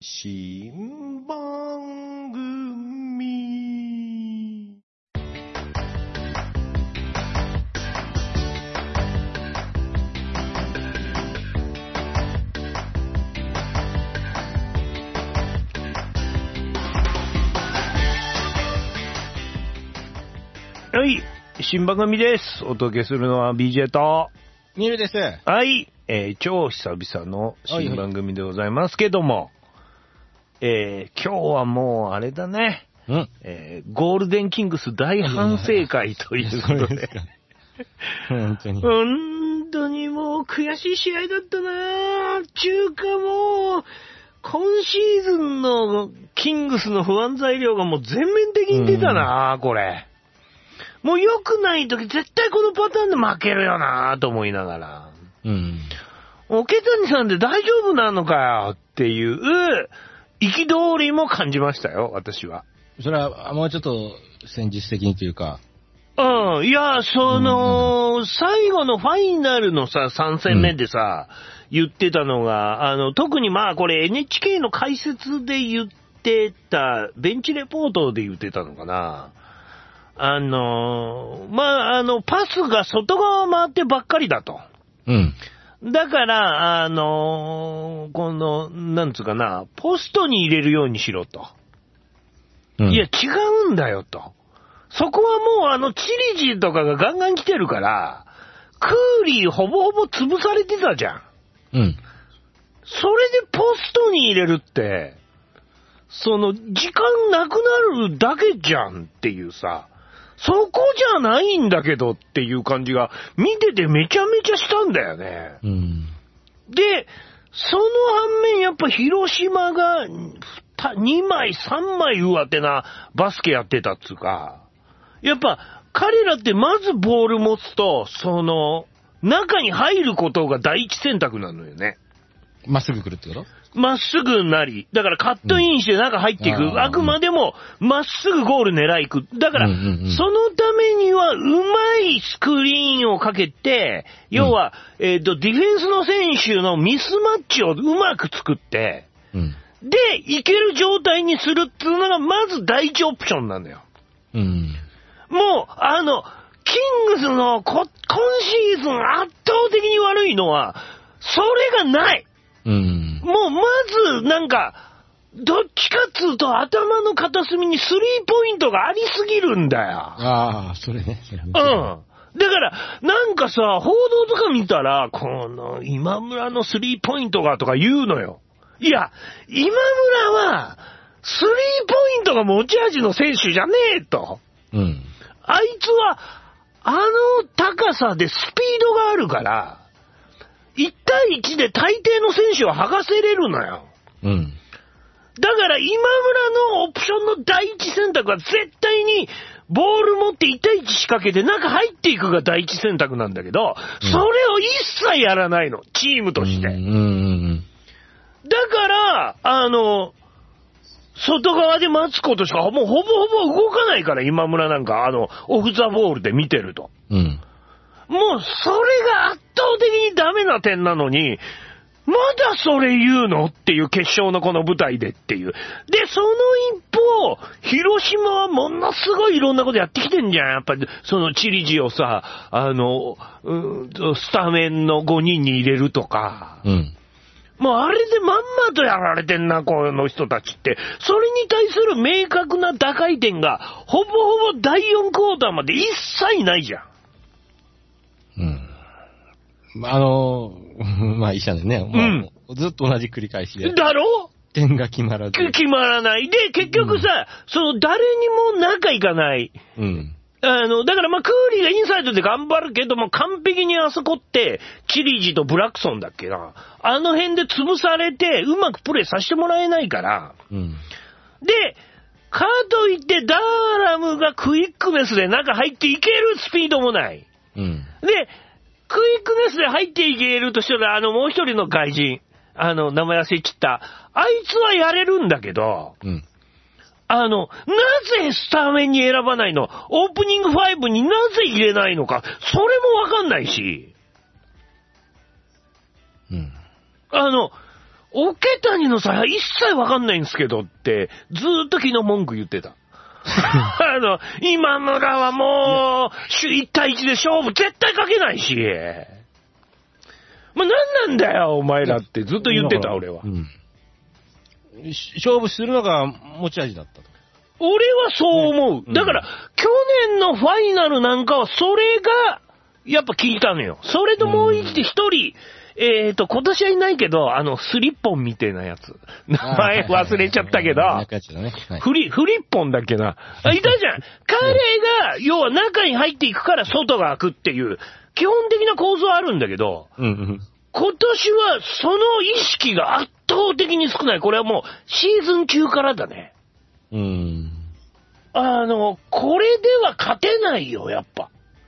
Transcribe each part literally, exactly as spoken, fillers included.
新番組。はい、新番組です。お届けするのは ビージェー とミルです。 はい、えー、超久々の新番組でございますけども、はいはい、えー、今日はもうあれだね、 うんえー、ゴールデンキングス大反省会ということで、 本当に本当にもう悔しい試合だったなぁ。中華もう今シーズンのキングスの不安材料がもう全面的に出たなぁ、これ。もう良くない時絶対このパターンで負けるよなぁと思いながら。 うん。 桶谷さんで大丈夫なのかよっていう憤りも感じましたよ、私は。 それはもうちょっと戦術的にというか。 うん、いや、その、うん、最後のファイナルのさ、さん戦目でさ、うん、言ってたのが、あの、特にまあこれ エヌエイチケー の解説で言ってた、ベンチレポートで言ってたのかな。あの、まあ、あの、パスが外側回ってばっかりだと。 うん。 だから、あの、この、なんつうかな、ポストに入れるようにしろと。うん、いや、違うんだよと。そこはもうあの、チリジとかがガンガン来てるから、クーリーほぼほぼ潰されてたじゃん。 うん。 それでポストに入れるって、その、時間なくなるだけじゃんっていうさ、そこじゃないんだけどっていう感じが見ててめちゃめちゃしたんだよね。 うん、 で、その反面やっぱ広島がにまいさんまい上手なバスケやってたっつうか、やっぱ彼らってまずボール持つと、その中に入ることが第一選択なのよね。 まっすぐ来るってこと？ まっすぐなり、だからカットインして中入っていく、うん、あ, あくまでもまっすぐゴール狙い行く。だから、うんうんうん、そのためにはうまいスクリーンをかけて、要は、うん、えっと、ディフェンスの選手のミスマッチをうまく作って、うん、で、いける状態にするっていうのがまず第一オプションなんだよ。 うん、 もう、あの、キングスのこ今シーズン圧倒的に悪いのは、それがない。 うん、 もうまずなんかどっちかっつうと頭の片隅にスリーポイントがありすぎるんだよ。 ああ、それね。それうん。だからなんかさ、報道とか見たらこの今村のスリーポイントがとか言うのよ。いや、今村はスリーポイントが持ち味の選手じゃねえと。 うん。 あいつはあの高さでスピードがあるから。いち対いちで大抵の選手を剥がせれるのよ。 うん。 だから今村のオプションの第一選択は絶対にボール持っていち対いち仕掛けて中入っていくが第一選択なんだけど、うん、それを一切やらないの。チームとして。 うんうんうん、 だから、あの、外側で待つことしかもうほぼほぼ動かないから今村なんかあの、オフザボールで見てると。 うん。 もうそれが圧倒的にダメな点なのに、まだそれ言うのっていう決勝のこの舞台でっていう。で、その一方、広島はものすごいいろんなことやってきてんじゃん。やっぱりそのチリジをさ、あの、うん、スタメンのごにんに入れるとか。 うん。 もうあれでまんまとやられてんな、この人たちって。それに対する明確な打開点が、ほぼほぼだいよんクォーターまで一切ないじゃん。 うん。あの、まあ、医者でね、まあ、うん、ずっと同じ繰り返しで。 だろ？ 点が決まらず。 決まらない。で、結局さ、うん、その誰にも仲いかない。 うん。 あの、だからまあ、クーリーがインサイドで頑張るけども、完璧にあそこって、チリジとブラックソンだっけな。あの辺で潰されて、うまくプレーさせてもらえないから。 うん。 で、かといってダーラムがクイックネスで中入っていけるスピードもない。 うん。 で、クイックネスで入っていけるとしたら、あの、もう一人の外人、あの、名前忘れちった。あいつはやれるんだけど、 うん。 あの、なぜスタメンに選ばないの？オープニングファイブになぜ入れないのか、それもわかんないし。 うん。 あの、 桶谷のさ、一切わかんないんですけどって、ずーっと昨日文句言ってた。あの、今村はもう、いち対いちで勝負絶対かけないし。まあ、なんなんだよ、お前らってずっと言ってた、俺は。うん、 勝負するのが持ち味だったと。 俺はそう思う。ね、だから、うん、去年のファイナルなんかはそれが、やっぱ効いたのよ。それともう一人一人、えっと、今年はいないけど、あの、スリッポンみたいなやつ。名前忘れちゃったけど、フリ、フリッポンだっけな。あ、いたじゃん。彼が、要は中に入っていくから外が開くっていう、基本的な構造はあるんだけど、うんうん、今年はその意識が圧倒的に少ない。これはもう、シーズン中からだね。うん。あの、これでは勝てないよ、やっぱ。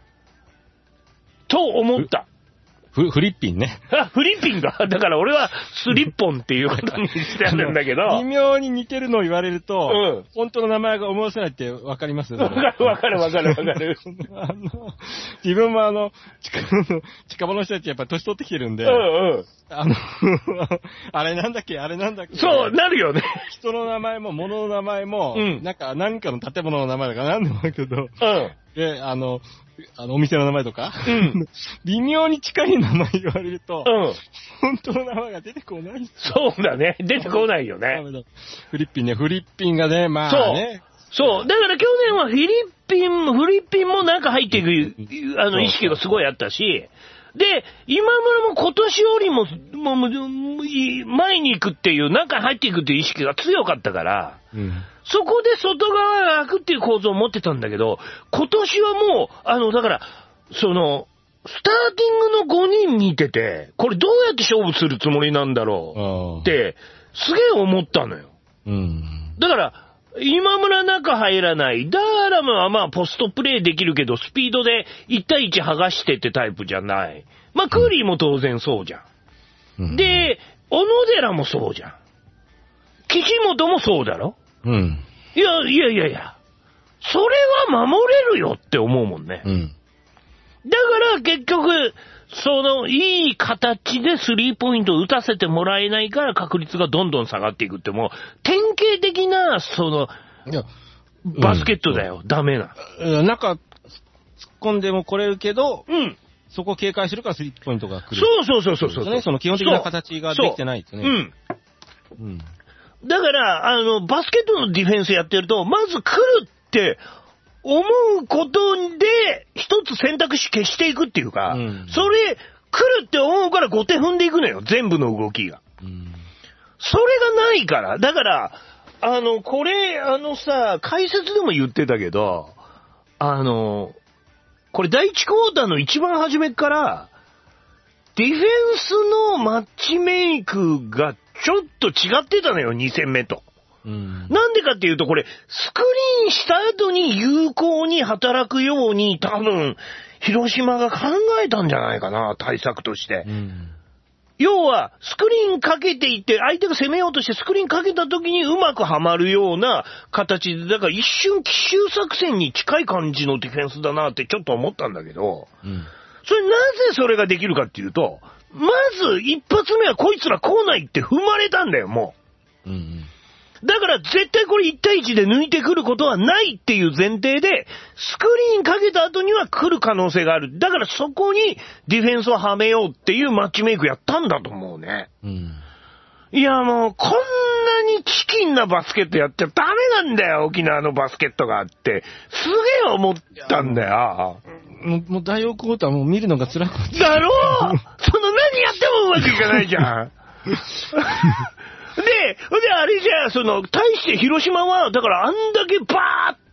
と思った。 フ, フリッピンね。 あ、フリッピンだ。だから俺はスリッポンっていうことにしてるんだけど。 微妙に似てるのを言われると、うん、本当の名前が思い出せないってわかりますよね。 わかるわかるわかるわかる。 あの、自分もあの、近場の、近場の人たちやっぱ年取ってきてるんで、うんうん、あの、あれなんだっけあれなんだっけそう、なるよね。 人の名前も物の名前も、うん、なんか何かの建物の名前だかなんでもないけど、うん、で、あの、あの、お店の名前とか、うん、微妙に近い名前言われると、うん、本当の名前が出てこない。 そうだね。出てこないよね。 フリッピンね、フリッピンがね、まあね。 そう。そう。だから去年はフィリピン、フリッピンもなんか入っていく、あの、意識がすごいあったし、で、今村も今年よりも、もう、前に行くっていう、中に入っていくっていう意識が強かったから、うん、そこで外側が開くっていう構造を持ってたんだけど、今年はもう、あの、だから、その、スターティングのごにん見てて、これどうやって勝負するつもりなんだろうって、すげえ思ったのよ。うん、だから、今村中入らない。ダーラムはまあポストプレイできるけど、スピードでいち対いち剥がしてってタイプじゃない。まあクーリーも当然そうじゃん。うん、で、小野寺もそうじゃん。岸本もそうだろ。うん。いや、いやいやいや。それは守れるよって思うもんね。うん。だから結局、そのいい形でスリーポイントを打たせてもらえないから確率がどんどん下がっていくってもう典型的なそのいやバスケットだよ、うん、ダメな。 中突っ込んでも来れるけど、うん、そこを警戒するからスリーポイントが来る。 そうそうそうそうそう、 ね、その基本的な形ができてないですね。う、うん、 うん。だからあのバスケットのディフェンスやってるとまず来るって思うことで、一つ選択肢消していくっていうか、うん、それ、来るって思うからごてん踏んでいくのよ、全部の動きが。うん、それがないから、だから、あの、これ、あのさ、解説でも言ってたけど、あの、これ第一クォーターの一番初めから、ディフェンスのマッチメイクがちょっと違ってたのよ、に戦目と。うん、なんでかっていうとこれスクリーンした後に有効に働くように多分広島が考えたんじゃないかな、対策として、うん、要はスクリーンかけていって相手が攻めようとしてスクリーンかけた時にうまくはまるような形で、だから一瞬奇襲作戦に近い感じのディフェンスだなってちょっと思ったんだけど、うん、それなぜそれができるかっていうと、まず一発目はこいつら来ないって踏まれたんだよ、もう、うんうん、だから絶対これいち対いちで抜いてくることはないっていう前提で、スクリーンかけた後には来る可能性がある。だからそこにディフェンスをはめようっていうマッチメイクやったんだと思うね。うん、いやもうこんなにチキンなバスケットやっちゃダメなんだよ、沖縄のバスケットがあって。すげえ思ったんだよ。 もう、もう第四クォーターもう見るのが辛くなって。 だろうその何やってもうまくいかないじゃん。で、で、あれじゃあ、その、対して広島は、だからあんだけバーって、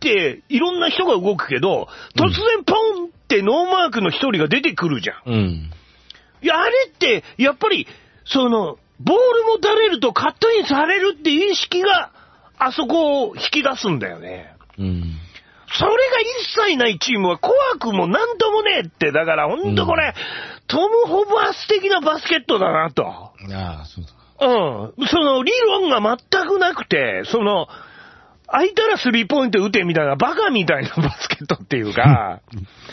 いろんな人が動くけど、突然ポンってノーマークの一人が出てくるじゃん。うん。いや、あれって、やっぱり、その、ボールも垂れるとカットインされるっていう意識が、あそこを引き出すんだよね。うん。それが一切ないチームは怖くもなんともねえって、だからほんとこれ、うん、トム・ホバス的なバスケットだなと。ああ、そうだ。うん。その理論が全くなくて、その、空いたらスリーポイント打てみたいなバカみたいなバスケットっていうか、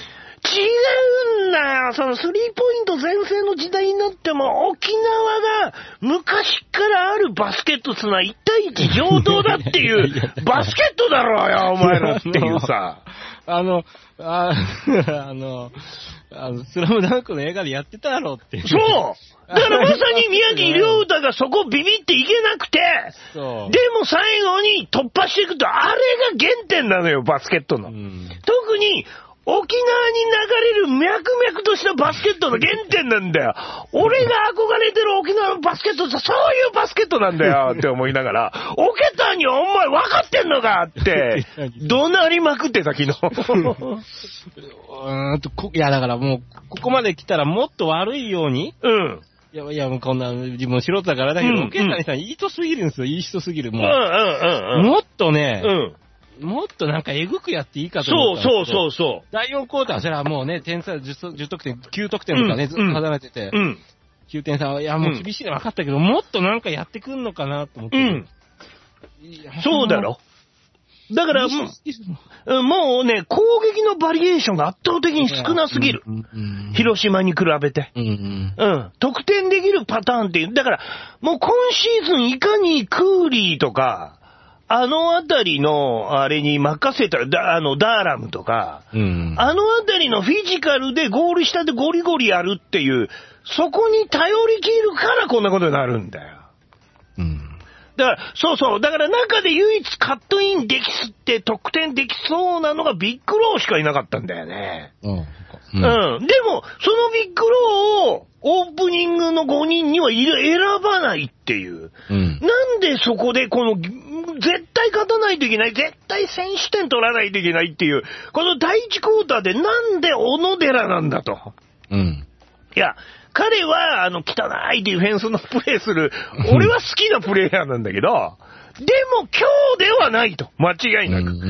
うんだよ。そのスリーポイント全盛の時代になっても、沖縄が昔からあるバスケットつな一対一上等だっていう、バスケットだろうよ、お前らっていうさ。 あの、ああの、あの、スラムダンクの映画でやってただろうっていう。 そうだからまさに宮城亮太がそこビビっていけなくて、そうでも最後に突破していくと、あれが原点なのよ、バスケットの。うん、特に、沖縄に流れる脈々としたバスケットの原点なんだよ。俺が憧れてる沖縄のバスケットってそういうバスケットなんだよって思いながら、オケタにお前分かってんのかって怒鳴りまくってた昨日。 うーんとこいやだからもうここまで来たらもっと悪いように。うん。いやいやもうこんな自分素人だからだけど、オケタにさんいい人すぎるんですよ。いい人すぎるもう。うんうんうんうん、もっとね。うん。もっとなんかえぐくやっていいかと思った。 そうそうそうそう。 だいよんクォーター、それはもうね、点差 10, 10得点、きゅう得点とかね、うん、ずっと離れてて、うん、きゅうてん差は、いやもう厳しいの分かったけど、うん、もっとなんかやってくんのかなと思って。うん。 そうだろ。だから、もうね、攻撃のバリエーションが圧倒的に少なすぎる。うんうん、広島に比べて、うんうん。うん。得点できるパターンっていう。だから、もう今シーズンいかにクーリーとか、あのあたりの、あれに任せた、だあの、ダーラムとか、うん、あのあたりのフィジカルでゴール下でゴリゴリやるっていう、そこに頼りきるからこんなことになるんだよ。うん。だから、そうそう、だから中で唯一カットインできすって得点できそうなのがビッグローしかいなかったんだよね。うん。うん。でも、そのビッグローを、オープニングのごにんには選ばないっていう。うん、なんでそこでこの、絶対勝たないといけない、絶対先取点取らないといけないっていう、この第一クォーターでなんで小野寺なんだと。うん。いや、彼は、あの、汚いディフェンスのプレーする、俺は好きなプレイヤーなんだけど、でも今日ではないと。間違いなく。うんうん、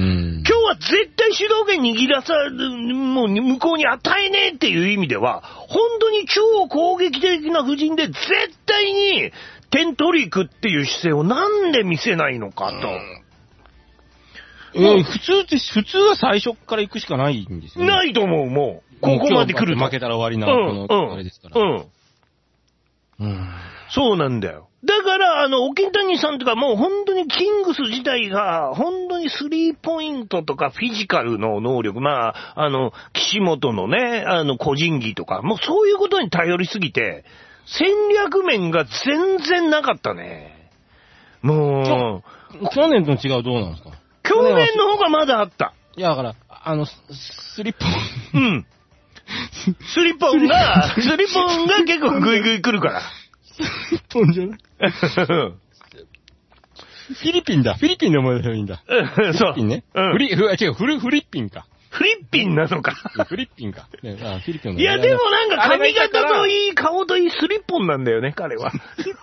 今日は絶対主導権握らさ、もう向こうに与えねえっていう意味では、本当に超攻撃的な布陣で絶対に点取り行くっていう姿勢をなんで見せないのかと。 うん、普通って、普通は最初から行くしかないんですよね。 ないと思う、もう。ここまで来ると。 負けたら終わりな、うん、この、あれですから。うん。 うん。そうなんだよ。だから、あの、沖谷さんとかもう本当にキングス自体が、本当にスリーポイントとかフィジカルの能力、まあ、あの、岸本のね、あの、個人技とか、もうそういうことに頼りすぎて、戦略面が全然なかったね。もう。去年と違うどうなんですか？ 去年の方がまだあった。 いや、だから、あの、スリッポン。うん。スリッポンが、スリッポンが結構グイグイ来るから。 スリッポンじゃないフィリピンだ。フィリピンで思い出せばいいんだ。 そう。フィリピンね。うん、フリ、ふ、違う、フル、フリッピンか。 フリッピンなのか。 フリッピンか。ね、あフィリピンのいや、でもなんか髪型といい、顔といいスリッポンなんだよね、彼は。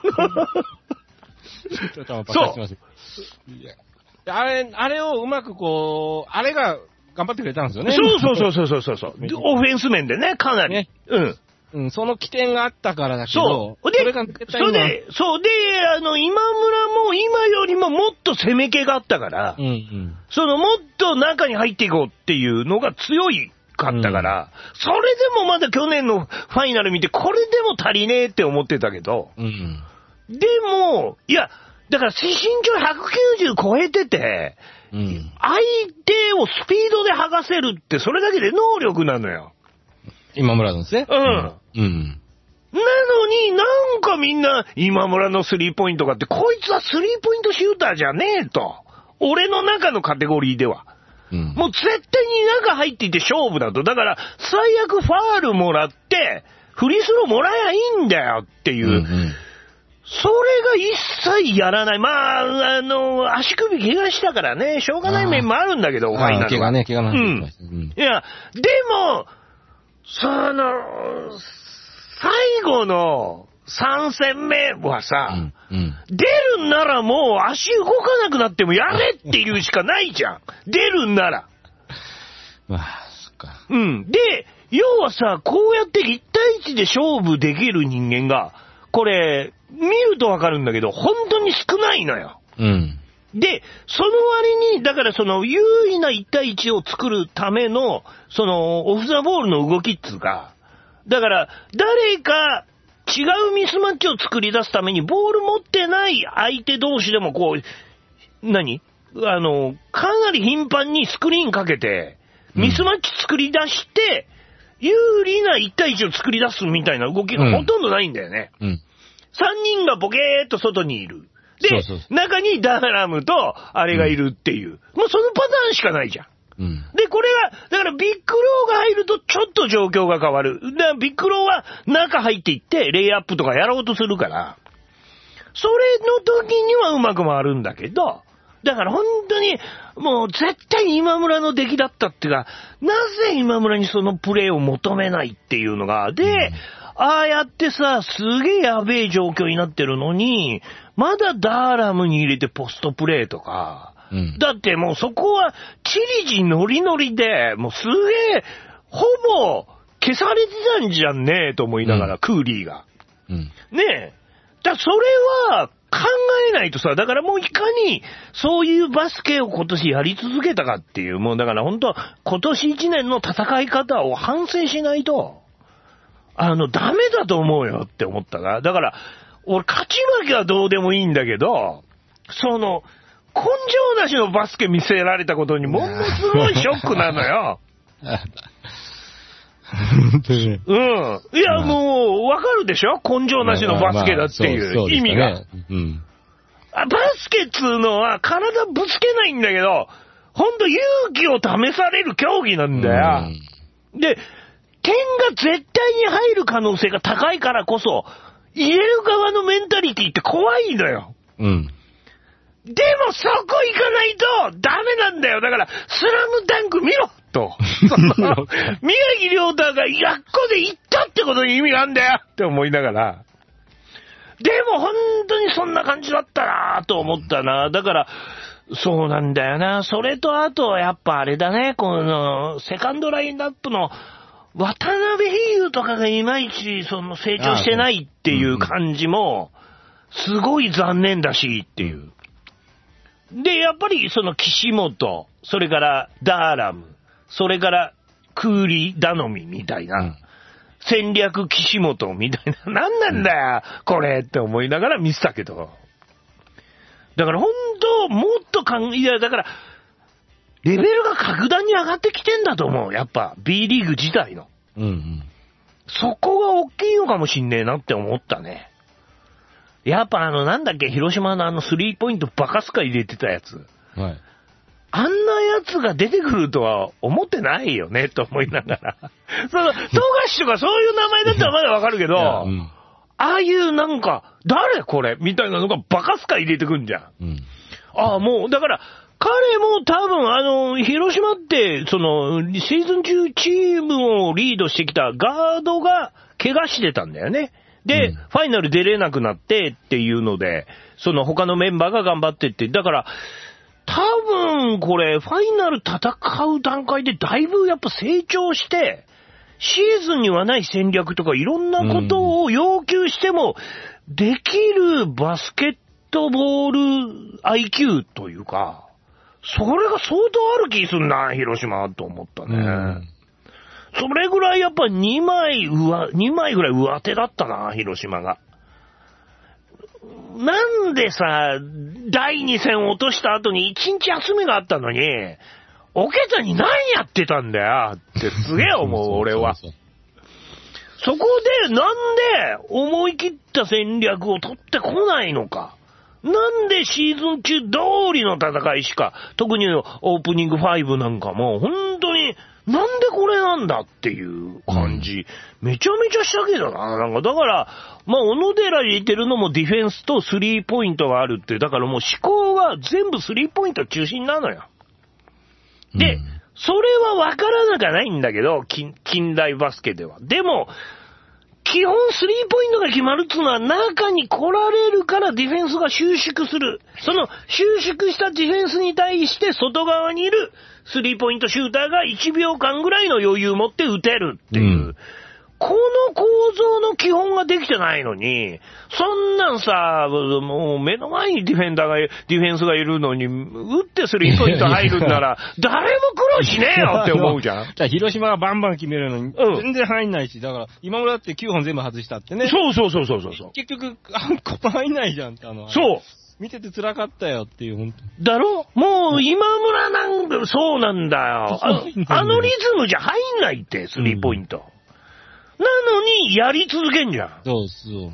ちょっとパカしてます。あれ、あれをうまくこう、あれが頑張ってくれたんですよね。 そうそうそうそうそうそう。オフェンス面でね、かなり。ね、うん。 うん、その起点があったからだけど、 そう。で、それがそれで、そう。で、あの、今村も今よりももっと攻め気があったから、うんうん、そのもっと中に入っていこうっていうのが強いかったから、うん、それでもまだ去年のファイナル見て、これでも足りねえって思ってたけど、うん、でも、いや、だから身長ひゃくきゅうじゅう超えてて、うん、相手をスピードで剥がせるってそれだけで能力なのよ。 今村なんですね。 うん。うん。なのになんかみんな今村のスリーポイントがあって、こいつはスリーポイントシューターじゃねえと。俺の中のカテゴリーでは。うん、もう絶対に中入っていて勝負だと。だから最悪ファールもらって、フリースローもらえばいいんだよっていう。うんうん、それが一切やらない。まあ、あの、足首怪我したからね、しょうがない面もあるんだけど、ファイナルは。 怪我ね、怪我なんで、 うん。いや、でも、その、最後のさん戦目はさ、うんうん、出るんならもう足動かなくなってもやれっていうしかないじゃん。出るんなら。 まあ、そっか。 うん。で、要はさ、こうやっていち対いちで勝負できる人間が、これ、見るとわかるんだけど、本当に少ないのよ。うん。 で、その割に、だからその優位ないち対いちを作るための、そのオフザボールの動きっつうか、だから誰か違うミスマッチを作り出すためにボール持ってない相手同士でもこう、何あの、かなり頻繁にスクリーンかけて、ミスマッチ作り出して、有利ないち対いちを作り出すみたいな動きがほとんどないんだよね。うんうん、さんにんがボケーっと外にいる。で、そうそうそう、中にダーラムとあれがいるっていう。うん、もうそのパターンしかないじゃん。うん、で、これが、だからビッグローが入るとちょっと状況が変わる。だからビッグローは中入っていってレイアップとかやろうとするから、それの時にはうまく回るんだけど、だから本当にもう絶対に今村の出来だったっていうか、なぜ今村にそのプレーを求めないっていうのが、で、うん、ああやってさ、すげえやべえ状況になってるのに、まだダーラムに入れてポストプレーとか、うん、だってもうそこはチリジノリノリで、もうすげえ、ほぼ消されてたんじゃんねえと思いながら、うん、クーリーが。うん、ねえ。だそれは考えないとさ、だからもういかにそういうバスケを今年やり続けたかっていう、もうだから本当今年一年の戦い方を反省しないと、あの、ダメだと思うよって思ったな。だから、俺勝ち負けはどうでもいいんだけど、その、根性なしのバスケ見せられたことにものすごいショックなのよ。本当に。うん。いや、まあ、もう、わかるでしょ？根性なしのバスケだっていう意味が。まあまあそうそうですね、うん。バスケっつうのは体ぶつけないんだけど、ほんと勇気を試される競技なんだよ。うん、で、点が絶対に入る可能性が高いからこそ、入れる側のメンタリティって怖いのよ。うん。でもそこ行かないとダメなんだよ。だから、スラムダンク見ろと。その、宮城亮太がやっこで行ったってことに意味があるんだよって思いながら。でも本当にそんな感じだったなぁと思ったな。だから、そうなんだよな。それとあとやっぱあれだね。この、セカンドラインナップの渡辺比喩とかがいまいちその成長してないっていう感じも、すごい残念だしっていう。で、やっぱりその岸本、それからダーラム、それからクーリー頼みみたいな、うん、戦略岸本みたいな、なんなんだよ、これって思いながら見てたけど。だから本当、もっと考え、いや、だから、レベルが格段に上がってきてんだと思う。やっぱ B リーグ自体の。うんうん、そこが大きいのかもしんねえなって思ったね。やっぱあのなんだっけ、広島のあのスリーポイントバカスカ入れてたやつ。はい。あんなやつが出てくるとは思ってないよね、と思いながら。その、富樫とかそういう名前だったらまだわかるけど、うん、ああいうなんか、誰これみたいなのがバカスカ入れてくんじゃん。うん、ああ、もう、だから、彼も多分あの、広島って、その、シーズン中チームをリードしてきたガードが怪我してたんだよね。で、うん、ファイナル出れなくなってっていうので、その他のメンバーが頑張ってって、だから、多分これ、ファイナル戦う段階でだいぶやっぱ成長して、シーズンにはない戦略とかいろんなことを要求しても、できるバスケットボール アイキュー というか、それが相当ある気すんな、広島と思ったね。うん、それぐらいやっぱにまい上、にまいぐらい上手だったな、広島が。なんでさ、だいに戦落とした後にいちにち休みがあったのに、おけたに何やってたんだよってすげえ思う、俺は。そこでなんで思い切った戦略を取ってこないのか。なんでシーズン中通りの戦いしか、特にオープニングファイブなんかも本当になんでこれなんだっていう感じ、うん、めちゃめちゃしたけどな。なんかだから、まあ小野寺入れてるのもディフェンスとスリーポイントがあるって、だからもう思考が全部スリーポイント中心なのよ。で、うん、それは分からなくはないんだけど、近、近代バスケでは。でも、基本スリーポイントが決まるっていうのは中に来られるからディフェンスが収縮する。その収縮したディフェンスに対して外側にいるスリーポイントシューターがいちびょうかんぐらいの余裕を持って打てるっていう。うん、 この構造の基本ができてないのに、そんなんさ、もう目の前にディフェンダーが、ディフェンスがいるのに、打ってスリーポイント入るんなら、誰も苦労しねえよって思うじゃん。 じゃあ広島がバンバン決めるのに、全然入んないし、だから今村だってきゅうほん全部外したってね。 そうそうそうそうそう。 結局、あんこ入んないじゃんって、あの。 そう。 見てて辛かったよっていう、本当だろもう、今村なんだ、そうなんだよ。あ, あのリズムじゃ入んないって、スリーポイント。うん、なのに、やり続けんじゃん。 そうそう。うん、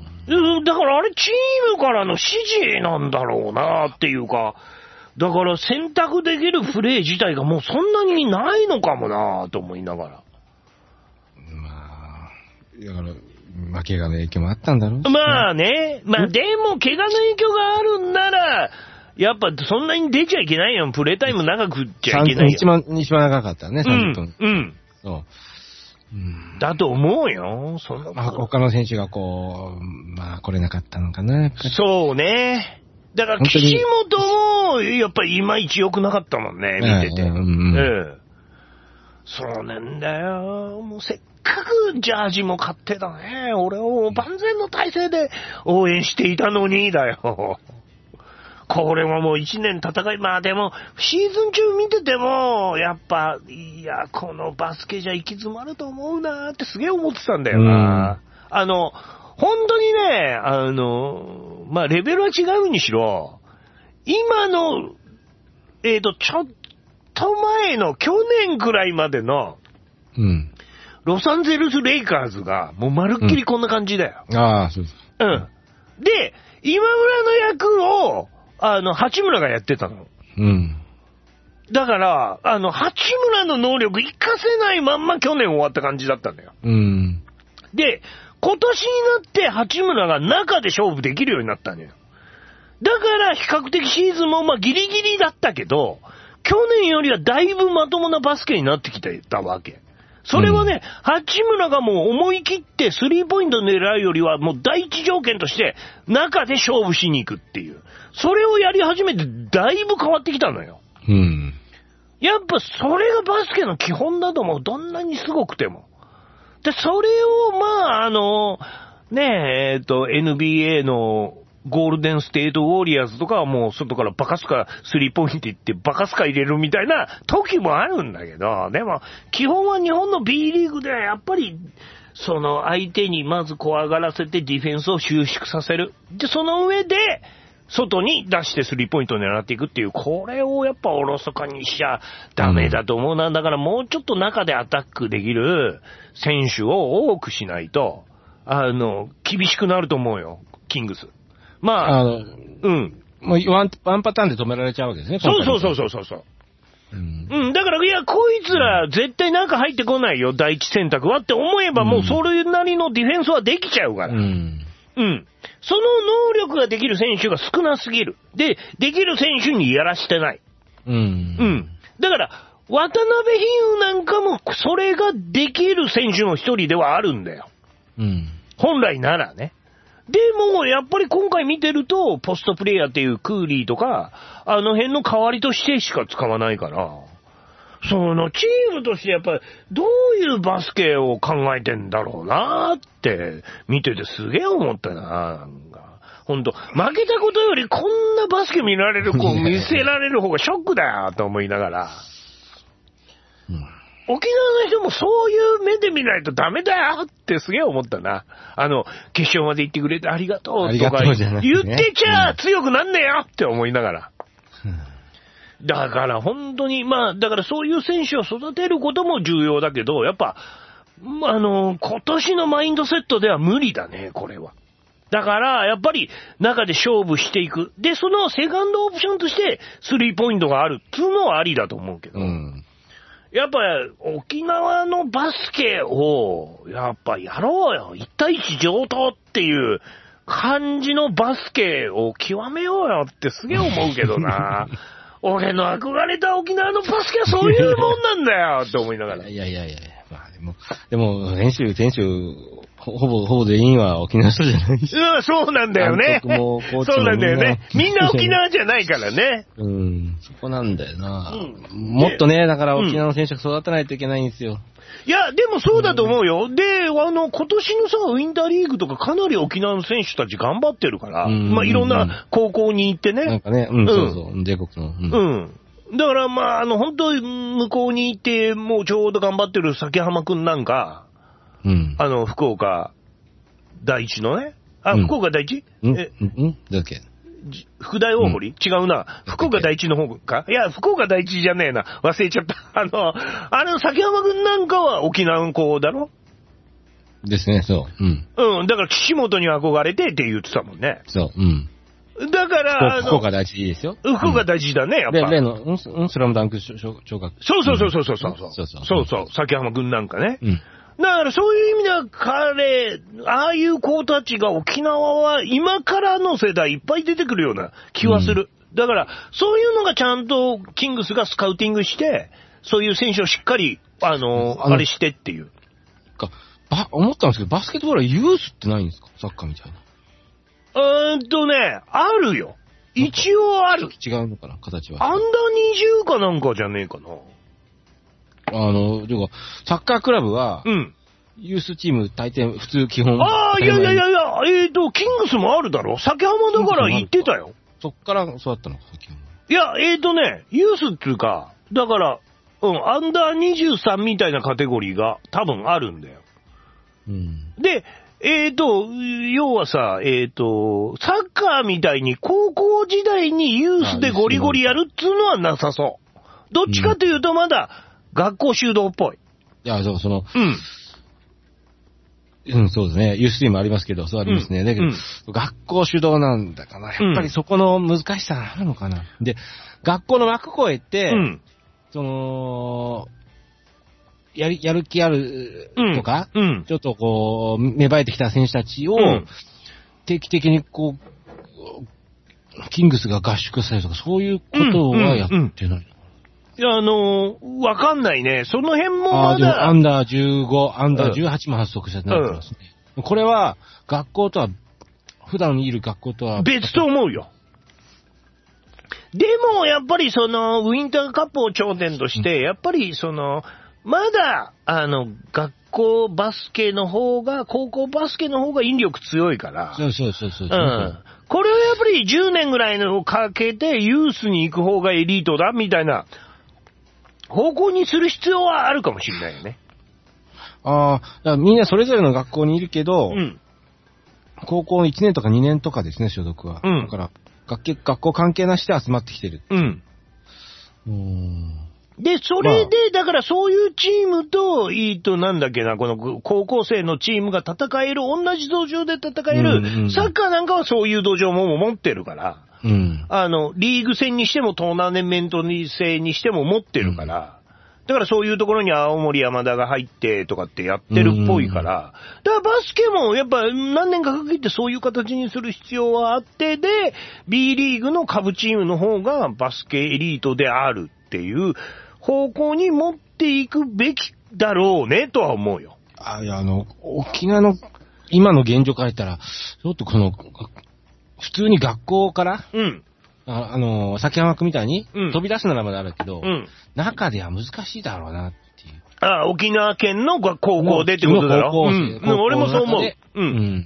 だからあれ、チームからの指示なんだろうなっていうか、だから選択できるプレー自体がもうそんなにないのかもなと思いながら。まあ、だから、まあ、怪我の影響もあったんだろう。 まあね。まあでも、怪我の影響があるんなら、やっぱそんなに出ちゃいけないよ。プレータイム長くちゃいけないよ。 一番、一番長かったね、さんじゅっぷん。 うん。うん。そう。うん、だと思うよ。その、 まあ、他の選手がこう、まあ、来れなかったのかな。 そうね。だから、岸本も、やっぱりいまいち良くなかったもんね、見てて。うん、うん。うん。そうなんだよ。もうせっかくジャージも買ってたね。俺を万全の体制で応援していたのにだよ。これはもう一年戦い、まあでも、シーズン中見てても、やっぱ、いや、このバスケじゃ行き詰まると思うなってすげえ思ってたんだよな。あの、本当にね、あの、まあレベルは違うにしろ、今の、えっと、ちょっと前の去年くらいまでの、うん。ロサンゼルスレイカーズが、もうまるっきりこんな感じだよ。 うん、ああ、そうです。 うん。で、今村の役を、あの、八村がやってたの。うん。だから、あの、八村の能力活かせないまんま去年終わった感じだったんだよ。うん。で、今年になって八村が中で勝負できるようになったんだよ。だから比較的シーズンもまあギリギリだったけど、去年よりはだいぶまともなバスケになってきてたわけ。それはね、うん、八村がもう思い切ってスリーポイント狙うよりはもう第一条件として中で勝負しに行くっていう。それをやり始めてだいぶ変わってきたのよ。うん。やっぱそれがバスケの基本だと思う。どんなにすごくても。で、それをまあ、あの、ねえ、えっと、エヌビーエー のゴールデンステートウォリアーズとかはもう外からバカスカスリーポイント行ってバカスカ入れるみたいな時もあるんだけど、でも基本は日本の B リーグではやっぱりその相手にまず怖がらせてディフェンスを収縮させる。で、その上で外に出してスリーポイントを狙っていくっていう、これをやっぱおろそかにしちゃダメだと思うな。だからもうちょっと中でアタックできる選手を多くしないと、あの、厳しくなると思うよ、キングス。まあ、あの、うん。 もうワン、ワンパターンで止められちゃうわけですね。 そうそうそうそうそう。うん、うん。だから、いや、こいつら絶対中入ってこないよ、第一選択はって思えば、もうそれなりのディフェンスはできちゃうから。うん。うん。その能力ができる選手が少なすぎる。で、できる選手にやらしてない。うん。うん。だから、渡辺比喩なんかも、それができる選手の一人ではあるんだよ。うん。本来ならね。でも、やっぱり今回見てると、ポストプレイヤーっていうクーリーとか、あの辺の代わりとしてしか使わないから、そのチームとしてやっぱりどういうバスケを考えてんだろうなーって見ててすげえ思ったな。なんかほんと負けたことよりこんなバスケ見られる子見せられる方がショックだよと思いながら、うん、沖縄の人もそういう目で見ないとダメだよってすげえ思ったな。あの決勝まで行ってくれてありがとうとか言ってちゃ強くなんねえよって思いながら。うんだから本当に、まあ、だからそういう選手を育てることも重要だけど、やっぱ、あの、今年のマインドセットでは無理だね、これは。だから、やっぱり中で勝負していく。で、そのセカンドオプションとして、スリーポイントがあるっていうのはありだと思うけど、うん、やっぱ沖縄のバスケを、やっぱやろうよ。一対一上等っていう感じのバスケを極めようよってすげえ思うけどな。俺の憧れた沖縄のバスケはそういうもんなんだよって思いながら。 いやいやいや、まあでも、でも、選手、選手、 ほぼ、ほぼ全員は沖縄の人じゃないし。 うん、そうなんだよね。そうなんだよね。みんな沖縄じゃないからね。 うん、そこなんだよな。うん、もっとね、だから沖縄の選手が育てないといけないんですよ。 いや、でもそうだと思うよ。で、あの、今年のさ、ウィンターリーグとかかなり沖縄の選手たち頑張ってるから、まあ、いろんな高校に行ってね。 なんかね、うん、そうそう、全国の。 うん。だから、まあ、あの、本当向こうに行って、もうちょうど頑張ってる崎浜くんなんか、うん。あの、福岡第一のね。あ、福岡第一え、んだっけ福大大堀、うん、違うな。福岡第一の方かいや、福岡第一じゃねえな。忘れちゃった。あの、あの、崎山くんなんかは沖縄の子だろですね、そう。うん。 うん。だから岸本に憧れてって言ってたもんね。 そう。うん。 だから、 福岡第一ですよ。 福岡第一だね、やっぱ。 例の、うん、スラムダンク小学。 そうそうそうそうそうそう。そうそう。そうそう。崎山くんなんかね。うん。だからそういう意味では彼、ああいう子たちが沖縄は今からの世代いっぱい出てくるような気はする。うん、だからそういうのがちゃんとキングスがスカウティングして、そういう選手をしっかり、あの、あ, あれしてっていう。 か、ば、思ったんですけど、バスケットボールはユースってないんですかサッカーみたいな。 うーんとね、あるよ。一応ある。 違うのかな形は。 アンダーにじゅうかなんかじゃねえかな。 あの、でも、サッカークラブは、うん。ユースチーム大抵普通基本。 ああ、いやいやいやいや、えっ、ー、と、キングスもあるだろ崎浜だから行ってたよ。 そっからそうだったの崎浜。 いや、えっ、ー、とね、ユースっていうか、だから、うん、アンダーにじゅうさんみたいなカテゴリーが多分あるんだよ。うん。で、えっ、ー、と、要はさ、えっ、ー、と、サッカーみたいに高校時代にユースでゴリゴリやるっつうのはなさそう。どっちかというとまだ、学校修道っぽい。 いや、そう、その、うん。うん、そうですね。ユースチームありますけど、そうありますね。うん、だけど、うん、学校主導なんだかな。やっぱりそこの難しさあるのかな。うん、で、学校の枠越えて、うん、その、やる、やる気あるとか、うん、ちょっとこう、芽生えてきた選手たちを、定期的にこう、キングスが合宿したりとか、そういうことはやってない。 いや、あのー、わかんないね。その辺もまだ。 あ、アンダーじゅうご、アンダーじゅうはちも発足したってなってますね。うん、これは、学校とは、普段いる学校とは。 別と思うよ。でも、やっぱりその、ウィンターカップを頂点として、うん、やっぱりその、まだ、あの、学校バスケの方が、高校バスケの方が引力強いから。 そうそうそうそう。 うん。これをやっぱりじゅうねんぐらいのかけて、ユースに行く方がエリートだ、みたいな。方向にする必要はあるかもしれないよね。 ああ、みんなそれぞれの学校にいるけど、うん、高校いちねんとかにねんとかですね、所属は。うん、だから学、学校関係なしで集まってきてる。うん。 うーんで、それで、まあ、だからそういうチームと、いいとなんだっけな、この高校生のチームが戦える、同じ土壌で戦える、うんうん、サッカーなんかはそういう土壌も持ってるから。うん、あの、リーグ戦にしてもトーナメント制にしても持ってるから、うん、だからそういうところに青森山田が入ってとかってやってるっぽいから、だからバスケもやっぱ何年かかけてそういう形にする必要はあって、で、B リーグの下部チームの方がバスケエリートであるっていう方向に持っていくべきだろうねとは思うよ。 あ、いや、あの、沖縄の今の現状から言ったら、ちょっとこの、普通に学校から、うん、あ, あの、崎山くんみたいに、飛び出すならまだあるけど、うん、中では難しいだろうなっていう。 あ、沖縄県の高校でってことだろ。高校生、うん、高校俺もそう思う。 うん。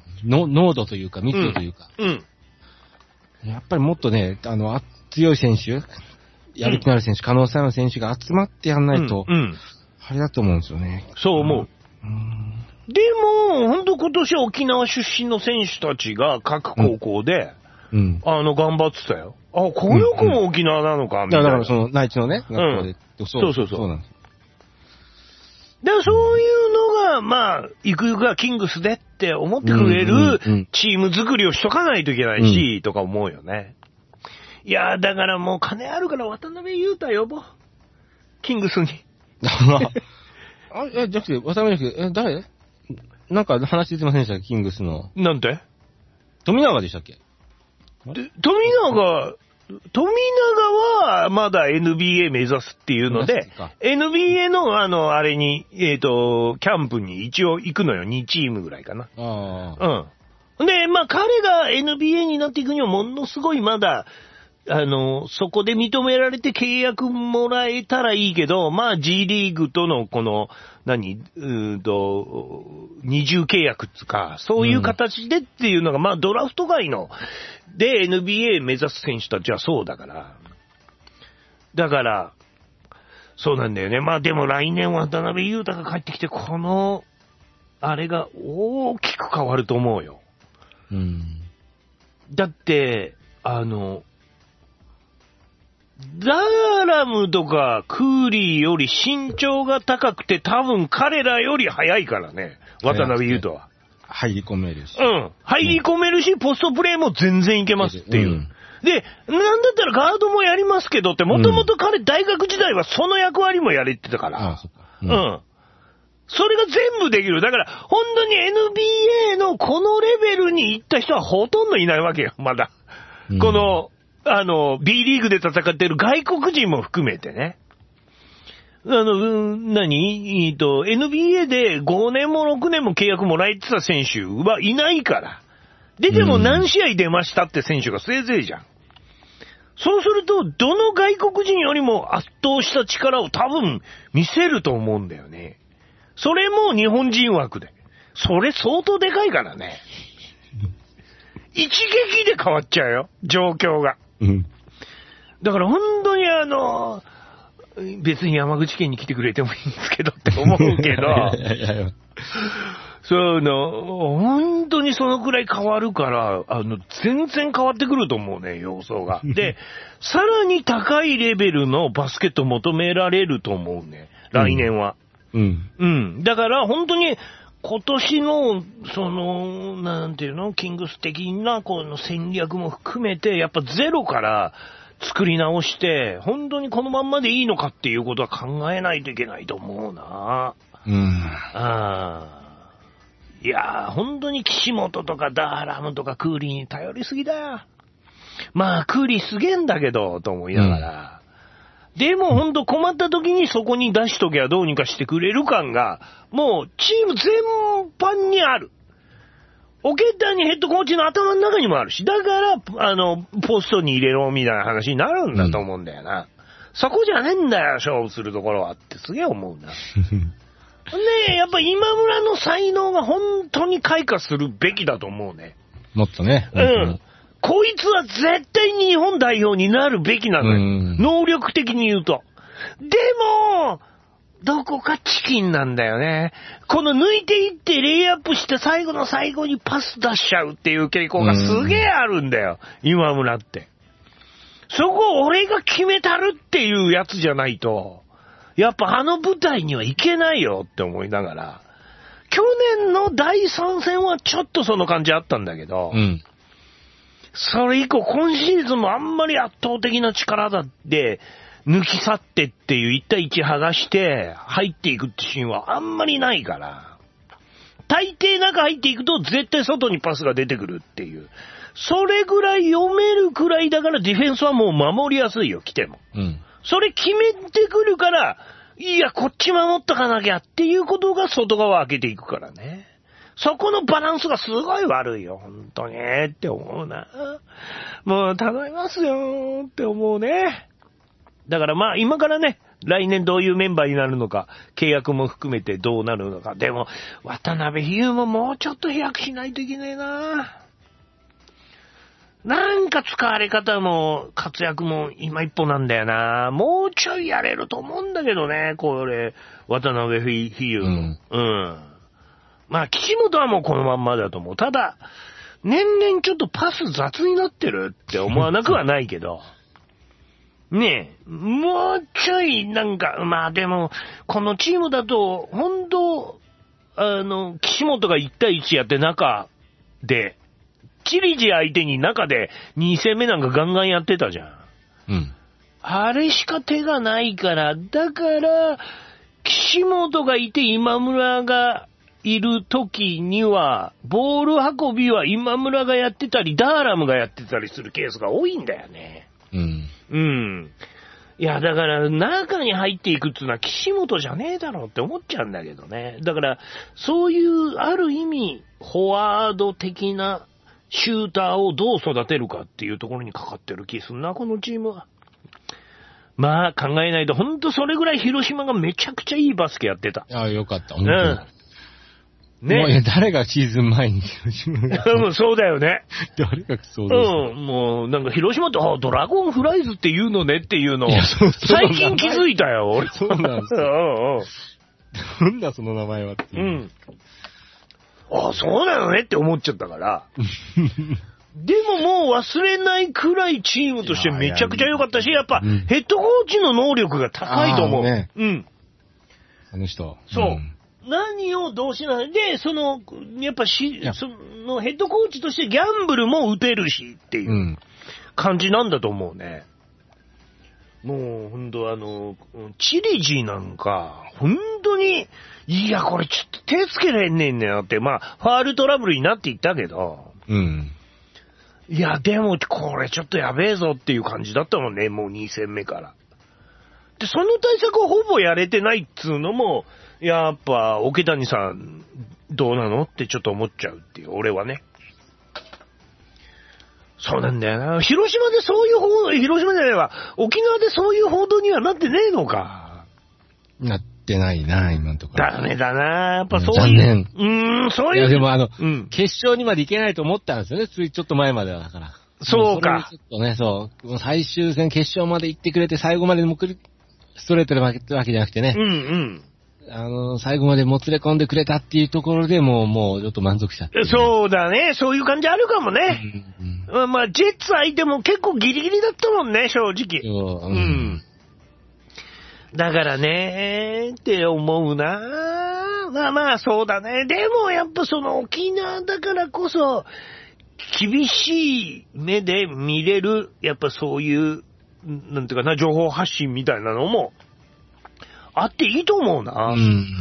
の濃度というか、密度というか、うんうん。やっぱりもっとね、あの、強い選手、やる気のある選手、可能性ある選手が集まってやんないと、うんうん、あれだと思うんですよね。 そう思う。うんでも、ほんと今年は沖縄出身の選手たちが各高校で、うん、あの、頑張ってたよ。あ、この子も沖縄なのか、みたいな。 だからその、内地のね、学校で、 うん。そうそうそう。そうなんです。で、そういうのが、まあ、ゆくゆくはキングスでって思ってくれるチーム作りをしとかないといけないし、うん、とか思うよね。いやー、だからもう金あるから渡辺裕太呼ぼう。キングスに。 あ、え、じゃなくて、渡辺じゃなくて、え、誰なんか話出てませんでしたっけキングスの。 なんて富永でしたっけで富永、 富永はまだ エヌビーエー 目指すっていうので、エヌビーエー のあの、あれに、えっと、キャンプに一応行くのよ。にチームぐらいかな。 あうん。で、まあ彼が エヌビーエー になっていくにはものすごいまだ、あの、そこで認められて契約もらえたらいいけど、まあ G リーグとのこの、何、うーんと、二重契約っつうか、そういう形でっていうのが、うん、まあドラフト外の、で エヌビーエー 目指す選手たちはそうだから。だから、そうなんだよね。まあでも来年渡辺裕太が帰ってきて、この、あれが大きく変わると思うよ。 うん。 だって、あの、ダーラムとかクーリーより身長が高くて多分彼らより速いからね、渡辺裕太は。 入り込めるし。 うん。入り込めるし、ポストプレーも全然いけますっていう。うん、で、なんだったらガードもやりますけどって、もともと彼大学時代はその役割もやれてたから。 ああ、そっか。 うん。うん。それが全部できる。だから、本当に エヌビーエー のこのレベルに行った人はほとんどいないわけよ、まだ。うん、この、あの、B リーグで戦ってる外国人も含めてね。あの、うん、何えっと、エヌビーエー でごねんもろくねんも契約もらえてた選手はいないから。出ても何試合出ましたって選手がせいぜいじゃん。そうすると、どの外国人よりも圧倒した力を多分見せると思うんだよね。それも日本人枠で。それ相当でかいからね。一撃で変わっちゃうよ、状況が。 うん、 だから本当にあの、別に山口県に来てくれてもいいんですけどって思うけど、そうの、本当にそのくらい変わるから、あの、全然変わってくると思うね、様相が。で、さらに高いレベルのバスケット求められると思うね、来年は。 うん。 うん。だから本当に、今年の、その、なんていうの、キングス的な、この戦略も含めて、やっぱゼロから作り直して、本当にこのまんまでいいのかっていうことは考えないといけないと思うな。 うん。 あいやー、本当に岸本とかダーラムとかクーリーに頼りすぎだよ。まあ、クーリーすげえんだけど、と思いながら。うんでもほんと困った時にそこに出しときゃどうにかしてくれる感が、もうチーム全般にある。オケッタにヘッドコーチの頭の中にもあるし、だから、あの、ポストに入れろみたいな話になるんだと思うんだよな。うん、そこじゃねえんだよ、勝負するところはってすげえ思うな。ねえ、やっぱ今村の才能が本当に開花するべきだと思うね。 もっとね。 うん。こいつは絶対に日本代表になるべきなのよ。能力的に言うと。でも、どこかチキンなんだよね。この抜いていってレイアップして最後の最後にパス出しちゃうっていう傾向がすげえあるんだよ。今村って。そこを俺が決めたるっていうやつじゃないと、やっぱあの舞台にはいけないよって思いながら、去年のだいさん戦はちょっとその感じあったんだけど、 うんそれ以降、今シーズンもあんまり圧倒的な力だって、抜き去ってっていういち対いち剥がして、入っていくってシーンはあんまりないから、大抵中入っていくと絶対外にパスが出てくるっていう。それぐらい読めるくらいだからディフェンスはもう守りやすいよ、来ても。 うん。 それ決めてくるから、いや、こっち守っとかなきゃっていうことが外側開けていくからね。そこのバランスがすごい悪いよ、本当にって思うな。もう頼みますよって思うね。だからまあ今からね、来年どういうメンバーになるのか、契約も含めてどうなるのか。でも、渡辺比喩ももうちょっと飛躍しないといけないな。なんか使われ方も活躍も今一歩なんだよな。もうちょいやれると思うんだけどね、これ、渡辺比喩も。うん。うんまあ、岸本はもうこのまんまだと思う。ただ、年々ちょっとパス雑になってるって思わなくはないけど、ねえ、もうちょいなんか、まあでも、このチームだと、本当あの、岸本がいち対いちやって中で、チリジ相手に中でに戦目なんかガンガンやってたじゃん。 うん。 あれしか手がないから、だから、岸本がいて今村が、いる時には、ボール運びは今村がやってたり、ダーラムがやってたりするケースが多いんだよね。 うん。 うん。いや、だから、中に入っていくっていうのは岸本じゃねえだろうって思っちゃうんだけどね。だから、そういう、ある意味、フォワード的なシューターをどう育てるかっていうところにかかってる気すんな、このチームは。まあ、考えないと、ほんとそれぐらい広島がめちゃくちゃいいバスケやってた。 ああ、よかった。うん。 ね。 もう誰がシーズン前に広島が。 うん、そうだよね。 誰がそうですうん、もう、なんか広島って、あ、ドラゴンフライズって言うのねっていうのを、最近気づいたよ、俺。 そうなんですよ。うんうん。なんだその名前はっていう。うん。 あ、そうなのねって思っちゃったから。でももう忘れないくらいチームとしてめちゃくちゃ良かったし、やっぱ、ヘッドコーチの能力が高いと思う。ね、うん。 あの人。 そう。うん何をどうしないで、その、やっぱし、そのヘッドコーチとしてギャンブルも打てるしっていう感じなんだと思うね。うん、もう、ほんとあの、チリジなんか、ほんとに、いや、これちょっと手つけられんねんねんって、まあ、ファールトラブルになっていったけど、うん。いや、でも、これちょっとやべえぞっていう感じだったもんね、もうに戦目から。で、その対策をほぼやれてないっつうのも、やっぱ、桶谷さん、どうなのってちょっと思っちゃうっていう、俺はね。そうなんだよな。広島でそういう報道、広島じゃないわ。沖縄でそういう報道にはなってねえのか。 なってないな、今のところ。 ダメだな。やっぱそういう。 残念。 うーん、そういう。いや、でもあの、うん、決勝にまで行けないと思ったんですよね。ついちょっと前まではだから。 そうか。 ちょっとね、そう。最終戦決勝まで行ってくれて、最後までもくり、ストレートで負けたわけじゃなくてね。 うんうん。 あの、最後までもつれ込んでくれたっていうところでもう、もうちょっと満足しちゃって、ね。 そうだね。そういう感じあるかもね。うんうん、まあ、ジェッツ相手も結構ギリギリだったもんね、正直。そう。うん。うん、だからね、って思うな。まあまあ、そうだね。でもやっぱその沖縄だからこそ、厳しい目で見れる、やっぱそういう、なんていうかな、情報発信みたいなのも、あっていいと思うな。うん。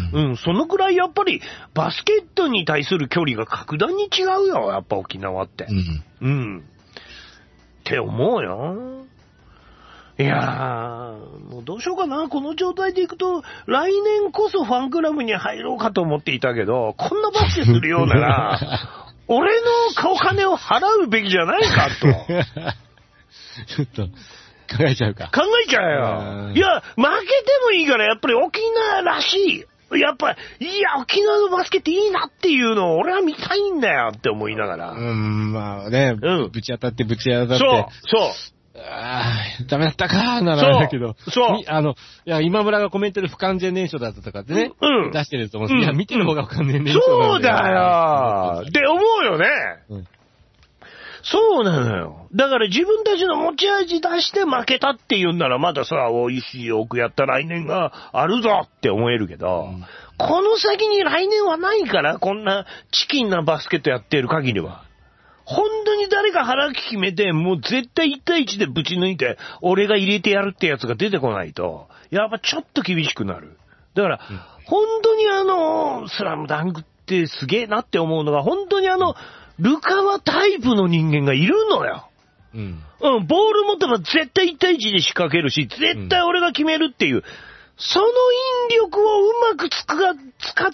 うん。そのくらいやっぱりバスケットに対する距離が格段に違うよ。やっぱ沖縄って。うん。うん。って思うよ。いやー、もうどうしようかな。この状態でいくと、来年こそファンクラブに入ろうかと思っていたけど、こんなバスケするようなら、俺のお金を払うべきじゃないかと。 ちょっと。考えちゃうか。 考えちゃうよ。いや、負けてもいいから、やっぱり沖縄らしい。やっぱり、いや、沖縄のバスケっていいなっていうのを俺は見たいんだよって思いながら。 うん、まあね、うん、ぶち当たってぶち当たって。 そう、そう。 ああ、ダメだったかーならだけど。 そう。 あの、いや、今村がコメントで不完全燃焼だったとかってね。うん。出してると思うんですけど、うん、いや、見てる方が不完全燃焼だ、 ね、そうだよー。って思うよね。うん。そうなのよ。だから自分たちの持ち味出して負けたって言うんならまださ、おいしい多くやった来年があるぞって思えるけど、うん、この先に来年はないから、こんなチキンなバスケットやってる限りは。本当に誰か腹決めて、もう絶対いち対いちでぶち抜いて、俺が入れてやるってやつが出てこないと、やっぱちょっと厳しくなる。だから、うん、本当にあの、スラムダンクってすげえなって思うのが、本当にあの、うんルカワタイプの人間がいるのよ。うん。うん、ボール持ったら絶対いち対いちで仕掛けるし、絶対俺が決めるっていう、うん、その引力をうまくつか使って、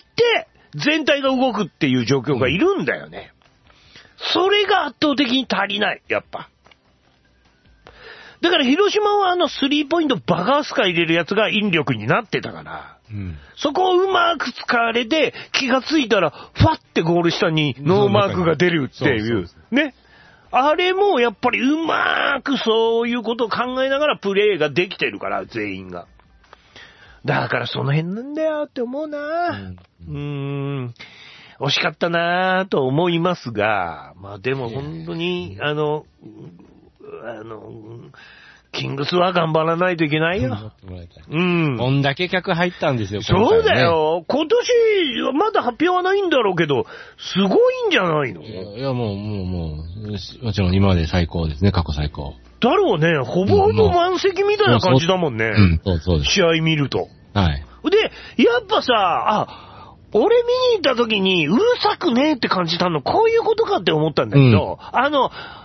全体が動くっていう状況がいるんだよね。うん、それが圧倒的に足りない、やっぱ。だから広島はあのスリーポイントバカスカ入れるやつが引力になってたから、うん、そこをうまく使われて気がついたらファってゴール下にノーマークが出るっていうね。あれもやっぱりうまくそういうことを考えながらプレーができてるから全員が。だからその辺なんだよって思うな。うん、うーん惜しかったなと思いますが、まあでも本当にあの。あの、キングスは頑張らないといけないよ。 うん。こんだけ客入ったんですよ、ね、 そうだよ。今年、まだ発表はないんだろうけど、すごいんじゃないの？いや、いやもう、もう、もう、もちろん今まで最高ですね、過去最高。 だろうね、ほぼほぼ満席みたいな感じだもんね。 うん、そうそうです。 試合見ると。 はい。 で、やっぱさ、あ、俺見に行った時にうるさくねえって感じたの、こういうことかって思ったんだけど、うん、あの、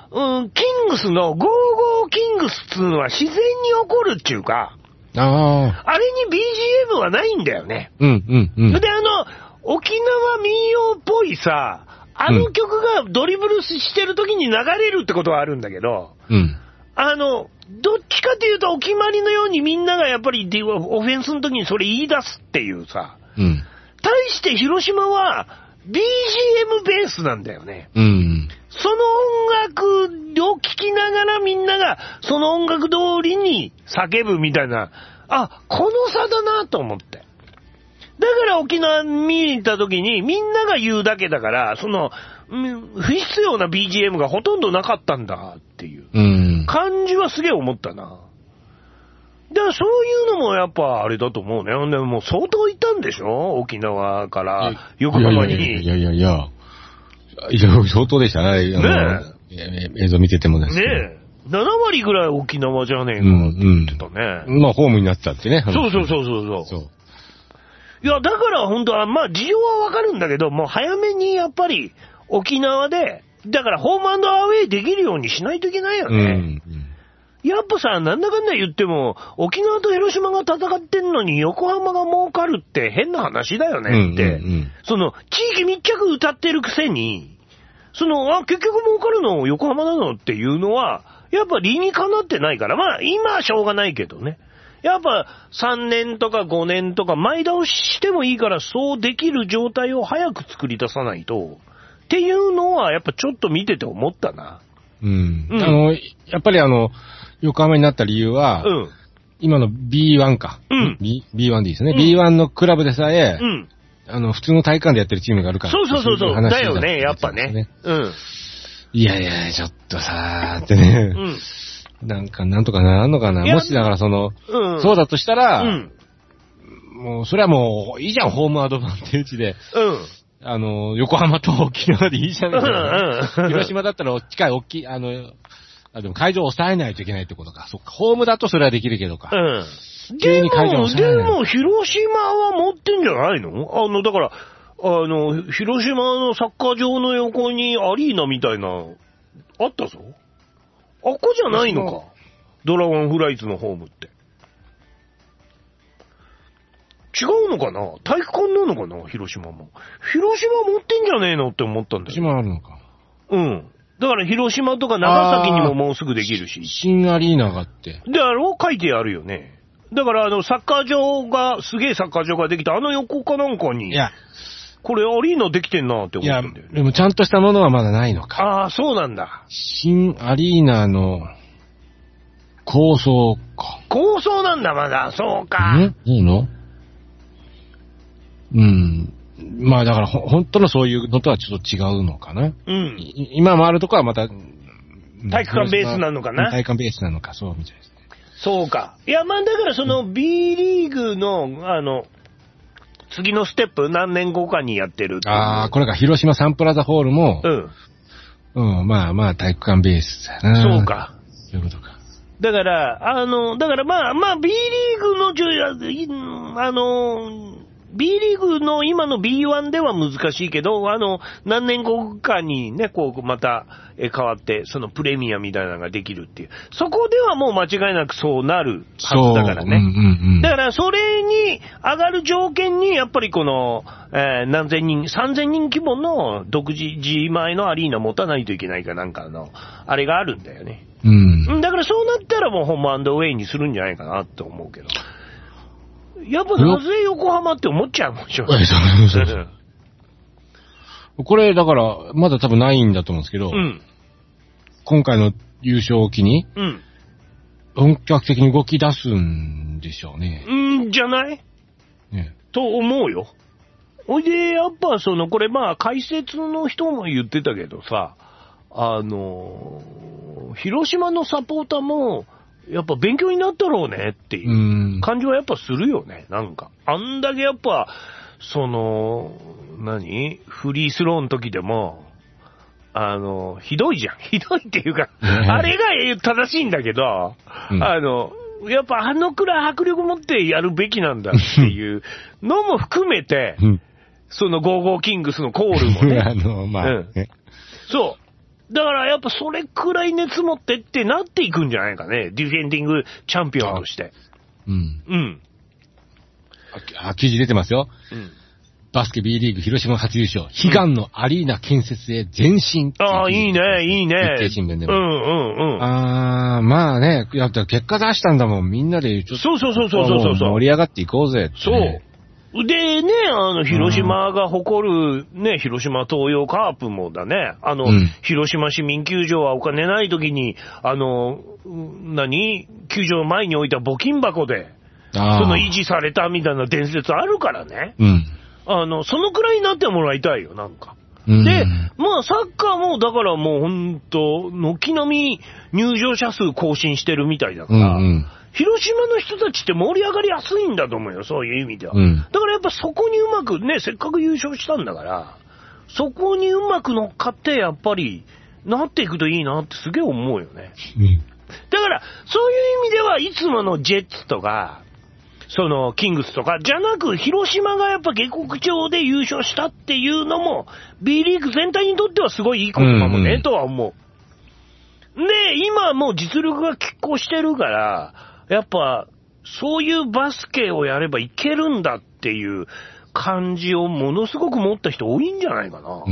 うん、キングスのゴーゴーキングスっつうのは自然に起こるっていうか、 ああ。 あれに ビージーエム はないんだよね。 うん、うん、うん。 で、あの、沖縄民謡っぽいさ、あの曲がドリブルしてる時に流れるってことはあるんだけど、 うん。 あの、どっちかというとお決まりのようにみんながやっぱりオフェンスの時にそれ言い出すっていうさ、 うん。 対して広島は ビージーエム ベースなんだよね。 うん。 その音楽を聴きながらみんながその音楽通りに叫ぶみたいな、あ、この差だなと思って。だから沖縄見に行った時にみんなが言うだけだから、その、不必要な ビージーエム がほとんどなかったんだっていう感じはすげえ思ったな。だからそういうのもやっぱあれだと思うね。でももう相当いたんでしょ沖縄から横浜に。 いやいやいやいや。いや、相当でしたね。ねえ。映像見ててもですね。ねえ。ななわりぐらい沖縄じゃねえかって言ってたね。 うんうん、まあホームになってたってね。 そうそうそうそうそう。そういや、だから本当は、まあ事情はわかるんだけど、もう早めにやっぱり沖縄で、だからホーム&アウェイできるようにしないといけないよね。うんうんやっぱさ、なんだかんだ言っても、沖縄と広島が戦ってんのに横浜が儲かるって変な話だよねって。うんうんうん、その、地域密着歌ってるくせに、その、あ、結局儲かるの横浜なのっていうのは、やっぱ理にかなってないから、まあ今はしょうがないけどね。やっぱさんねんとかごねんとか前倒ししてもいいからそうできる状態を早く作り出さないと、っていうのはやっぱちょっと見てて思ったな。 うん。うん、あの、やっぱりあの、横浜になった理由は、うん、今の ビーワン か。うん、B、ビーワン でいいですね、うん。ビーワン のクラブでさえ、うん、あの、普通の体育館でやってるチームがあるから。 そうそうそうそう。だよね、やっぱね。うん。 いやいや、ちょっとさーってね。うん。なんか、なんとかならんのかな。もしだからその、うん、そうだとしたら、うん、もう、それはもう、いいじゃん、ホームアドバンテージで。うん。あの、横浜と沖縄でいいじゃん、みたいな。うんうん、広島だったら近い、大きい、あの、あ、でも会場を抑えないといけないってことか。そっか。ホームだとそれはできるけどか。うん。急に会場を抑えない。 でも、広島は持ってんじゃないの？あの、だから、あの、広島のサッカー場の横にアリーナみたいな、あったぞ。あっこじゃないのか。ドラゴンフライズのホームって。違うのかな？体育館なのかな？広島も。広島持ってんじゃねえのって思ったんだよ。 広島あるのか。 うん。だから広島とか長崎にももうすぐできるし。 新アリーナがあって。 で、あろ書いてあるよね。だからあの、サッカー場が、すげえサッカー場ができたあの横かなんかに。いや。これアリーナできてんなって思ったんだよね。 いや、でもちゃんとしたものはまだないのか。 ああ、そうなんだ。 新アリーナの構想か。 構想なんだ、まだ。そうか。 んいいのうん。まあだからほ、本当のそういうのとはちょっと違うのかな。うん。今もあるとこはまた、 体育館ベースなのかな。 体育館ベースなのか、そうみたいですね。 そうか。いや、まあだからその B リーグの、あの、次のステップ何年後かにやってるっていう。 ああ、これが広島サンプラザホールも、うん。うん、まあまあ体育館ベースだな。 そうか。 そういうことか。 だから、あの、だからまあまあ B リーグの、あの、B リーグの今の ビーワン では難しいけど、あの、何年後かにね、こう、また変わって、そのプレミアみたいなのができるっていう。そこではもう間違いなくそうなるはずだからね。うんうんうん、だから、それに上がる条件に、やっぱりこの、えー、何千人、さんぜんにん規模の独自自前のアリーナ持たないといけないかなんかの、あれがあるんだよね。うん。だからそうなったらもうホーム&アウェイにするんじゃないかなって思うけど。やっぱなぜ横浜って思っちゃうもんしょ。 これだからまだ多分ないんだと思うんですけど、うん、今回の優勝を機に、うん、本格的に動き出すんでしょうね。 うんじゃない、ね、と思うよ。ほいでやっぱそのこれまあ解説の人も言ってたけどさ、あの広島のサポーターもやっぱ勉強になったろうねっていう感じはやっぱするよね。なんか。あんだけやっぱ、その、何フリースローの時でも、あの、ひどいじゃん。ひどいっていうか、あれが正しいんだけど、うん、あの、やっぱあのくらい迫力持ってやるべきなんだっていうのも含めて、そのゴーゴーキングスのコールもね。あの、まあ、うん、そう。 だからやっぱそれくらい熱持ってってなっていくんじゃないかね。ディフェンディングチャンピオンとして。 うん。 うん。 あ、記事出てますよ。うん。バスケ B リーグ広島初優勝。悲願のアリーナ建設へ前進。 ああ、いいね、いいね。 日経新聞でも。 うんうんうん。 ああ、まあね、やったら結果出したんだもん。みんなでちょっと。 そうそうそうそうそうそう。 盛り上がっていこうぜって、 ね。そう。でね、あの、広島が誇る、ね、広島東洋カープもだね、あの、うん、広島市民球場はお金ない時に、あの、何球場の前に置いた募金箱で、その維持されたみたいな伝説あるからね。 うん。 あの、そのくらいになってもらいたいよ、なんか。うん、で、まあ、サッカーも、だからもうほんと、軒並み入場者数更新してるみたいだから、うんうん、広島の人たちって盛り上がりやすいんだと思うよ、そういう意味では。うん、だからやっぱそこにうまくね、せっかく優勝したんだから、そこにうまく乗っかって、やっぱり、なっていくといいなってすげえ思うよね。うん、だから、そういう意味では、いつものジェッツとか、その、キングスとか、じゃなく、広島がやっぱ下克上で優勝したっていうのも、B リーグ全体にとってはすごいいいことかもね、うんうん、とは思う。で、今もう実力が拮抗してるから、やっぱ、そういうバスケをやればいけるんだっていう感じをものすごく持った人多いんじゃないかな。うん、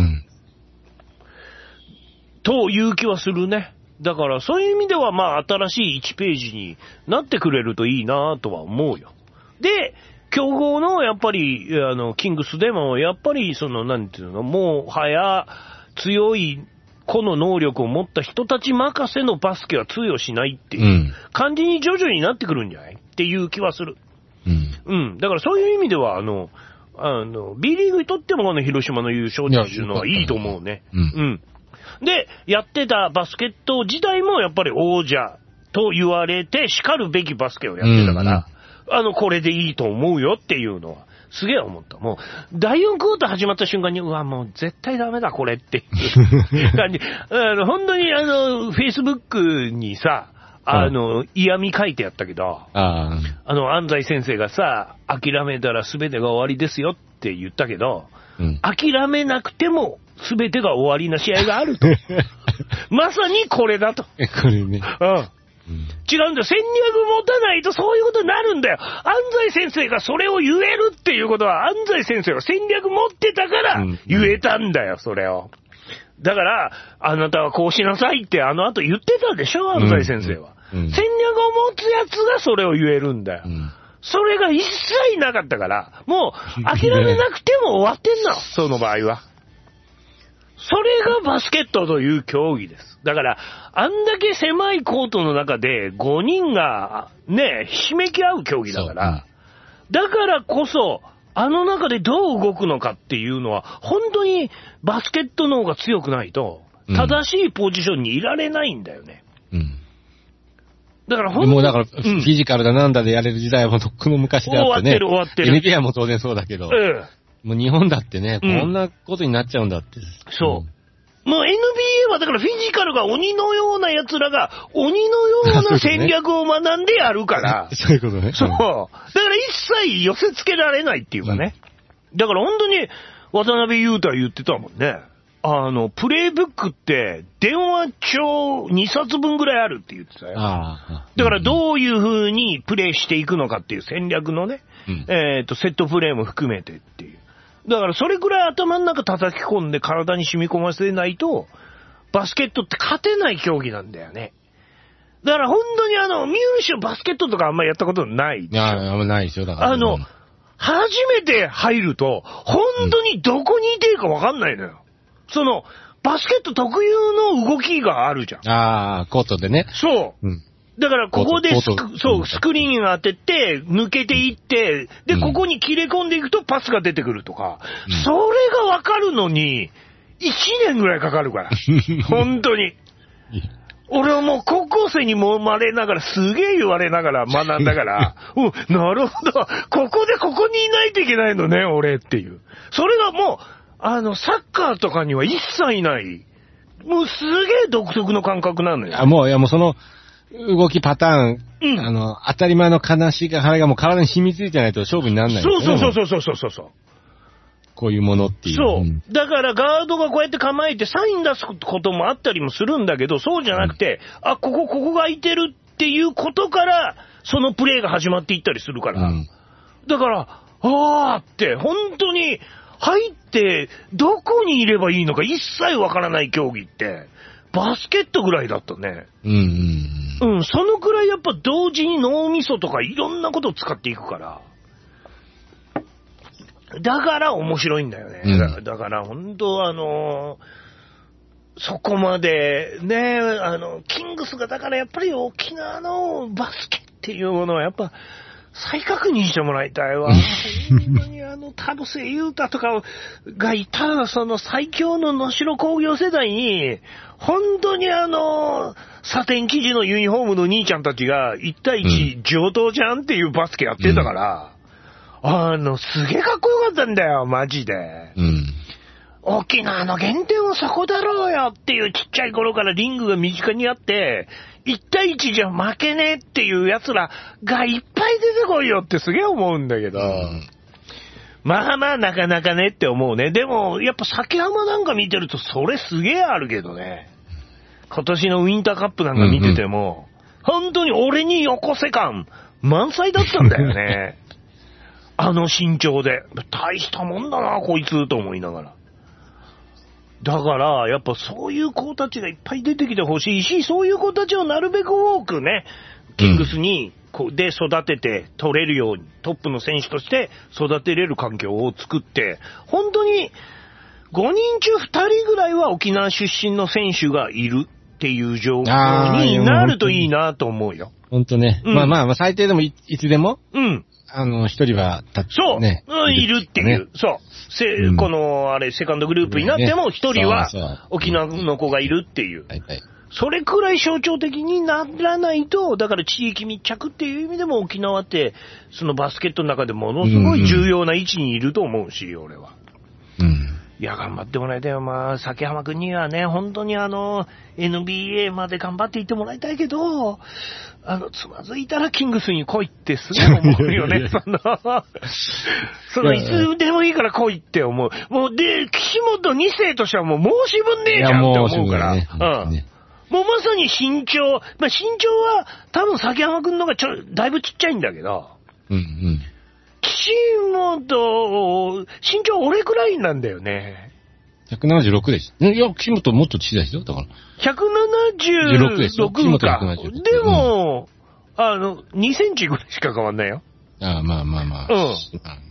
という気はするね。だからそういう意味ではまあ新しいいちページになってくれるといいなとは思うよ。で、強豪のやっぱり、あの、キングスでも、やっぱりその、なんていうの、もうはや強い個の能力を持った人たち任せのバスケは通用しないっていう感じに徐々になってくるんじゃないっていう気はする。うん。うん。だからそういう意味では、あの、あの、B リーグにとってもあの、広島の優勝っていうのはいいと思うね。うん。うん。で、やってたバスケット自体もやっぱり王者と言われて叱るべきバスケをやってたから、うんうん、あの、これでいいと思うよっていうのは、すげえ思った。もう、だいよんクォーター始まった瞬間に、うわ、もう絶対ダメだ、これっていう感じ。あの、本当にあの、Facebook にさ、あの、嫌味書いてやったけど、あ, あの、安西先生がさ、諦めたら全てが終わりですよって言ったけど、うん、諦めなくても全てが終わりな試合があると。まさにこれだと。 これね。 うんうん、違うんだよ。戦略持たないとそういうことになるんだよ。安西先生がそれを言えるっていうことは、安西先生は戦略持ってたから言えたんだよ、それを。だから、あなたはこうしなさいってあの後言ってたでしょ、安西先生は。うんうん、戦略を持つやつがそれを言えるんだよ。うん、それが一切なかったから、もう諦めなくても終わってんの、その場合は。それがバスケットという競技です。だから、あんだけ狭いコートの中でごにんがね、ひしめき合う競技だから、うん、だからこそ、あの中でどう動くのかっていうのは、本当にバスケットの方が強くないと、正しいポジションにいられないんだよね。うん。だから本当に。 もうだから、フィジカルだなんだでやれる時代はもうとっくの昔であってね。終わってる終わってる。エヌビーエー も当然そうだけど。うん。もう日本だってね、こんなことになっちゃうんだって。うん、 そう。もう エヌビーエー はだからフィジカルが鬼のような奴らが鬼のような戦略を学んでやるから。 そういうことね。 そう。だから一切寄せ付けられないっていうかね。うん、だから本当に渡辺裕太言ってたもんね。あの、プレイブックって電話帳にさつぶんぐらいあるって言ってたよ。あだからどういう風にプレイしていくのかっていう戦略のね、うん、えっと、セットプレイも含めてっていう。だからそれくらい頭の中叩き込んで体に染み込ませないと、バスケットって勝てない競技なんだよね。だから本当にあの、ミュージシャンバスケットとかあんまりやったことない。 いや、あんまないですよ、だから。 あの、初めて入ると、本当にどこにいていいかわかんないのよ。その、バスケット特有の動きがあるじゃん。 ああ、コートでね。 そう。うん。だからここでスク、そう、スクリーン当てて、抜けていって、で、うん、ここに切れ込んでいくとパスが出てくるとか、うん、それがわかるのに、いちねんぐらいかかるから。本当に。俺はもう高校生にもまれながら、すげえ言われながら学んだから、うん、なるほど。ここでここにいないといけないのね、俺っていう。それがもう、あの、サッカーとかには一切ない。もうすげえ独特の感覚なのよ。 あ、もう、いやもうその、動きパターン、うん、あの、当たり前の悲しいが、腹がもう体に染みついてないと勝負にならない、ね。 そうそうそうそうそうそうそう。 こういうものっていう。 そう。だからガードがこうやって構えてサイン出すこともあったりもするんだけど、そうじゃなくて、うん、あ、ここ、ここが空いてるっていうことから、そのプレーが始まっていったりするから。うん、だから、あーって、本当に入って、どこにいればいいのか一切わからない競技って、バスケットぐらいだったね。 うんうんうん。 うん、そのくらいやっぱ同時に脳みそとかいろんなことを使っていくから。だから面白いんだよね。うん、だから本当あのー、そこまでね、あの、キングスがだからやっぱり沖縄のバスケっていうものはやっぱ再確認してもらいたいわ。本当にあの、田臥勇太とかがいたその最強の能代工業世代に、本当にあの、サテン生地のユニフォームの兄ちゃんたちがいち対いち上等じゃんっていうバスケやってたから、うん、あの、すげえかっこよかったんだよ、マジで。 うん。 沖縄の原点はそこだろうよっていうちっちゃい頃からリングが身近にあって、いち対いちじゃ負けねえっていう奴らがいっぱい出てこいよってすげえ思うんだけど、うん、まあまあなかなかねって思うね。でもやっぱ崎浜なんか見てるとそれすげえあるけどね。今年のウィンターカップなんか見てても、うんうん、本当に俺によこせ感満載だったんだよね。あの身長で。大したもんだなこいつと思いながら。だから、やっぱそういう子たちがいっぱい出てきてほしいし、そういう子たちをなるべく多くね、キングスにこうで育てて取れるように、トップの選手として育てれる環境を作って、本当にごにん中ふたりぐらいは沖縄出身の選手がいるっていう状況になるといいなと思うよ。 本当ね。うん、まあまあ、最低でも い, いつでも、 うん。 あの、一人は立って、ね、 そう、いるっていう。そう。せ、うん、この、あれ、セカンドグループになっても、一人は沖縄の子がいるっていう。 はいはい。 それくらい象徴的にならないと、だから地域密着っていう意味でも沖縄って、そのバスケットの中でものすごい重要な位置にいると思うし、俺は。 うん。 いや、頑張ってもらいたいよ。まあ、崎浜くんにはね、本当にあの、エヌビーエー まで頑張っていってもらいたいけど、あの、つまずいたらキングスに来いってすごい思うよね、その、その、いつでもいいから来いって思う。もう、で、岸本に世としてはもう申し分ねえじゃんって思うから。ね、うん。もうまさに身長、まあ、身長は多分崎浜くんの方がちょ、だいぶちっちゃいんだけど、 うんうん。 岸本、身長俺くらいなんだよね。 ひゃくななじゅうろくです。いや、岸本もっと小さいですよ、だから。 ひゃくななじゅうろくですよ。岸本ひゃくななじゅうろく。 でも、うん、あの、にセンチぐらいしか変わんないよ。 ああ、まあまあまあ。 うん。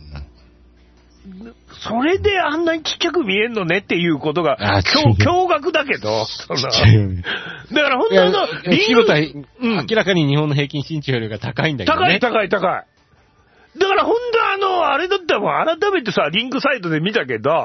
それであんなにちっちゃく見えんのねっていうことが、驚愕だけど、その、だから本当の、 岸本は、うん、明らかに日本の平均身長よりが高いんだけどね。 高い高い高い。だから本当あの、あれだったらもう改めてさ、リンクサイドで見たけど、うん、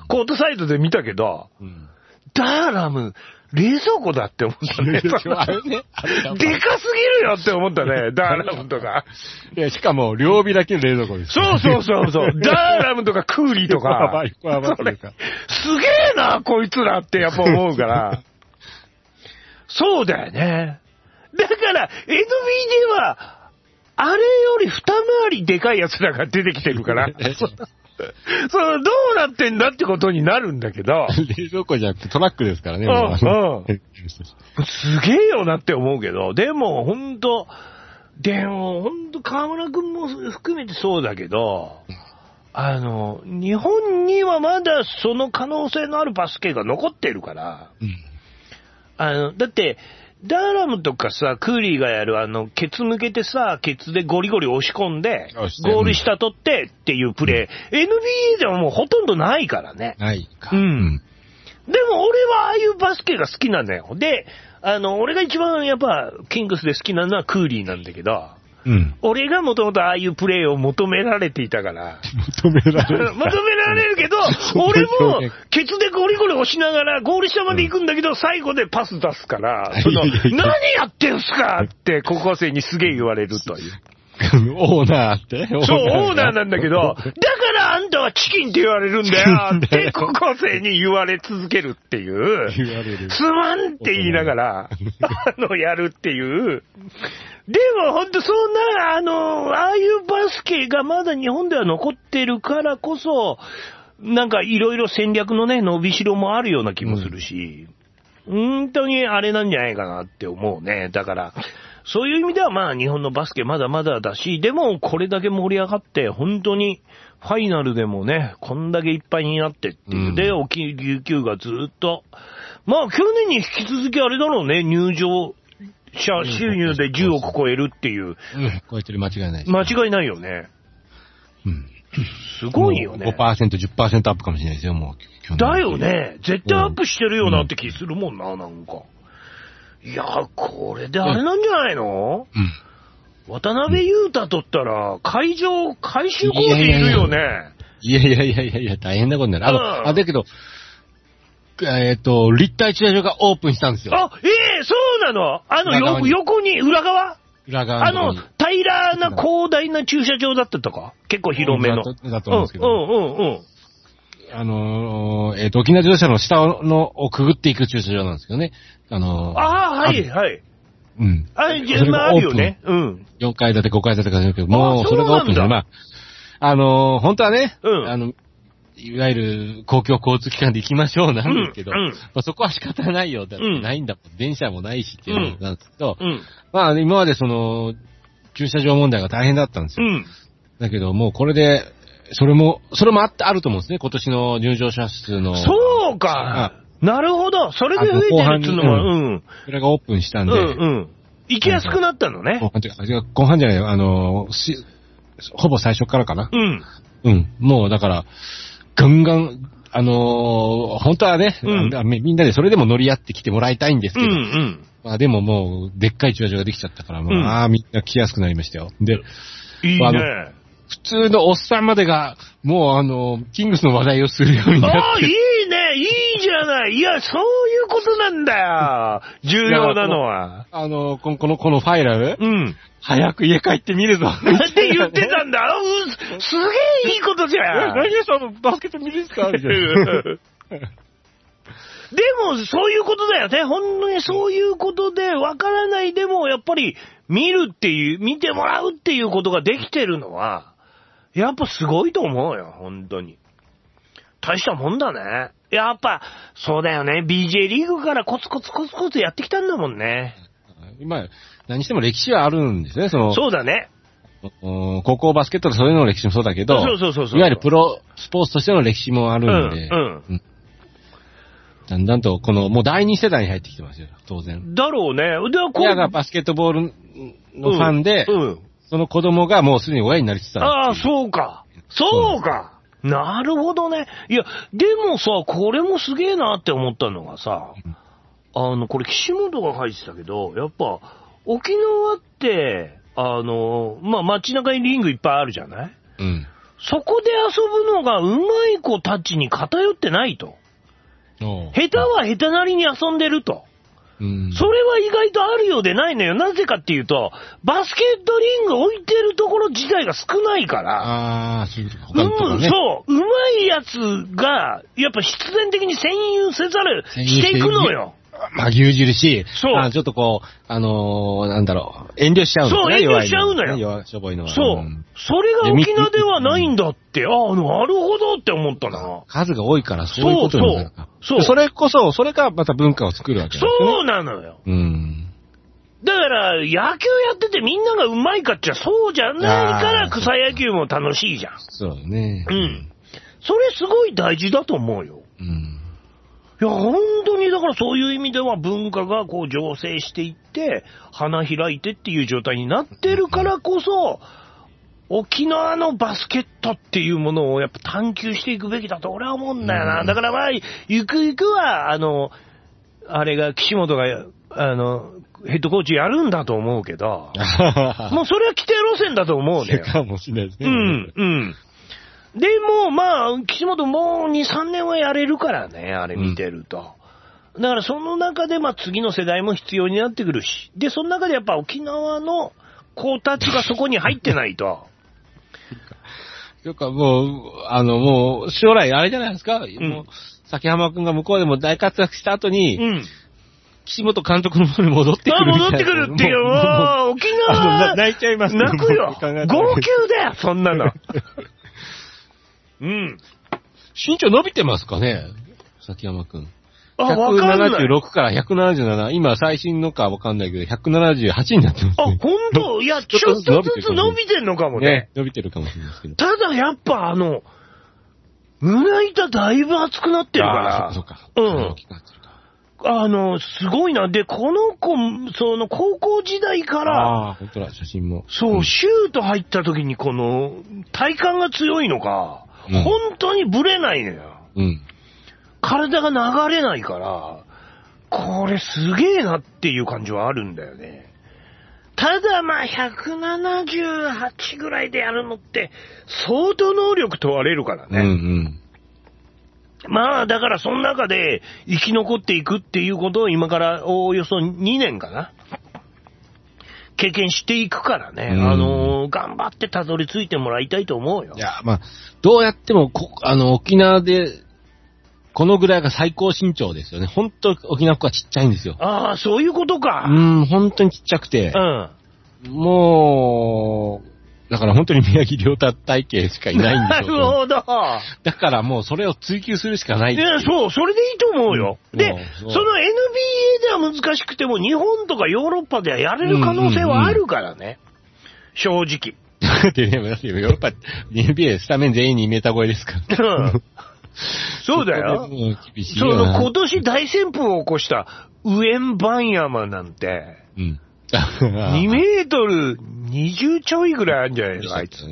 コートサイドで見たけど、うん、ダーラム、冷蔵庫だって思ったね。あれね。でかすぎるよって思ったね、ダーラムとか。 いや、しかも、両尾だけの冷蔵庫です。 そうそうそうそう。ダーラムとかクーリーとか。 やばい、やばい。すげえな、こいつらってやっぱ思うから。そうだよね。だから、エヌビー では、あれより二回りでかい奴らが出てきてるから、そのどうなってんだってことになるんだけど。 冷蔵庫じゃなくてトラックですからね。 うんうん、すげえよなって思うけど、でもほんと、でもほんと河村くんも含めてそうだけど、あの、日本にはまだその可能性のあるバスケが残ってるから、うん、あの、だって、ダーラムとかさ、クーリーがやるあの、ケツ向けてさ、ケツでゴリゴリ押し込んで、ゴール下取ってっていうプレー、うん、エヌビーエー ではもうほとんどないからね。 ないか。 うん。でも俺はああいうバスケが好きなんだよ。で、あの、俺が一番やっぱ、キングスで好きなのはクーリーなんだけど、うん、俺がもともとああいうプレーを求められていたから。 求められる求められるけど、俺も、ケツでゴリゴリ押しながら、ゴール下まで行くんだけど、うん、最後でパス出すから、その、何やってんすかって、高校生にすげえ言われるという。 オーナーってそう、オーナーなんだけど、だからあんたはチキンって言われるんだよって、高校生に言われ続けるっていう。 言われる。 すまんって言いながら、あの、やるっていう。でもほんとそんな、あの、ああいうバスケがまだ日本では残ってるからこそ、 なんかいろいろ戦略のね、伸びしろもあるような気もするし、うん、本当にあれなんじゃないかなって思うね。だから、そういう意味ではまあ日本のバスケまだまだだし、でもこれだけ盛り上がって、本当にファイナルでもね、こんだけいっぱいになってっていう。うん、で、沖琉球がずっと、まあ去年に引き続きあれだろうね、入場者収入でじゅうおく超えるっていう。 うん、超えてる間違いない。 間違いないよね。うん。すごいよね。 ごパーセント、じゅっパーセント アップかもしれないですよ、もう。だよね。絶対アップしてるよなって気するもんな、うん、なんか。いや、これであれなんじゃないの？うん。渡辺裕太とったら、会場、改修工事いるよね。 いやいやいやいやいや、大変なことになる。あの、うん、あ、だけど、えっ、ー、と、立体駐車場がオープンしたんですよ。 あ、ええー、そうなの？あの、よ横に、裏側裏側あの、平らな広大な駐車場だったとか結構広めの。 だと、だと思うんですけど。 うんうんうん。 あのー、えっ、ー、と、沖縄自動車の下のをくぐっていく駐車場なんですけどね。あのー、 ああ、はいはい。 うん。 あれ、じゃあ、あるよね。うん。 よんかい建て、ごかい建てかするけど、もう、それがオープンで、まあ、あのー、本当はね、うん。あの、いわゆる公共交通機関で行きましょうなんですけど、うんうん、まあ、そこは仕方ないよ。だってないんだもん、うん。電車もないしっていうのなんですけど、うん、まあ、今までその、駐車場問題が大変だったんですよ。うん、だけど、もうこれで、それも、それもあって、あると思うんですね。今年の入場者数の。 そうか。なるほど。それで増えてるっていうのは、うん。 それがオープンしたんで。うんうん。 行きやすくなったのね。 後半じゃない、後半じゃない、あの、し、ほぼ最初からかな。 うん。 うん。もう、だから、ガンガン、あのー、本当はね、うん、みんなでそれでも乗り合ってきてもらいたいんですけど、うんうん、まあでももう、でっかい駐車場ができちゃったから、まあ、うん、あみんな来やすくなりましたよ。で、 いいね。 あの普通のおっさんまでが、もうあの、キングスの話題をするようになって。 ああ、いいね、いいじゃない。いや、そういうことなんだよ。重要なのは。 あの、この、この、このファイナル、 うん。 早く家帰って見るぞ。 って言ってたんだ。うん、すげえいいことじゃん。 何でそのバスケット見るんですかみたいな。 でも、そういうことだよね。本当にそういうことで、わからないでも、やっぱり、見るっていう、見てもらうっていうことができてるのは、やっぱすごいと思うよ、本当に。大したもんだね。やっぱ、そうだよね。ビージェー リーグからコツコツコツコツやってきたんだもんね。 今、何しても歴史はあるんですね、その。 そうだね。 高校バスケットのそういうの歴史もそうだけど、 そうそうそうそう。 いわゆるプロスポーツとしての歴史もあるんで、うんうんうん、だんだんと、この、もう第二世代に入ってきてますよ、当然。 だろうね。で、 親がバスケットボールのファンで、うんうん、その子供がもうすでに親になりつつある。 ああ、そうか。そうか。なるほどね。いや、でもさ、これもすげえなって思ったのがさ、うん、あの、これ岸本が書いてたけど、やっぱ、沖縄って、あの、まあ、街中にリングいっぱいあるじゃない？ うん。 そこで遊ぶのが上手い子たちに偏ってないと。下手は下手なりに遊んでると。うん、それは意外とあるようでないのよ。なぜかっていうと、バスケットリング置いてるところ自体が少ないから。 ああ、そういうことか、ね。うん、そう。うまいやつが、やっぱ必然的に占有せざるしていくのよ。 まあ、牛耳し、そう。あちょっとこう、あのー、なんだろう、遠慮しちゃうのね。そう、遠慮しちゃうのよ。 弱しょぼいのは。 そう。うん、それが沖縄ではないんだって、ああ、なるほどって思ったな。 数が多いからそういうことになるか。 そう。 それこそ、それがまた文化を作るわけですね。 そうなのよ。 うん。 だから、野球やっててみんながうまいかっちゃそうじゃないから草野球も楽しいじゃん。 そうね。 うん。それすごい大事だと思うよ。 うん。 いや、本当にだからそういう意味では文化がこう醸成していって、花開いてっていう状態になってるからこそ、沖縄のバスケットっていうものをやっぱ探求していくべきだと俺は思うんだよな。だからまあ、ゆくゆくは、あの、あれが岸本が、あの、ヘッドコーチやるんだと思うけど、もうそれは規定路線だと思うね。 かもしれないですね。 うん、うん。でも、まあ、岸本もうに、さんねんはやれるからね、あれ見てると。うん、だからその中で、まあ次の世代も必要になってくるし。で、その中でやっぱ沖縄の子たちがそこに入ってないと。 というかもう、あの、もう、将来あれじゃないですか、うん、もう、崎浜くんが向こうでも大活躍した後に、うん、岸本監督の方に戻ってくるみたいな。 戻ってくるっていう、もう、沖縄、 泣いちゃいます。 泣くよ。号泣だよ、そんなの。うん。 身長伸びてますかね崎山くん。 あ、わかんない。ひゃくなななじゅうろくからひゃくななじゅうなな、今最新のかわかんないけど、ひゃくななじゅうはちになってます、ね。 あ、ほんといや、ちょっとずつ伸びてんのかもね。ね、 伸びてるかもしれないですけど。 ただやっぱあの、胸板だいぶ厚くなってるから。 あ、そっかそっか。うん。 あの、すごいな。で、この子、その、高校時代から、 ああ、本当だ、写真も。 そう、うん、シュート入った時に、この、体幹が強いのか、うん、本当にブレないのよ。 うん。 体が流れないから、これすげえなっていう感じはあるんだよね。ただ、まあ、ひゃくななじゅうはちぐらいでやるのって、相当能力問われるからね。 うんうん。 まあ、だからその中で生き残っていくっていうことを今からおおよそにねんかな。経験していくからね。うん、あのー、頑張ってたどり着いてもらいたいと思うよ。 いや、まあ、どうやってもこ、あの、沖縄で、このぐらいが最高身長ですよね。本当沖縄っ子はちっちゃいんですよ。 ああ、そういうことか。 うん、本当にちっちゃくて。 うん。 もう、だから本当に宮城亮太体型しかいないんですよ。 なるほど。 だからもうそれを追求するしかない。いや、そう、それでいいと思うよ。うん、で、その エヌビーエー では難しくても、日本とかヨーロッパではやれる可能性はあるからね。うんうんうん、正直。 でね、ヨーロッパ、エヌビーエー スタメン全員にメーター超えですから。うんそうだよ。その今年大旋風を起こしたウエンバンヤマなんて、うん、にメートルにじゅうちょいぐらいあるんじゃないですか、あいつ。うん、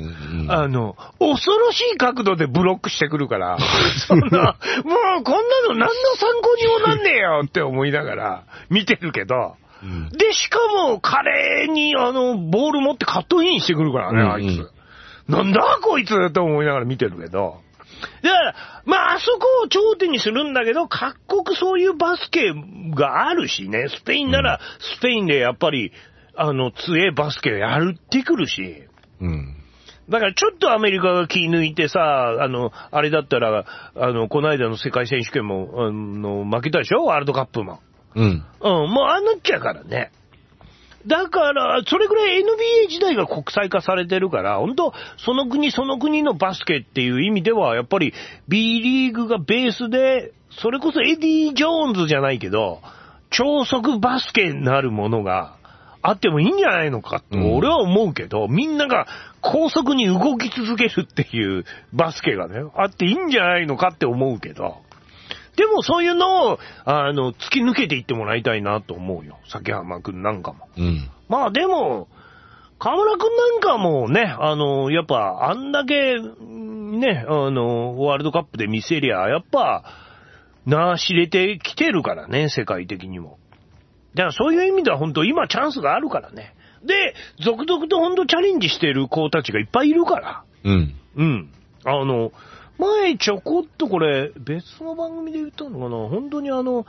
あの、恐ろしい角度でブロックしてくるから、そんな、もうこんなの何の参考にもなんねえよって思いながら見てるけど、うん、で、しかも華麗にあの、ボール持ってカットインしてくるからね、あいつ。うんうん、なんだこいつと思いながら見てるけど、だから、まあ、あそこを頂点にするんだけど、各国そういうバスケがあるしね、スペインならスペインでやっぱり、あの、強いバスケをやってくるし、 うん。 だからちょっとアメリカが気抜いてさ、あの、あれだったら、あの、この間の世界選手権も、あの、負けたでしょワールドカップも。 うん。 うん、もうあんなっちゃからね。だから、それぐらい エヌビーエー 時代が国際化されてるから、本当その国その国のバスケっていう意味では、やっぱり B リーグがベースで、それこそエディ・ジョーンズじゃないけど、超速バスケになるものがあってもいいんじゃないのかと、俺は思うけど、うん、みんなが高速に動き続けるっていうバスケがね、あっていいんじゃないのかって思うけど、でもそういうのを、あの、突き抜けていってもらいたいなと思うよ。崎浜くんなんかも。 うん。 まあでも、河村くんなんかもね、あの、やっぱあんだけ、ね、あの、ワールドカップで見せりゃ、やっぱ、な、知れてきてるからね、世界的にも。だからそういう意味では本当今チャンスがあるからね。で、続々と本当チャレンジしてる子たちがいっぱいいるから。 うん。 うん。あの、前ちょこっとこれ別の番組で言ったのかな、本当にあの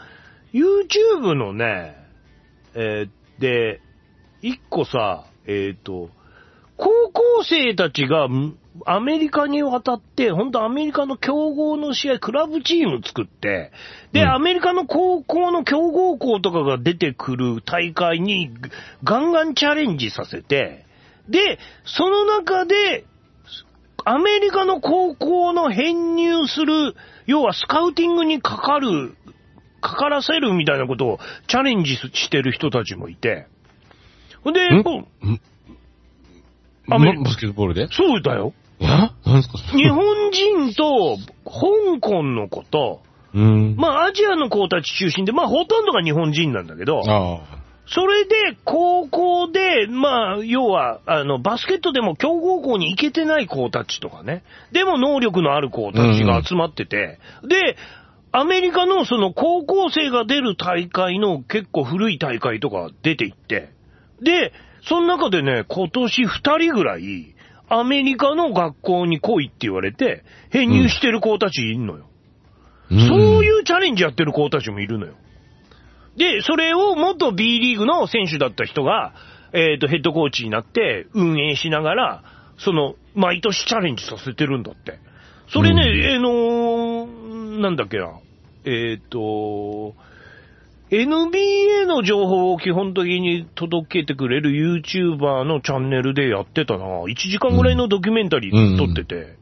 YouTube のね、えー、で一個さ、えっと高校生たちがアメリカに渡って、本当アメリカの強豪の試合、クラブチーム作って、で、うん、アメリカの高校の強豪校とかが出てくる大会にガンガンチャレンジさせて、で、その中でアメリカの高校の編入する、要はスカウティングにかかる、かからせるみたいなことをチャレンジしてる人たちもいて。で、 んんアメリバスケットボールで？ そうだよ。 え？何ですか？ 日本人と香港の子と、 うん、 まあアジアの子たち中心で、まあほとんどが日本人なんだけど、 あそれで、高校で、まあ、要は、あの、バスケットでも強豪校に行けてない子たちとかね。でも能力のある子たちが集まってて。うん、で、アメリカのその高校生が出る大会の結構古い大会とか出ていって。で、その中でね、今年二人ぐらい、アメリカの学校に来いって言われて、編入してる子たちいるのよ。うん、そういうチャレンジやってる子たちもいるのよ。で、それを元 B リーグの選手だった人が、えっと、ヘッドコーチになって運営しながら、その、毎年チャレンジさせてるんだって。それね、うん、あのー、なんだっけな、えっと、エヌビーエー の情報を基本的に届けてくれる YouTuber のチャンネルでやってたな。いちじかんぐらいのドキュメンタリー撮ってて。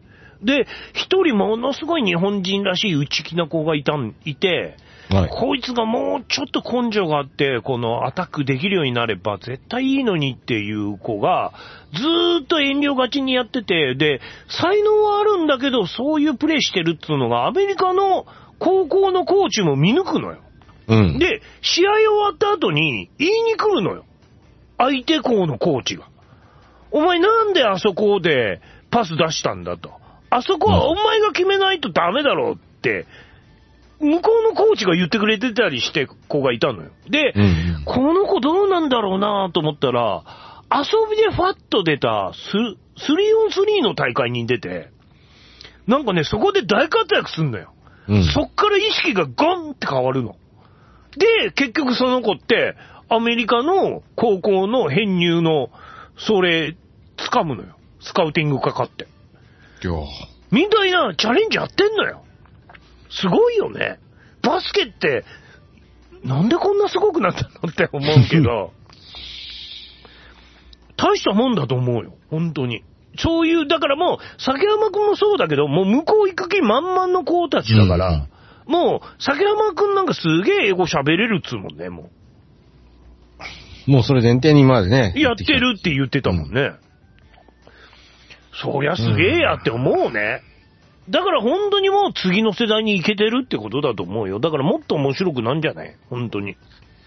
で、一人ものすごい日本人らしい内気な子がいたん、いて、はい、こいつがもうちょっと根性があって、このアタックできるようになれば絶対いいのにっていう子が、ずーっと遠慮がちにやってて、で、才能はあるんだけど、そういうプレーしてるっていうのが、アメリカの高校のコーチも見抜くのよ。うん、で、試合終わった後に言いに来るのよ。相手校のコーチが。お前なんであそこでパス出したんだと。あそこはお前が決めないとダメだろうって、向こうのコーチが言ってくれてたりして子がいたのよ。で、うんうん、この子どうなんだろうなと思ったら、遊びでファッと出た スリーオンスリー の大会に出て、なんかね、そこで大活躍すんのよ。うん、そっから意識がゴンって変わるの。で、結局その子って、アメリカの高校の編入の、それ、掴むのよ。スカウティングかかって。みたいなチャレンジやってんのよ。すごいよね。バスケって、なんでこんなすごくなったのって思うけど、大したもんだと思うよ。本当に。そういう、だからもう、崎山くんもそうだけど、もう向こう行く気満々の子たちだから、うん、もう、崎山くんなんかすげえ英語喋れるっつうもんね、もう。もうそれ前提に今までね。 やってるって言ってたもんね。うん、そりゃすげえやって思うね。だから本当にもう次の世代に行けてるってことだと思うよ。だからもっと面白くなんじゃない本当に。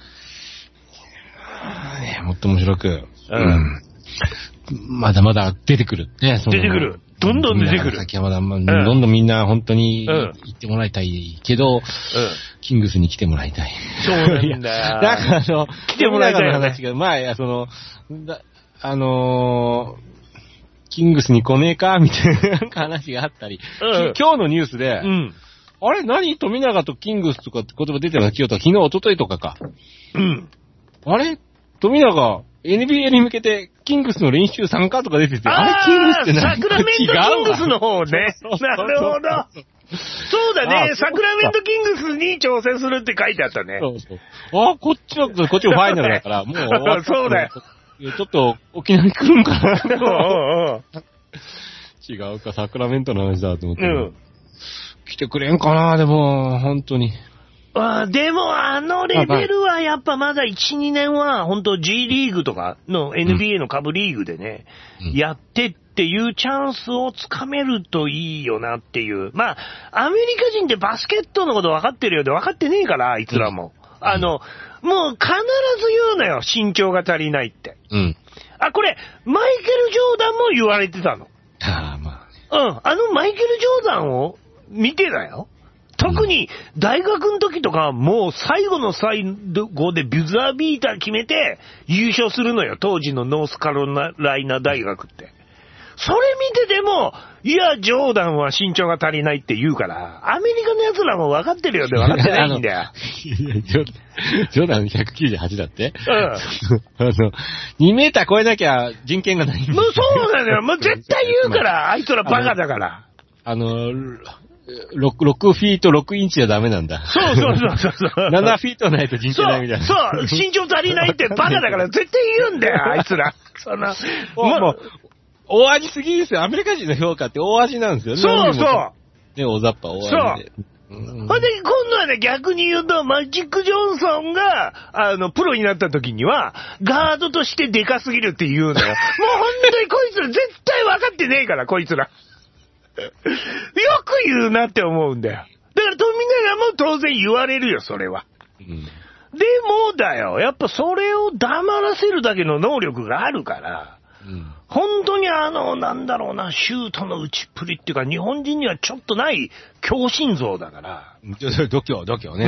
もっと面白く。うん。まだまだ出てくる。ね、 出てくる。どんどん出てくる。 先はまだ、まあ、うん、どんどんみんな本当に行ってもらいたいけど、うん、キングスに来てもらいたい。 そうなんだよ。 だからあの、来てもらいたいの話が、前、その、だあのー、キングスに来ねえかみたいな話があったり、うん、今日のニュースで、うん、あれ何富永とキングスとかって言葉出てるの昨日、昨日、一昨日とかか。うん。あれ富永、エヌビーエー に向けて、キングスの練習参加とか出てて、あれキングスって何サクラメントキングスの方ね。なるほど。そうだね。サクラメントキングスに挑戦するって書いてあったね。そうそう。 あ、こっちは、こっちもファイナルだから、もう。 そうだよ。 ちょっと沖縄に来るんかな違うか、サクラメントの話だと思って。うん、来てくれんかな、でも、本当に。 あでも、あのレベルはやっぱまだいち、にねんは、本当 G リーグとかの エヌビーエー の下部リーグでね、うん、やってっていうチャンスをつかめるといいよなっていう。まあ、アメリカ人ってバスケットのこと分かってるようで分かってねえから、あいつらも。うん、あの、もう必ず言うのよ、身長が足りないって。うん。あ、これ、マイケル・ジョーダンも言われてたの。ああ、まあ。うん。あのマイケル・ジョーダンを見てだよ。特に大学の時とか、もう最後の最後でビュザービーター決めて優勝するのよ。当時のノースカロライナ大学って。それ見てても、いや、ジョーダンは身長が足りないって言うから、アメリカの奴らも分かってるよって分かってないんだよ。 ジョーダンひゃくきゅうじゅうはちだってうん。あの、にメーター超えなきゃ人権がないんだよ。 もうそうなのよ。もう絶対言うから、あいつらバカだから。 あの、ろく、ろくフィートろくインチじゃダメなんだ。 そうそうそうそうそう。 ななフィートないと人権ないみたいな。 そう、そう、身長足りないってバカだから絶対言うんだよ、あいつら。そんな。 もう、もう大味すぎですよ。アメリカ人の評価って大味なんですよね。 そうそう。 ね、大雑把大味で。そう。 ほ、うん、んで、今度はね、逆に言うと、マジック・ジョンソンが、あの、プロになった時には、ガードとしてデカすぎるって言うのよ。もう本当にこいつら絶対分かってねえから、こいつら。よく言うなって思うんだよ。だから富永も当然言われるよ、それは。うん、でもだよ、やっぱそれを黙らせるだけの能力があるから、うん、本当にあの、なんだろうな、シュートの打ちっぷりっていうか、日本人にはちょっとない強心臓だから。 度胸、度胸ね。 うん。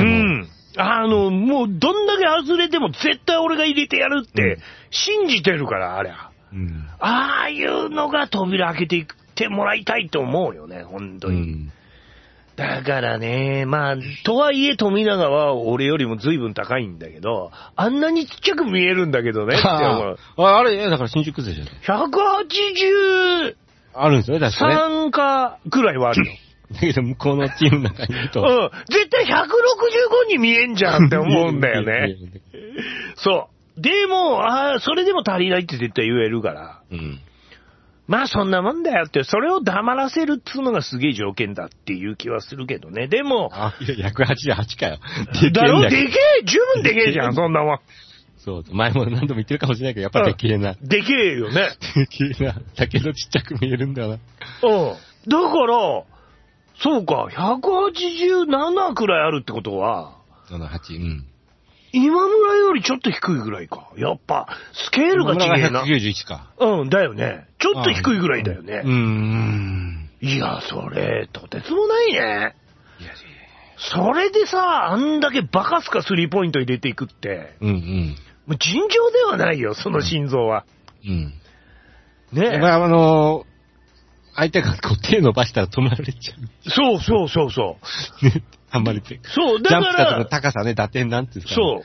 あの、もうどんだけ外れても絶対俺が入れてやるって信じてるから、あれは。うん、ああいうのが扉開けていく。てもらいたいと思うよね、本当に。うん、だからね、まあ、とはいえ富永は俺よりも随分高いんだけど、あんなにちっちゃく見えるんだけどねって思う。 あ, あれ、だから新宿でしょ。 ひゃくはちじゅうあるんですよね、確かに、ね。 さんかくらいはあるよ。 だけど向こうのチームの中にいると。 うん。絶対ひゃくろくじゅうごに見えんじゃんって思うんだよね。そう。でも、ああ、それでも足りないって絶対言えるから。うん。 まあそんなもんだよって、それを黙らせるっつうのがすげえ条件だっていう気はするけどね。でも。 あ、いや、ひゃくはちじゅうはちかよ。 だろ、でけえ、十分でけえじゃん、そんなもん。 そう、前も何度も言ってるかもしれないけど、やっぱでけえな。 でけえよね。 でけえな。だけどちっちゃく見えるんだよな。 うん。だから、そうか、ひゃくはちじゅうななくらいあるってことは。 なな、はち、うん。 今村よりちょっと低いぐらいか。やっぱ、スケールが違えな。 ひゃくきゅうじゅういちか。 うん、だよね。ちょっと低いぐらいだよね。 うーん。 いや、それ、とてつもないね。いや、それでさ、あんだけバカすかスリーポイント入れていくって。 うんうん。 もう尋常ではないよ、その心臓は。 うん。 ねえ。 まあ、あのー、相手がこう手伸ばしたら止まられちゃう。 そうそうそうそう。 ね。あんまり手。 そう、だから。ジャンプしたの高さね、打点なんていうか、ね。 そう。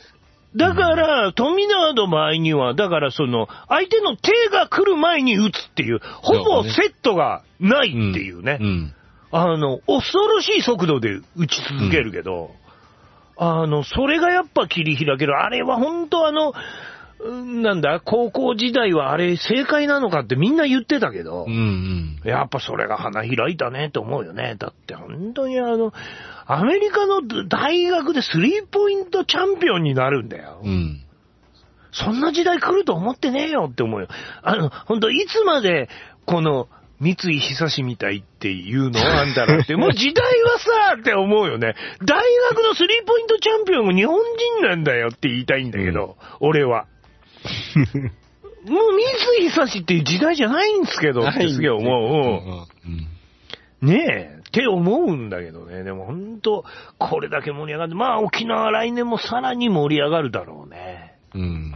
だから、うん、富永の場合には、だからその、相手の手が来る前に打つっていう、ほぼセットがないっていうね。うんうん、あの、恐ろしい速度で打ち続けるけど、うん、あの、それがやっぱ切り開ける。あれは本当あの、なんだ、高校時代はあれ正解なのかってみんな言ってたけど、うんうん、やっぱそれが花開いたねと思うよね。だって本当にあの、アメリカの大学でスリーポイントチャンピオンになるんだよ。うん、そんな時代来ると思ってねえよって思うよ。あの、本当いつまでこの三井久志みたいっていうのあんだろうって、もう時代はさって思うよね。大学のスリーポイントチャンピオンが日本人なんだよって言いたいんだけど、うん、俺は。もう三井久志っていう時代じゃないんですけどってすげえ思う。うん、ねえ、って思うんだけどね。でも本当、これだけ盛り上がって、まあ沖縄来年もさらに盛り上がるだろうね。うん。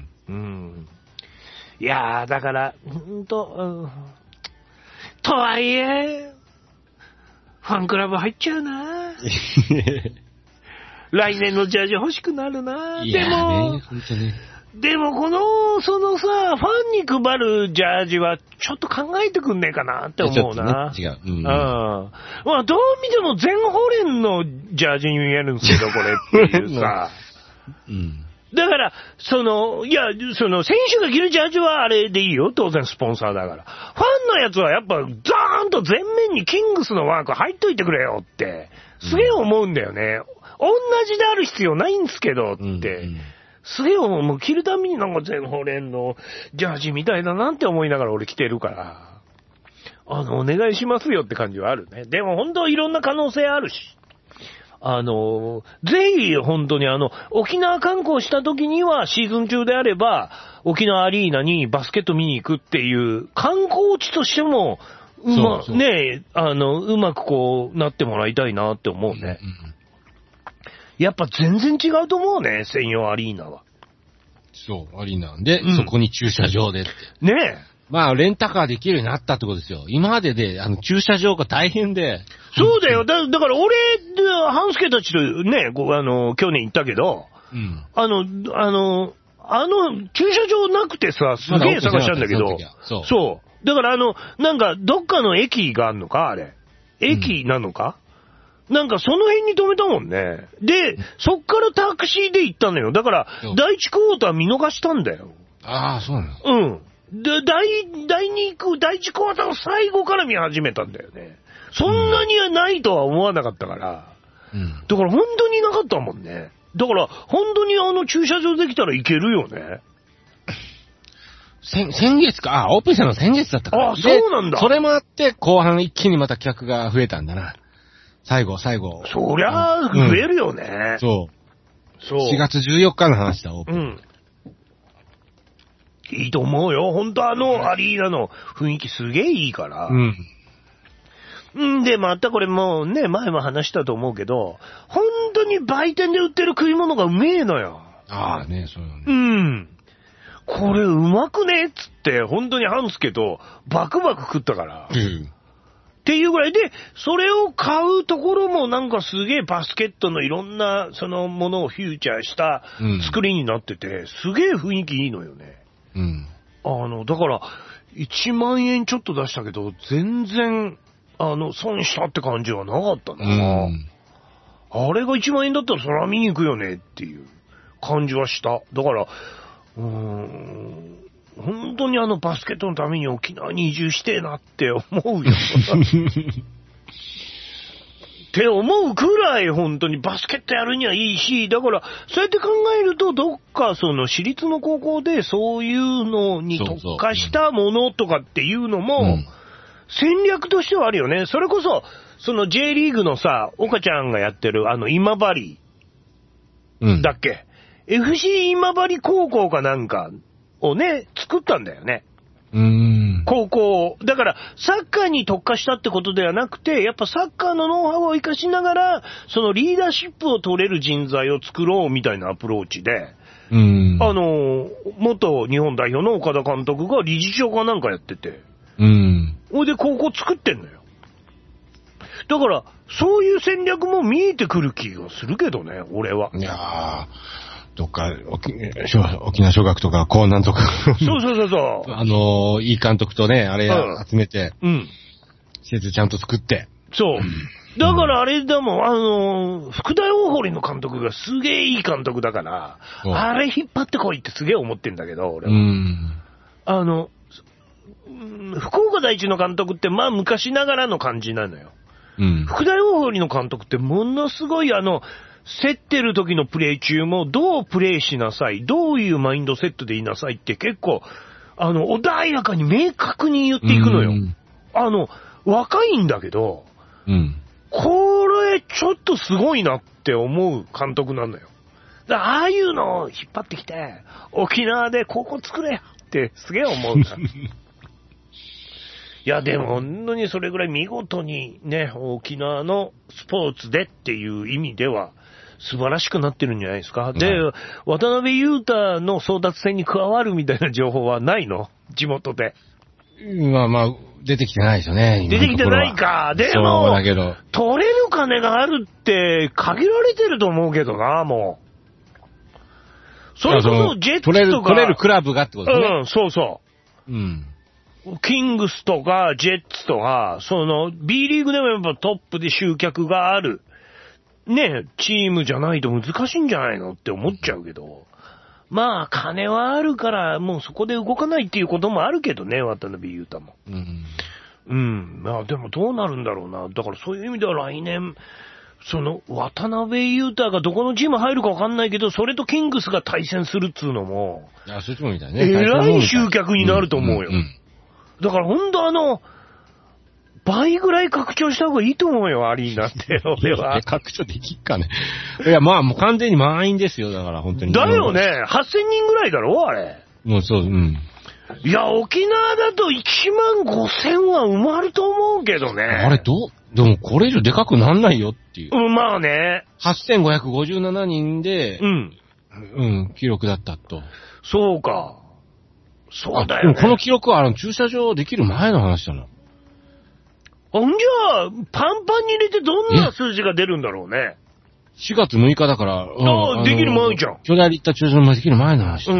うん。いやー、だから、本当、うん、とはいえ、ファンクラブ入っちゃうな。来年のジャージ欲しくなるな。 いやーね、 でも、 本当に。 でもこの、そのさ、ファンに配るジャージはちょっと考えてくんねえかなって思うな。 ね、違う。うん、うん。 まあどう見ても全ホレンのジャージに見えるんですけど、これっていうさ。うん。だから、その、いや、その、選手が着るジャージはあれでいいよ。当然スポンサーだから。ファンのやつはやっぱ、ザーンと前面にキングスのワーク入っといてくれよって、すげえ思うんだよね。うん、同じである必要ないんですけどって。うんうん、すげえ思う。もう着るたびになんか全ホレンのジャージみたいだなって思いながら俺着てるから。あの、お願いしますよって感じはあるね。でも本当いろんな可能性あるし。あの、ぜひ本当にあの、沖縄観光した時にはシーズン中であれば、沖縄アリーナにバスケット見に行くっていう観光地としても、うま、そうそうね、あの、うまくこうなってもらいたいなって思うね。うんうん、やっぱ全然違うと思うね、専用アリーナは。 そう、アリーナで、うん、そこに駐車場でって。 ねえ。 まあ、レンタカーできるようになったってことですよ。今までで、あの、駐車場が大変で。 そうだよ。だ、だから俺、半助たちとね、あの、去年行ったけど、うん、あの、あの、あの、駐車場なくてさ、すげえ探したんだけど、そう。そう。だからあの、なんか、どっかの駅があるのかあれ。駅なのか、うん、なんかその辺に止めたもんね。で、そっからタクシーで行ったのよ。だから、第一クォーター見逃したんだよ。 ああ、そうなの。 うん。で、第、第二ク、第一クォーターの最後から見始めたんだよね。そんなにはないとは思わなかったから。うん。だから本当になかったもんね。だから、本当にあの駐車場できたらいけるよね。 先、先月か、あ、オープンしたの先月だったから。 あ、そうなんだ。 それもあって、後半一気にまた客が増えたんだな。最後、最後。 そりゃあ、増えるよね、 うん。そう。そう。しがつじゅうよっかの話だ、オープン。うん。 いいと思うよ。本当あのアリーナの雰囲気すげえいいから。うん。んで、またこれもうね、前も話したと思うけど、本当に売店で売ってる食い物がうめえのよ。 ああね、そうよね。 うん。これうまくねっつって、本当に半助とバクバク食ったから。うん。っていうぐらいで、それを買うところもなんかすげえバスケットのいろんなそのものをフューチャーした作りになってて、うん、すげえ雰囲気いいのよね。うん。あの、だから、いちまんえんちょっと出したけど、全然、あの、損したって感じはなかったな。うん、あれがいちまんえんだったらそら見に行くよねっていう感じはした。だから、うーん、 本当にあのバスケットのために沖縄に移住してえなって思うよ。って思うくらい本当にバスケットやるにはいいし、だからそうやって考えるとどっかその私立の高校でそういうのに特化したものとかっていうのも戦略としてはあるよね。それこそその J リーグのさ、岡ちゃんがやってるあの今治だっけ、うん、エフシー 今治高校かなんかをね作ったんだよね。 うーん、 高校。だから、サッカーに特化したってことではなくて、やっぱサッカーのノウハウを活かしながら、そのリーダーシップを取れる人材を作ろうみたいなアプローチで、 うーん、 あの、元日本代表の岡田監督が理事長かなんかやってて、 うん。 ほいで高校作ってんのよ。だから、そういう戦略も見えてくる気がするけどね、俺は。 いやー。どっか沖、沖縄小学とか江南とかそうそうそうそう。 あのー、いい監督とね、あれ集めて、 うん。 施設ちゃんと作って。 そう。だからあれだもん、あのー、福田大堀の監督がすげえいい監督だから、あれ引っ張ってこいってすげえ思ってんだけど、俺は。 うん。 あの、福岡第一の監督ってまあ昔ながらの感じなのよ。 うん。 福田大堀の監督ってものすごいあの、競ってる時のプレイ中もどうプレイしなさい、どういうマインドセットでいなさいって結構、あの、穏やかに明確に言っていくのよ。あの、若いんだけど、 うん、 これちょっとすごいなって思う監督なんだよ。だああいうのを引っ張ってきて、沖縄でここ作れよってすげえ思うんだ。いや、でも本当にそれぐらい見事にね、沖縄のスポーツでっていう意味では素晴らしくなってるんじゃないですか。で、うん、渡辺裕太の争奪戦に加わるみたいな情報はないの？地元で。 まあまあ、出てきてないですよね。 出てきてないか。でも、取れる金があるって限られてると思うけどな、もう。それこそジェッツとか。取れる、 取れるクラブがってことですね。 うん、そうそう。 うん。 キングスとかジェッツとか、その B リーグでもやっぱトップで集客がある、ね、チームじゃないと難しいんじゃないのって思っちゃうけど、まあ金はあるからもうそこで動かないっていうこともあるけどね、渡辺裕太も。うん。うん。まあでもどうなるんだろうな。だからそういう意味では来年、その渡辺裕太がどこのチーム入るかわかんないけど、それとキングスが対戦するっつうのも、 いや、そういうつもりみたいね。 えらい集客になると思うよ。うんうんうん、だからほんとあの、倍ぐらい拡張した方がいいと思うよ、アリーナって、俺は。 拡張できっかね。いや、まあもう完全に満員ですよ、だから本当に。 だよね、はっせんにんぐらいだろ、あれ。 もうそう、うん。 いや、沖縄だといちまんごせんは埋まると思うけどね。 あれ、どう、でもこれ以上でかくなんないよっていう。 うん、まあね。 はっせんごひゃくごじゅうななにんで、うん。うん、記録だったと。 そうか。そうだよね。 でもこの記録はあの駐車場できる前の話だな。 ほんじゃあ、パンパンに入れてどんな数字が出るんだろうね。 しがつむいかだから。 うん、ああ、できる前じゃん。 去年行った駐車場もできる前の話だ。 うんうん。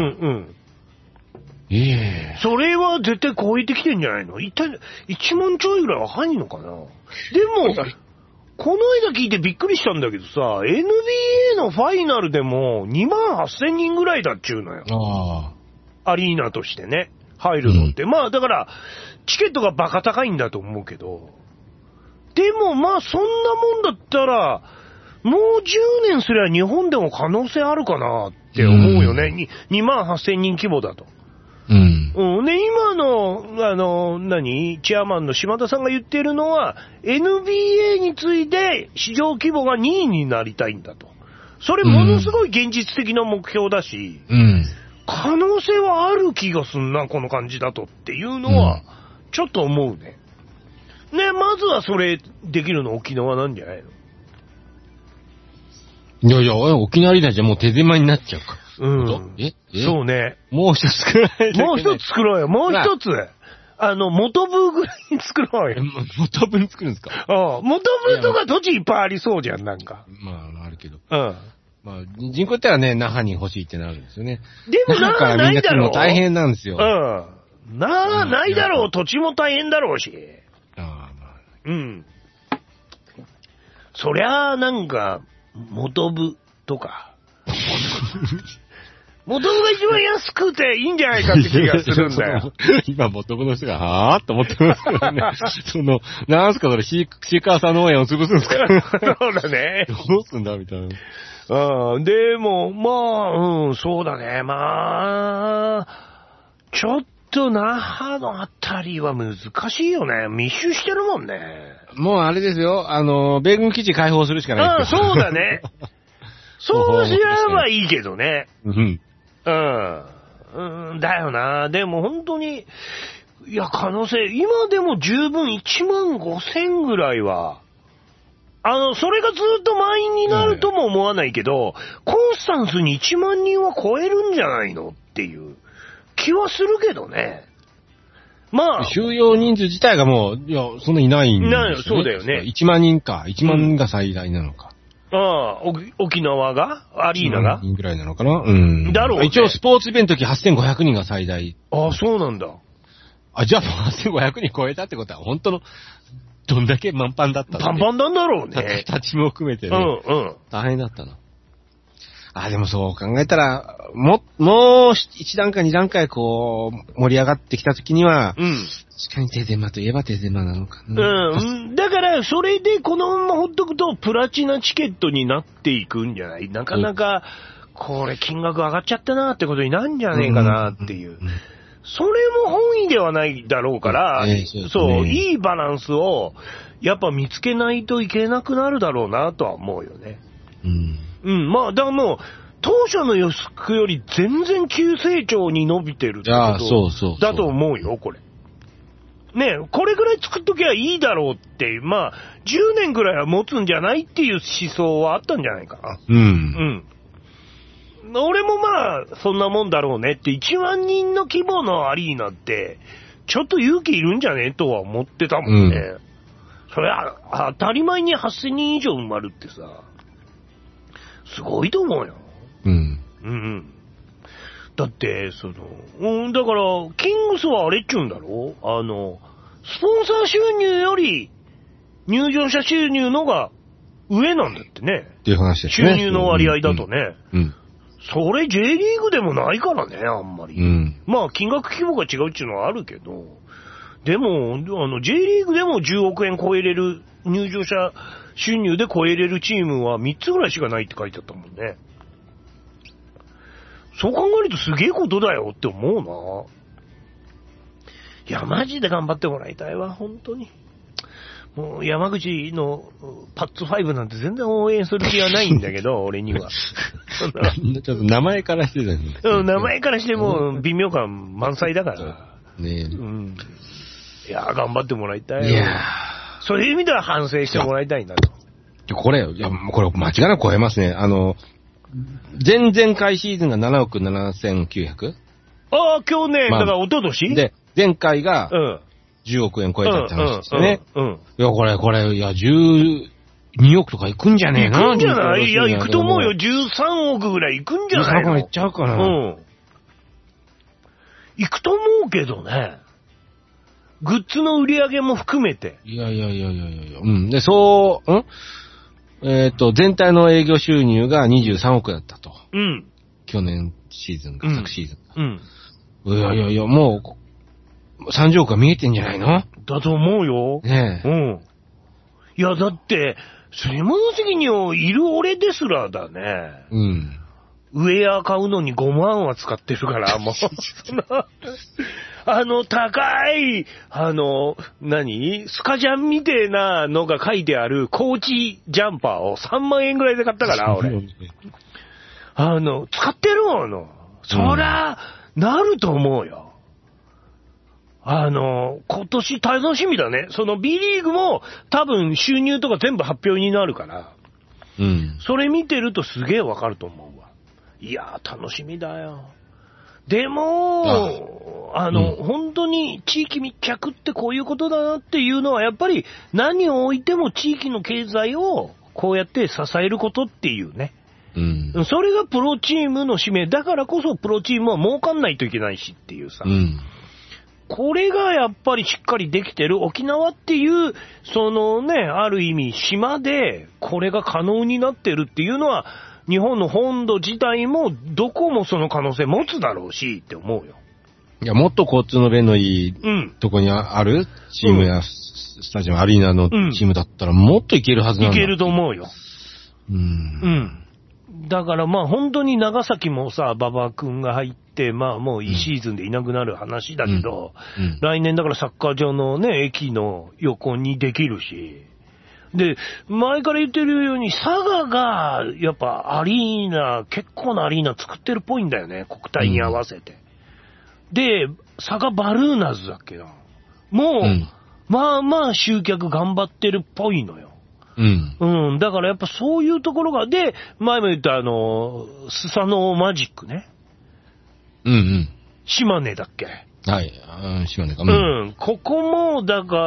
ええー。 それは絶対超えてきてんじゃないの？一体、いちまんちょいぐらいは入んのかな？でも、この間聞いてびっくりしたんだけどさ、エヌビーエー のファイナルでもにまんはっせんにんぐらいだっちゅうのよ。 ああ。アリーナとしてね、入るのって。うん、まあだから、チケットがバカ高いんだと思うけど、でもまあそんなもんだったら、もうじゅうねんすりゃ日本でも可能性あるかなって思うよね。うん、にまんはっせんにん規模だと。 うん。 うん。で、今の、あの、何、チェアマンの島田さんが言ってるのは、エヌビーエー について市場規模がにいになりたいんだと。それものすごい現実的な目標だし、 うん。 可能性はある気がすんな、この感じだとっていうのは、ちょっと思うね。ね、まずはそれできるの沖縄なんじゃないの？ いやいや、沖縄リーダーじゃもう手狭になっちゃうか。 うん。ええそうね。 もう一つ作らないといけない。 もう一つ作ろうよ。もう一つ。あの、元部ぐらいに作ろうよ。 元部に作るんですか？ ああ。元部とか土地いっぱいありそうじゃん、なんか。 まあ、あるけど。 うん。 まあ、人口ったらね、那覇に欲しいってなるんですよね。 でも那覇ないだろう。 大変なんですよ。 うん。なあ、ないだろう。土地も大変だろうし。 ああ、まあ。 うん。そりゃあ、なんか、元部とか。 元々が一番安くていいんじゃないかって気がするんだよ。 今、元々の人が、はぁーって思ってますけどね。その、なんすかそれ、シーカーサー農園を潰すんですかそうだね。 どうすんだみたいな。 うん、でも、まあ、うん、そうだね。まあ、ちょっと那覇のあたりは難しいよね。密集してるもんね。 もうあれですよ。あの、米軍基地開放するしかないですよ。 ああ、そうだね。そうすればいいけどね。 うん。 うん。うん、だよな。でも本当に、いや、可能性、今でも十分いちまんごせんぐらいは、あの、それがずっと満員になるとも思わないけど、コンスタンスにいちまんにんは超えるんじゃないのっていう気はするけどね。まあ。 収容人数自体がもう、いや、そんないないんですよね。 なそうだよね。 いちまんにんか。いちまんにんが最大なのか。 うん、ああ、沖縄がアリーナがいちまんにんぐらいなのかなうん。 だろうね。 一応スポーツイベントの時はっせんごひゃくにんが最大。 ああ、そうなんだ。 あ、じゃあもうはっせんごひゃくにん超えたってことは、本当の、どんだけ満帆だったの、ね、 パンパンなんだろうね。 立ちも含めてね。 うんうん。 大変だったな。あ、でもそう考えたら、も、もう一段階二段階こう、盛り上がってきた時には、うん。確かに手狭といえば手狭なのかな。 うん。だから、それでこのままほっとくと、プラチナチケットになっていくんじゃない？なかなか、これ金額上がっちゃったなってことになるんじゃねえかなっていう。うんうんうん、それも本意ではないだろうから、えーそうね、そう、いいバランスを、やっぱ見つけないといけなくなるだろうなとは思うよね。うん。うん、まあ、だからもう、当初の予測より全然急成長に伸びてるってことだと思うよ、これ。ねえ、これぐらい作っときゃいいだろうって、まあ、じゅうねんぐらいは持つんじゃないっていう思想はあったんじゃないかな。うん。うん。俺もまあ、そんなもんだろうねって、いちまんにんの規模のアリーナって、ちょっと勇気いるんじゃねとは思ってたもんね。うん、それは当たり前にはっせんにん以上埋まるってさ、すごいと思うよ。うん。うんうん。だって、その、うん、だから、キングスはあれっちゅうんだろう？あの、スポンサー収入より入場者収入のが上なんだってね。 っていう話ですね。 収入の割合だとね。うん。うん、それ J リーグでもないからね、あんまり。うん。まあ、金額規模が違うっていうのはあるけど、でも、あの、J リーグでもじゅうおくえん超えれる、入場者収入で超えれるチームはみっつぐらいしかないって書いてあったもんね。そう考えるとすげえことだよって思うな。いや、マジで頑張ってもらいたいわ、本当に。もう山口のパッツファイブなんて全然応援する気はないんだけど、俺には。 ちょっと名前からしてたんですうん、名前からしても微妙感満載だから。ねえ。うん。いや、頑張ってもらいたいよ。いやそういう意味では反省してもらいたいなと。 これ、いや、これ間違いなく超えますね。あの、前々回シーズンがななおくななせんきゅうひゃく？ ああ、去年、まあ、だから一昨年で、前回がじゅうおくえん超えたって話ですよね。うん。うんうんうん、いや、これ、これ、いや、じゅうにおくとかいくんじゃねえな。 いくんじゃない？いや、いくと思うよ。じゅうさんおくぐらいいくんじゃないの？ じゅうさんおくいっちゃうかな。うん。 いくと思うけどね。グッズの売り上げも含めて。 いやいやいやいやいや。うん。で、そう、んえっ、ー、と、全体の営業収入がにじゅうさんおくだったと。うん。去年シーズンか、うん、昨シーズンか。うん。いやいやいや、もう、さんじゅうおくは見えてんじゃないの？ だと思うよ。ねえ。うん。いや、だって、下関にいる俺ですらだね。うん。ウェア買うのにごまんは使ってるから、もう。あの、高い、あの、何スカジャンみてえなのが書いてあるコーチジャンパーをさんまんえんぐらいで買ったから、俺。あの、使ってるもの。そら、うん、なると思うよ。あの、今年楽しみだね。その B リーグも多分収入とか全部発表になるから、うん。それ見てるとすげえわかると思うわ。いやー、楽しみだよ。でも、あ, あの、うん、本当に地域密着ってこういうことだなっていうのは、やっぱり何を置いても地域の経済をこうやって支えることっていうね。うん、それがプロチームの使命。だからこそプロチームは儲かんないといけないしっていうさ。うん、これがやっぱりしっかりできてる沖縄っていう、そのね、ある意味島でこれが可能になってるっていうのは、 日本の本土自体もどこもその可能性持つだろうしって思うよ。 いや、もっと交通の便のいいとこにあるチームやスタジアム、アリーナのチームだったらもっといけるはずなんだ。 いけると思うよ。 うん。うん。 だからまあ本当に長崎もさ、馬場君が入って、まあもういいシーズンでいなくなる話だけど、うんうん、来年だからサッカー場のね、駅の横にできるし、で、前から言ってるように、佐賀が、やっぱアリーナ、結構なアリーナ作ってるっぽいんだよね、国体に合わせて。うん、で、佐賀バルーナズだっけな。もう、うん、まあまあ集客頑張ってるっぽいのよ。うん。うん。だからやっぱそういうところが、で、前も言ったあの、スサノーマジックね。 うんうん。 島根だっけ。 はい、うん、島根か。 うん。ここも、だから、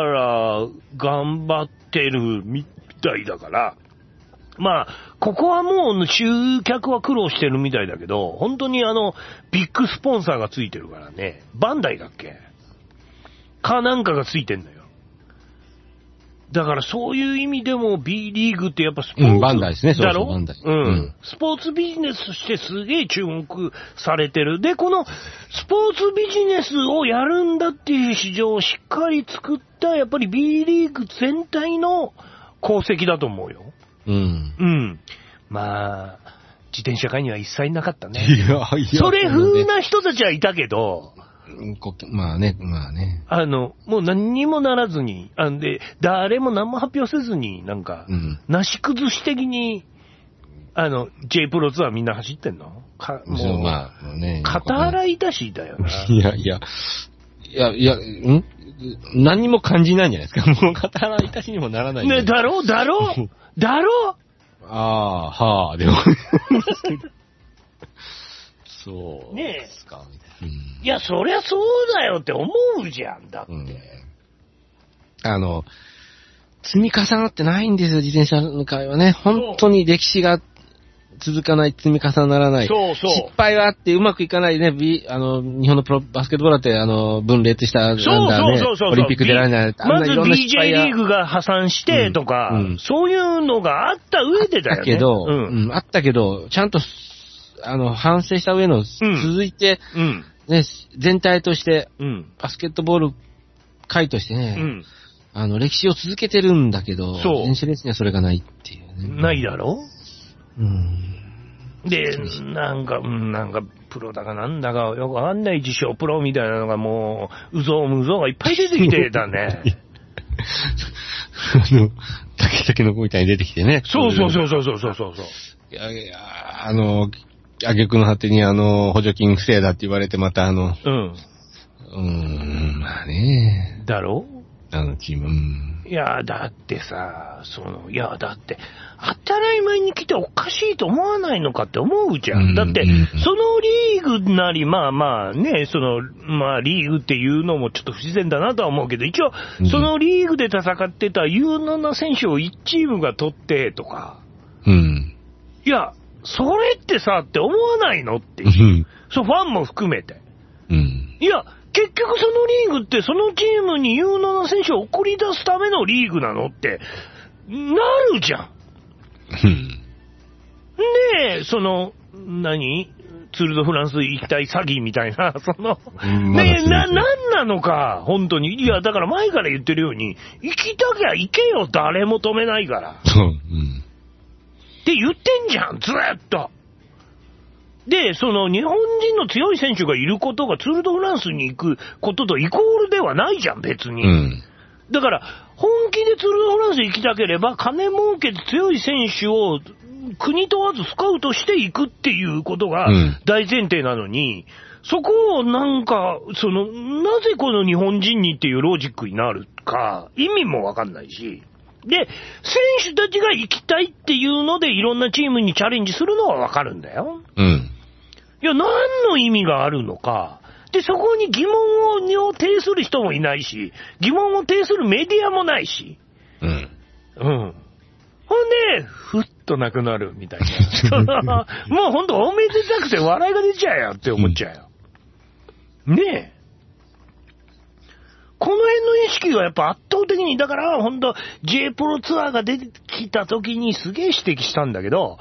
頑張ってるみたいだから、まあ、ここはもう集客は苦労してるみたいだけど、本当にあの、ビッグスポンサーがついてるからね。バンダイだっけかなんかがついてんのよ。だからそういう意味でも B リーグってやっぱスポーツ、うん、 バンダイですね、 だろ？ そうそうバンダイ。 うん。うん。スポーツビジネスとしてすげえ注目されてる。で、このスポーツビジネスをやるんだっていう市場をしっかり作ったやっぱり B リーグ全体の功績だと思うよ。 うん。 うん。まあ、自転車界には一切なかったね。 いや、いや。 それ風な人たちはいたけど、 まあね、まあね。 あの、もう何にもならずに、あんで、誰も何も発表せずに、なんか、うん、なし崩し的に、あの、J プロツアーみんな走ってんのか、もう、まあね、肩洗いだしだよな。 いやいや、いや、いや、ん何も感じないんじゃないですか。もう肩洗いたしにもならない。 ね、だろだろだろああ、はあ、でも。そうですか。ねうん、いや、そりゃそうだよって思うじゃん、だって。うん、 あの、積み重なってないんですよ、自転車の会はね。本当に歴史が続かない、積み重ならない。 そうそう。 失敗があってうまくいかないね、B、あの、日本のプロバスケットボールって、あの、分裂した、なんだね、そうそうそうそうオリンピック出られない。 あんなまず ビージェー リーグが破産してとか、うんうん、そういうのがあった上でだよね。 あったけど、うんうん、あったけど、ちゃんと、あの、反省した上の、続いて、うんうんね、全体として、うん、バスケットボール界としてね、うん、あの、歴史を続けてるんだけど、電子レースにはそれがないっていうね。 ないだろうん。で、なんか、なんか、プロだかなんだかよくわかんない自称プロみたいなのがもう、うぞうむぞうがいっぱい出てきてたね。 あの、竹竹の子みたいに出てきてね。 そうそうそうそうそうそうそう。 いやいや、あの、挙句の果てにあの、補助金不正だって言われてまたあの、うん。うーん、まあね。 だろあのチーム、うん。 いや、だってさ、その、いや、だって、当たり前に来ておかしいと思わないのかって思うじゃん。うん、だって、そのリーグなり、まあまあね、その、まあリーグっていうのもちょっと不自然だなとは思うけど、一応、そのリーグで戦ってた有能な選手をいちチームが取ってとか、うん。いや、それってさ、って思わないのっていう。そう、ファンも含めて。うん。いや、結局そのリーグってそのチームに有能な選手を送り出すためのリーグなのって、なるじゃん。うん。で、その、何ツール・ド・フランス一体詐欺みたいな、その、ねえ、な、なんなのか、本当に。いや、だから前から言ってるように、行きたきゃ行けよ、誰も止めないから。うん。って言ってんじゃん、ずーっと。で、その日本人の強い選手がいることがツール・ド・フランスに行くこととイコールではないじゃん、別に。うん、だから、本気でツール・ド・フランス行きたければ、金儲けで強い選手を国問わずスカウトしていくっていうことが大前提なのに、うん、そこをなんか、その、なぜこの日本人にっていうロジックになるか、意味もわかんないし。で、選手たちが行きたいっていうのでいろんなチームにチャレンジするのはわかるんだよ。うん。いや、何の意味があるのか。で、そこに疑問を呈する人もいないし、疑問を呈するメディアもないし。うん。うん。ほんで、ふっとなくなるみたいな。もうほんとおめでたくて笑いが出ちゃうよって思っちゃうよ。うん、ねえ。この辺の意識がやっぱ圧倒的に、だからほんと J プロツアーが出てきた時にすげえ指摘したんだけど、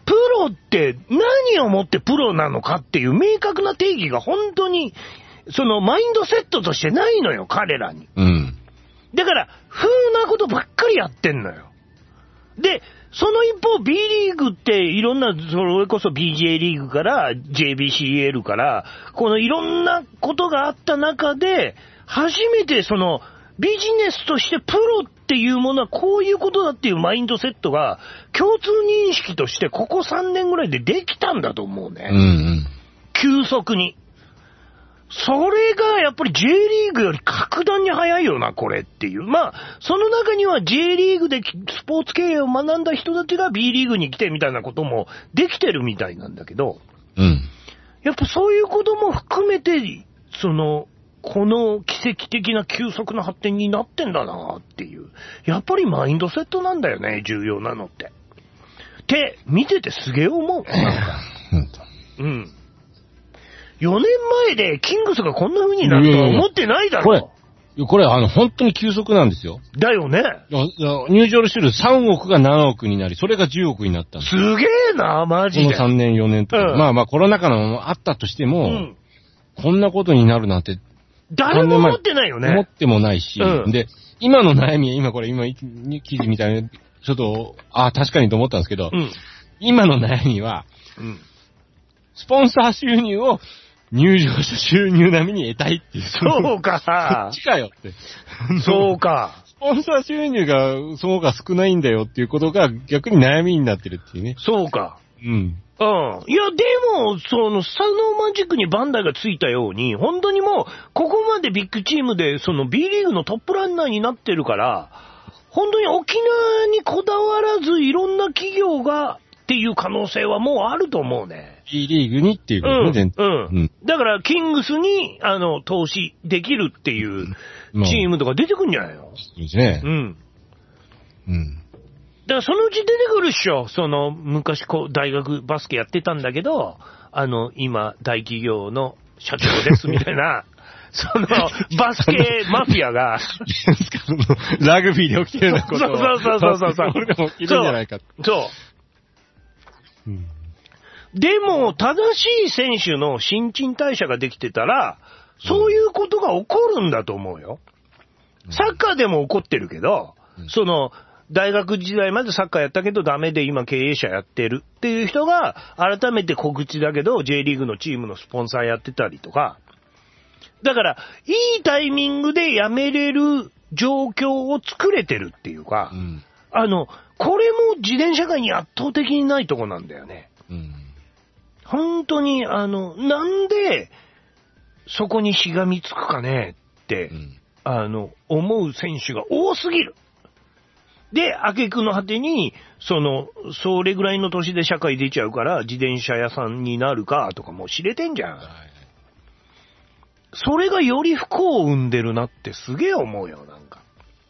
プロって何をもってプロなのかっていう明確な定義が本当に、そのマインドセットとしてないのよ、彼らに。 うん。 だから、風なことばっかりやってんのよ。で、その一方 B リーグっていろんな、それこそ ビージェー リーグから ジェイビーシーエル から、このいろんなことがあった中で、初めてそのビジネスとしてプロっていうものはこういうことだっていうマインドセットが共通認識としてここさんねんぐらいでできたんだと思うね。 うんうん、 急速に。それがやっぱり J リーグより格段に早いよな、これっていう。まあ、その中には J リーグでスポーツ経営を学んだ人たちが B リーグに来てみたいなこともできてるみたいなんだけど、 うん。 やっぱそういうことも含めて、その、この奇跡的な急速な発展になってんだなっていう。やっぱりマインドセットなんだよね、重要なのって。って見ててすげえ思う。なんか。うん。よねんまえでキングスがこんな風になるとは思ってないだろ。 これ、これあの本当に急速なんですよ。 だよね。 入場種類さんおくがななおくになり、それがじゅうおくになったんです。 すげえな、マジで。 このさんねんよねんとか。うん、まあまあコロナ禍のもあったとしても、うん、こんなことになるなんて、 誰も思ってないよね。 思ってもないし、うん、で、今の悩みは、今これ、今、記事みたいな、ちょっと、ああ、確かにと思ったんですけど、うん、今の悩みは、うん、スポンサー収入を入場者収入並みに得たいっていう。 そうかさ。 そっちかよって。 そうか。スポンサー収入が、そうか少ないんだよっていうことが逆に悩みになってるっていうね。 そうか。 うん。 うん。いや、でも、その、スタノーマジックにバンダイがついたように、本当にもう、ここまでビッグチームで、その B リーグのトップランナーになってるから、本当に沖縄にこだわらず、いろんな企業が、っていう可能性はもうあると思うね。 B リーグにっていうことね、 うん。うん。うん、だから、キングスに、あの、投資できるっていうチームとか出てくるんじゃないの？ そうですね。 うん。 うん。 だからそのうち出てくるっしょ。その、昔こう、大学バスケやってたんだけど、あの、今、大企業の社長ですみたいな、その、バスケマフィアが、 ラグビーで起きてるようなことを。 そうそうそうそうそう。 これでも起きるんじゃないか。 そう。うん、でも、正しい選手の新陳代謝ができてたら、そういうことが起こるんだと思うよ。サッカーでも起こってるけど、その、大学時代までサッカーやったけどダメで今経営者やってるっていう人が改めて告知だけど J リーグのチームのスポンサーやってたりとか。だから、いいタイミングで辞めれる状況を作れてるっていうか、うん、あの、これも自転車界に圧倒的にないとこなんだよね。うん、本当に、あの、なんでそこにしがみつくかねって、うん、あの、思う選手が多すぎる。で、挙句の果てに、その、それぐらいの年で社会出ちゃうから、自転車屋さんになるか、とかもう知れてんじゃん。はい、それがより不幸を生んでるなってすげえ思うよ、なんか。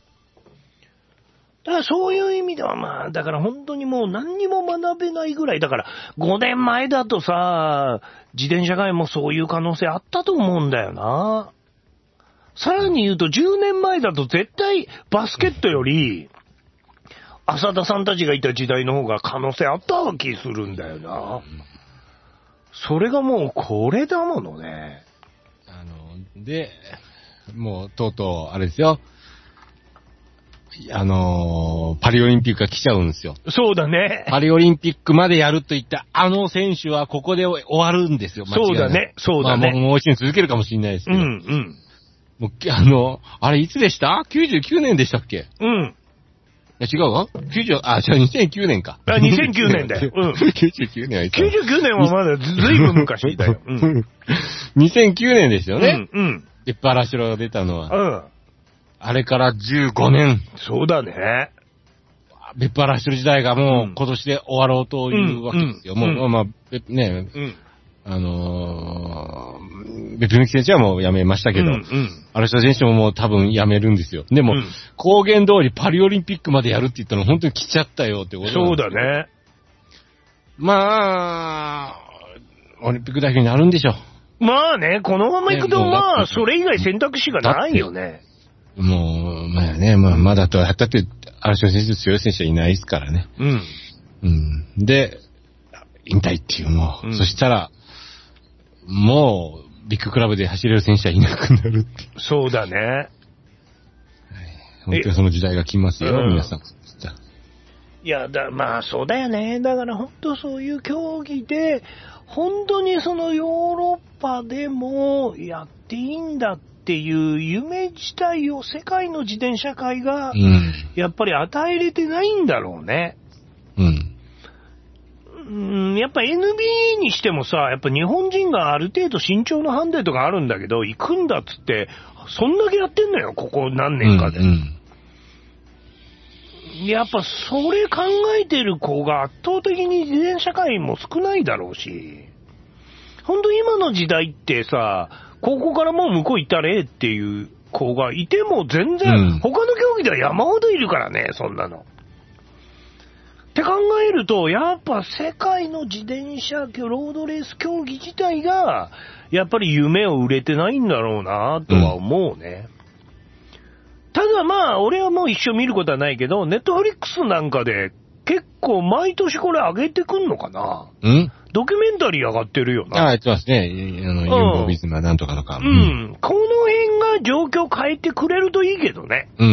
だからそういう意味ではまあ、だから本当にもう何にも学べないぐらい、だからごねんまえだとさ、自転車界もそういう可能性あったと思うんだよな。さらに言うとじゅうねんまえだと絶対バスケットより、浅田さんたちがいた時代の方が可能性あった気するんだよな。それがもうこれだものね。 あの、で、もうとうとう、あれですよ。あのー、パリオリンピックが来ちゃうんですよ。 そうだね。 パリオリンピックまでやるといったあの選手はここで終わるんですよ。 そうだね。そうだね。 まあ、もう一年続けるかもしれないですけど。 うんうん。 もう、あの、あれいつでした ?きゅうじゅうきゅうねんでしたっけ？ うん。 いや違うわ ?きゅうじゅう、あ、じゃあにせんきゅうねんか。 あ、にせんきゅうねんだよ。うん。 きゅうじゅうきゅうねんはいつだ。 きゅうじゅうきゅうねんはまだずいぶん昔だよ。うん。 にせんきゅうねんですよね。 うん。うん。 で、パラシュロが出たのは。 うん。 あれからじゅうごねん。 そうだね。 ベッパラシュロ時代がもう今年で終わろうというわけですよ。うん、もう、うん、まあ、ね、うん、あのー、ベップミキ選手はもう辞めましたけど、うんうん、アルシャ選手ももう多分辞めるんですよ。でも、うん、公言通りパリオリンピックまでやるって言ったの本当に来ちゃったよってことなんですよ。 そうだね。 まあ、オリンピックだけになるんでしょう。 まあね、このまま行くと、ね、まあ、それ以外選択肢がないよね。 もう、まあね、まあ、まだとやったって、アルション選手強い選手はいないですからね。 うん。 うん。で、 引退っていうもう、うん、そしたら、もう、ビッグクラブで走れる選手はいなくなるって。 そうだね。 本当にその時代が来ますよ、皆さん。 いや、だ、まあそうだよね。だから本当そういう競技で、本当にそのヨーロッパでもやっていいんだっていう夢自体を世界の自転車界が、やっぱり与えれてないんだろうね。うん。うん、やっぱ エヌビーエー にしてもさ、やっぱ日本人がある程度身長のハンデとかあるんだけど、行くんだっつって、そんだけやってんのよ、ここ何年かで。うんうんやっぱそれ考えてる子が圧倒的に自転車界も少ないだろうし、本当今の時代ってさ、ここからもう向こう行ったれっていう子がいても全然、うん、他の競技では山ほどいるからね、そんなの。って考えると、やっぱ世界の自転車、ロードレース競技自体が、やっぱり夢を売れてないんだろうなとは思うね。うんただまあ、俺はもう一生見ることはないけど、ネットフリックスなんかで結構毎年これ上げてくんのかなんドキュメンタリー上がってるよな。 ああ、やってますね。あの、ユンボビズマなんとかとか。 うん。うん、この辺が状況変えてくれるといいけどね。うん。うん。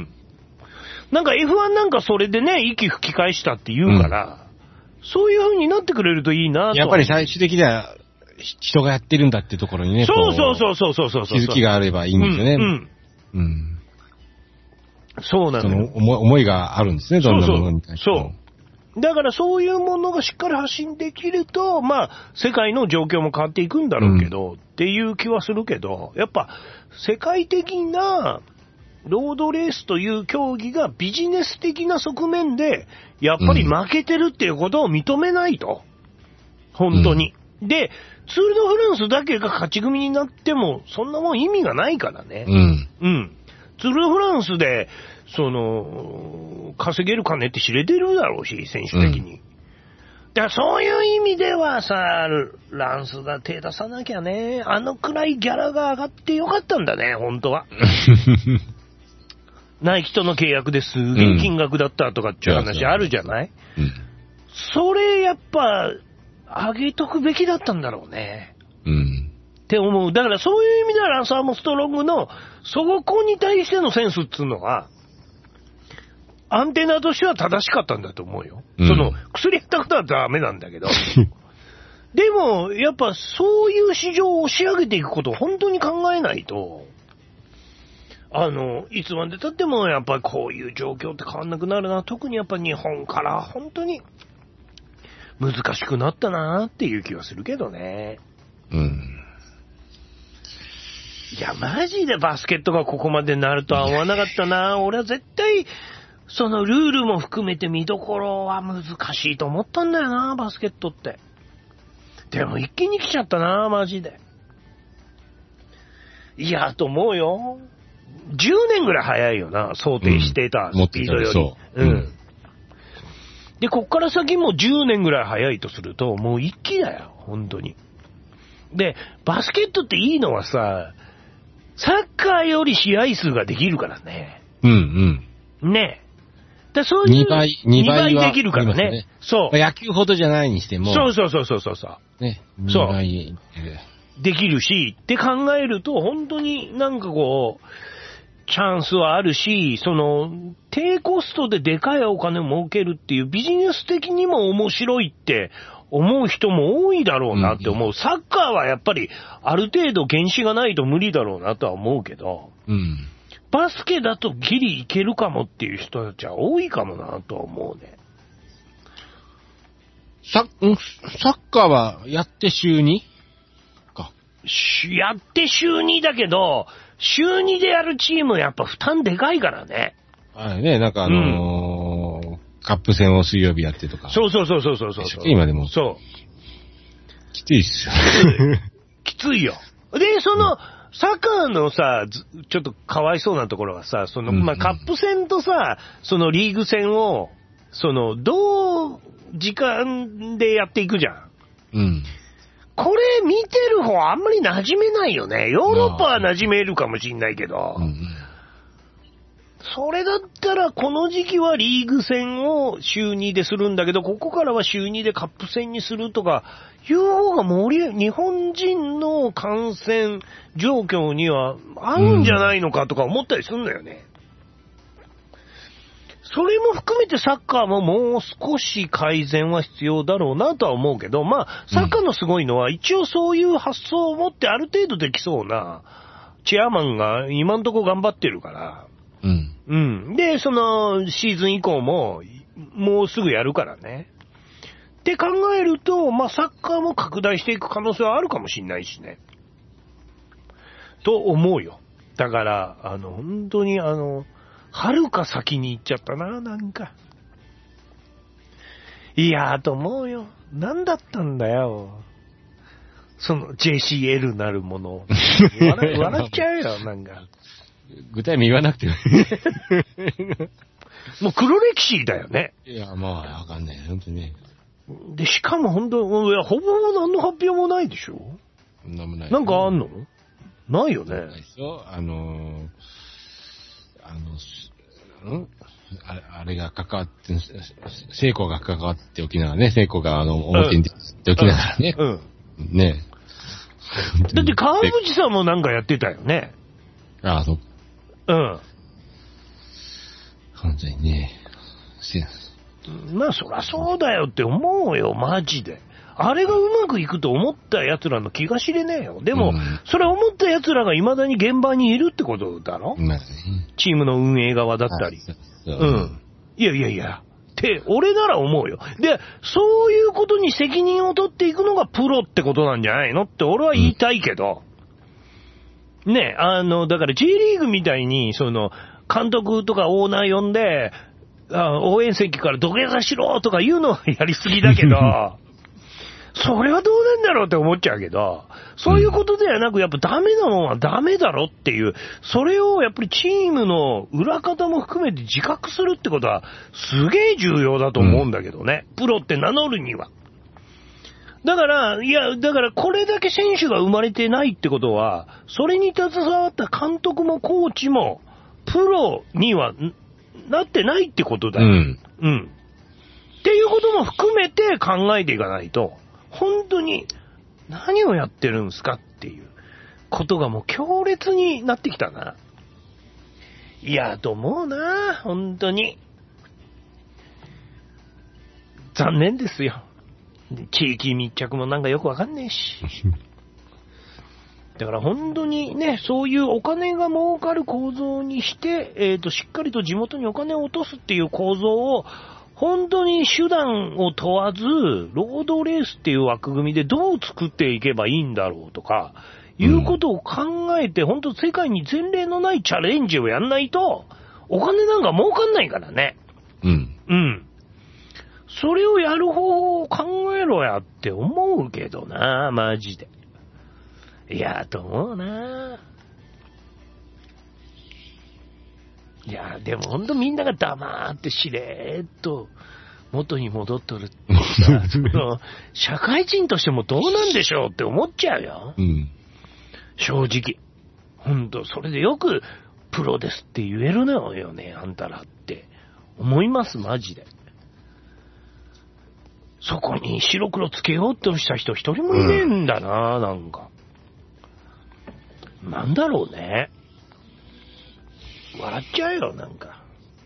なんか エフワン なんかそれでね、息吹き返したって言うから、うん、そういう風になってくれるといいなと。 やっぱり最終的には人がやってるんだってところにね、 そうそうそうそうそうそうそう。 気づきがあればいいんですよね。うん。 うんうんそうなのよ。 その思いがあるんですね、どんなものに対しても。 そうそう。そうだからそういうものがしっかり発信できると、まあ、世界の状況も変わっていくんだろうけど、うん、っていう気はするけど、やっぱ、世界的なロードレースという競技がビジネス的な側面で、やっぱり負けてるっていうことを認めないと。本当に。うん、で、ツール・ド・フランスだけが勝ち組になっても、そんなもん意味がないからね。うん。うん。ツール・ド・フランスで、その、稼げる金って知れてるだろうし、選手的に。うん、だからそういう意味ではさ、ランスが手出さなきゃね、あのくらいギャラが上がってよかったんだね、本当は。ナイキとの契約ですげえ金額だったとかっていう話あるじゃない、うん、それやっぱ、上げとくべきだったんだろうね。うん。って思う。だからそういう意味ではランス・アームストロングの、そこに対してのセンスっていうのは、アンテナとしては正しかったんだと思うよ。うん、その、薬やったことはダメなんだけど。でも、やっぱそういう市場を押し上げていくことを本当に考えないと、あの、いつまで経ってもやっぱりこういう状況って変わんなくなるな。特にやっぱ日本から本当に難しくなったなっていう気はするけどね。うん。いや、マジでバスケットがここまでなるとは思わなかったな。俺は絶対、そのルールも含めて見どころは難しいと思ったんだよな、バスケットって。でも一気に来ちゃったな、マジで。いや、と思うよ。じゅうねんぐらい早いよな、想定してたスピードより。うん。うん、で、こっから先もじゅうねんぐらい早いとすると、もう一気だよ、本当に。で、バスケットっていいのはさ、サッカーより試合数ができるからね。うんうん。ねえ。だそういうにばい、にばいできるからね。ねそう。 野球ほどじゃないにしても。 そうそうそうそうそう。ね。そう。できるし、って考えると、本当になんかこう、チャンスはあるし、その、低コストででかいお金を儲けるっていうビジネス的にも面白いって思う人も多いだろうなって思う。うんうん、サッカーはやっぱりある程度原資がないと無理だろうなとは思うけど、うん、バスケだとギリいけるかもっていう人たちは多いかもなとは思うね。 サッ、サッカーはやって週にか。 やって週にだけど、週にでやるチームやっぱ負担でかいからね。 はいね、なんかあのーうん、カップ戦を水曜日やってとか。 そうそうそうそうそうそう。 今でも。 そう。 きついっすよ。 きついよ。で、その、うん、サッカーのさ、ちょっとかわいそうなところはさ、その、まあ、カップ戦とさ、そのリーグ戦を、その、どう、時間でやっていくじゃん。うん。これ見てる方あんまり馴染めないよね。ヨーロッパは馴染めるかもしんないけど。うん、 それだったらこの時期はリーグ戦を週にでするんだけど、ここからは週にでカップ戦にするとか、いう方が盛り、日本人の感染状況には合うんじゃないのかとか思ったりするんだよね。それも含めてサッカーももう少し改善は必要だろうなとは思うけど、まあ、サッカーのすごいのは、一応そういう発想を持ってある程度できそうな、チェアマンが今んとこ頑張ってるから、 うん。 うん。で、その、シーズン以降も、もうすぐやるからね。って考えると、まあ、サッカーも拡大していく可能性はあるかもしれないしね。と思うよ。だから、あの、本当にあの、遥か先に行っちゃったな、なんか。いやーと思うよ。なんだったんだよ。その ジェーシーエル なるもの。笑, 笑っちゃうよ、なんか。 具体名言わなくてももう黒歴史だよね。 いや、まあ、わかんない。本当にね。 で、しかも本当、いや、ほぼほぼ何の発表もないでしょ？ なんもない。 なんかあんの？ないよね。ないですよ。あのー、あの、んあれあれが関わって、聖子が関わっておきながらね、聖子があの、表に出ておきながらね。うん。うん、ねだって川淵さんもなんかやってたよね。 ああ、そう。 うん。 完全にね。 まあそりゃそうだよって思うよ、マジで。あれがうまくいくと思った奴らの気が知れねえよ。でも、うん、それ思った奴らが未だに現場にいるってことだろ、まあね、チームの運営側だったり。うん。いやいやいや。って、俺なら思うよ。で、そういうことに責任を取っていくのがプロってことなんじゃないのって俺は言いたいけど。うん、ね、あの、だから J リーグみたいに、その、監督とかオーナー呼んで、あ応援席から土下座しろとか言うのはやりすぎだけど、それはどうなんだろうって思っちゃうけど、そういうことではなく、やっぱダメなもんはダメだろっていう、それをやっぱりチームの裏方も含めて自覚するってことは、すげえ重要だと思うんだけどね。うん、プロって名乗るには。だから、いや、だからこれだけ選手が生まれてないってことは、それに携わった監督もコーチも、プロにはなってないってことだよ。うん。うん。っていうことも含めて考えていかないと、本当に何をやってるんですかっていうことがもう強烈になってきたな。いや、と思うな、本当に。残念ですよ。地域密着もなんかよくわかんねえし。だから本当にね、そういうお金が儲かる構造にして、えっと、しっかりと地元にお金を落とすっていう構造を、本当に手段を問わず、ロードレースっていう枠組みでどう作っていけばいいんだろうとか、いうことを考えて、本当世界に前例のないチャレンジをやんないと、お金なんか儲かんないからね。うん。うん。それをやる方法を考えろやって思うけどな、マジで。いや、と思うな。いや、でもほんとみんなが黙ってしれーっと元に戻っとるってさ、社会人としてもどうなんでしょうって思っちゃうよ。うん、正直。ほんと、それでよくプロですって言えるのよね、あんたらって思います、マジで。そこに白黒つけようとした人一人もいねえんだな、うん、なんか。なんだろうね。笑っちゃうよ、なんか。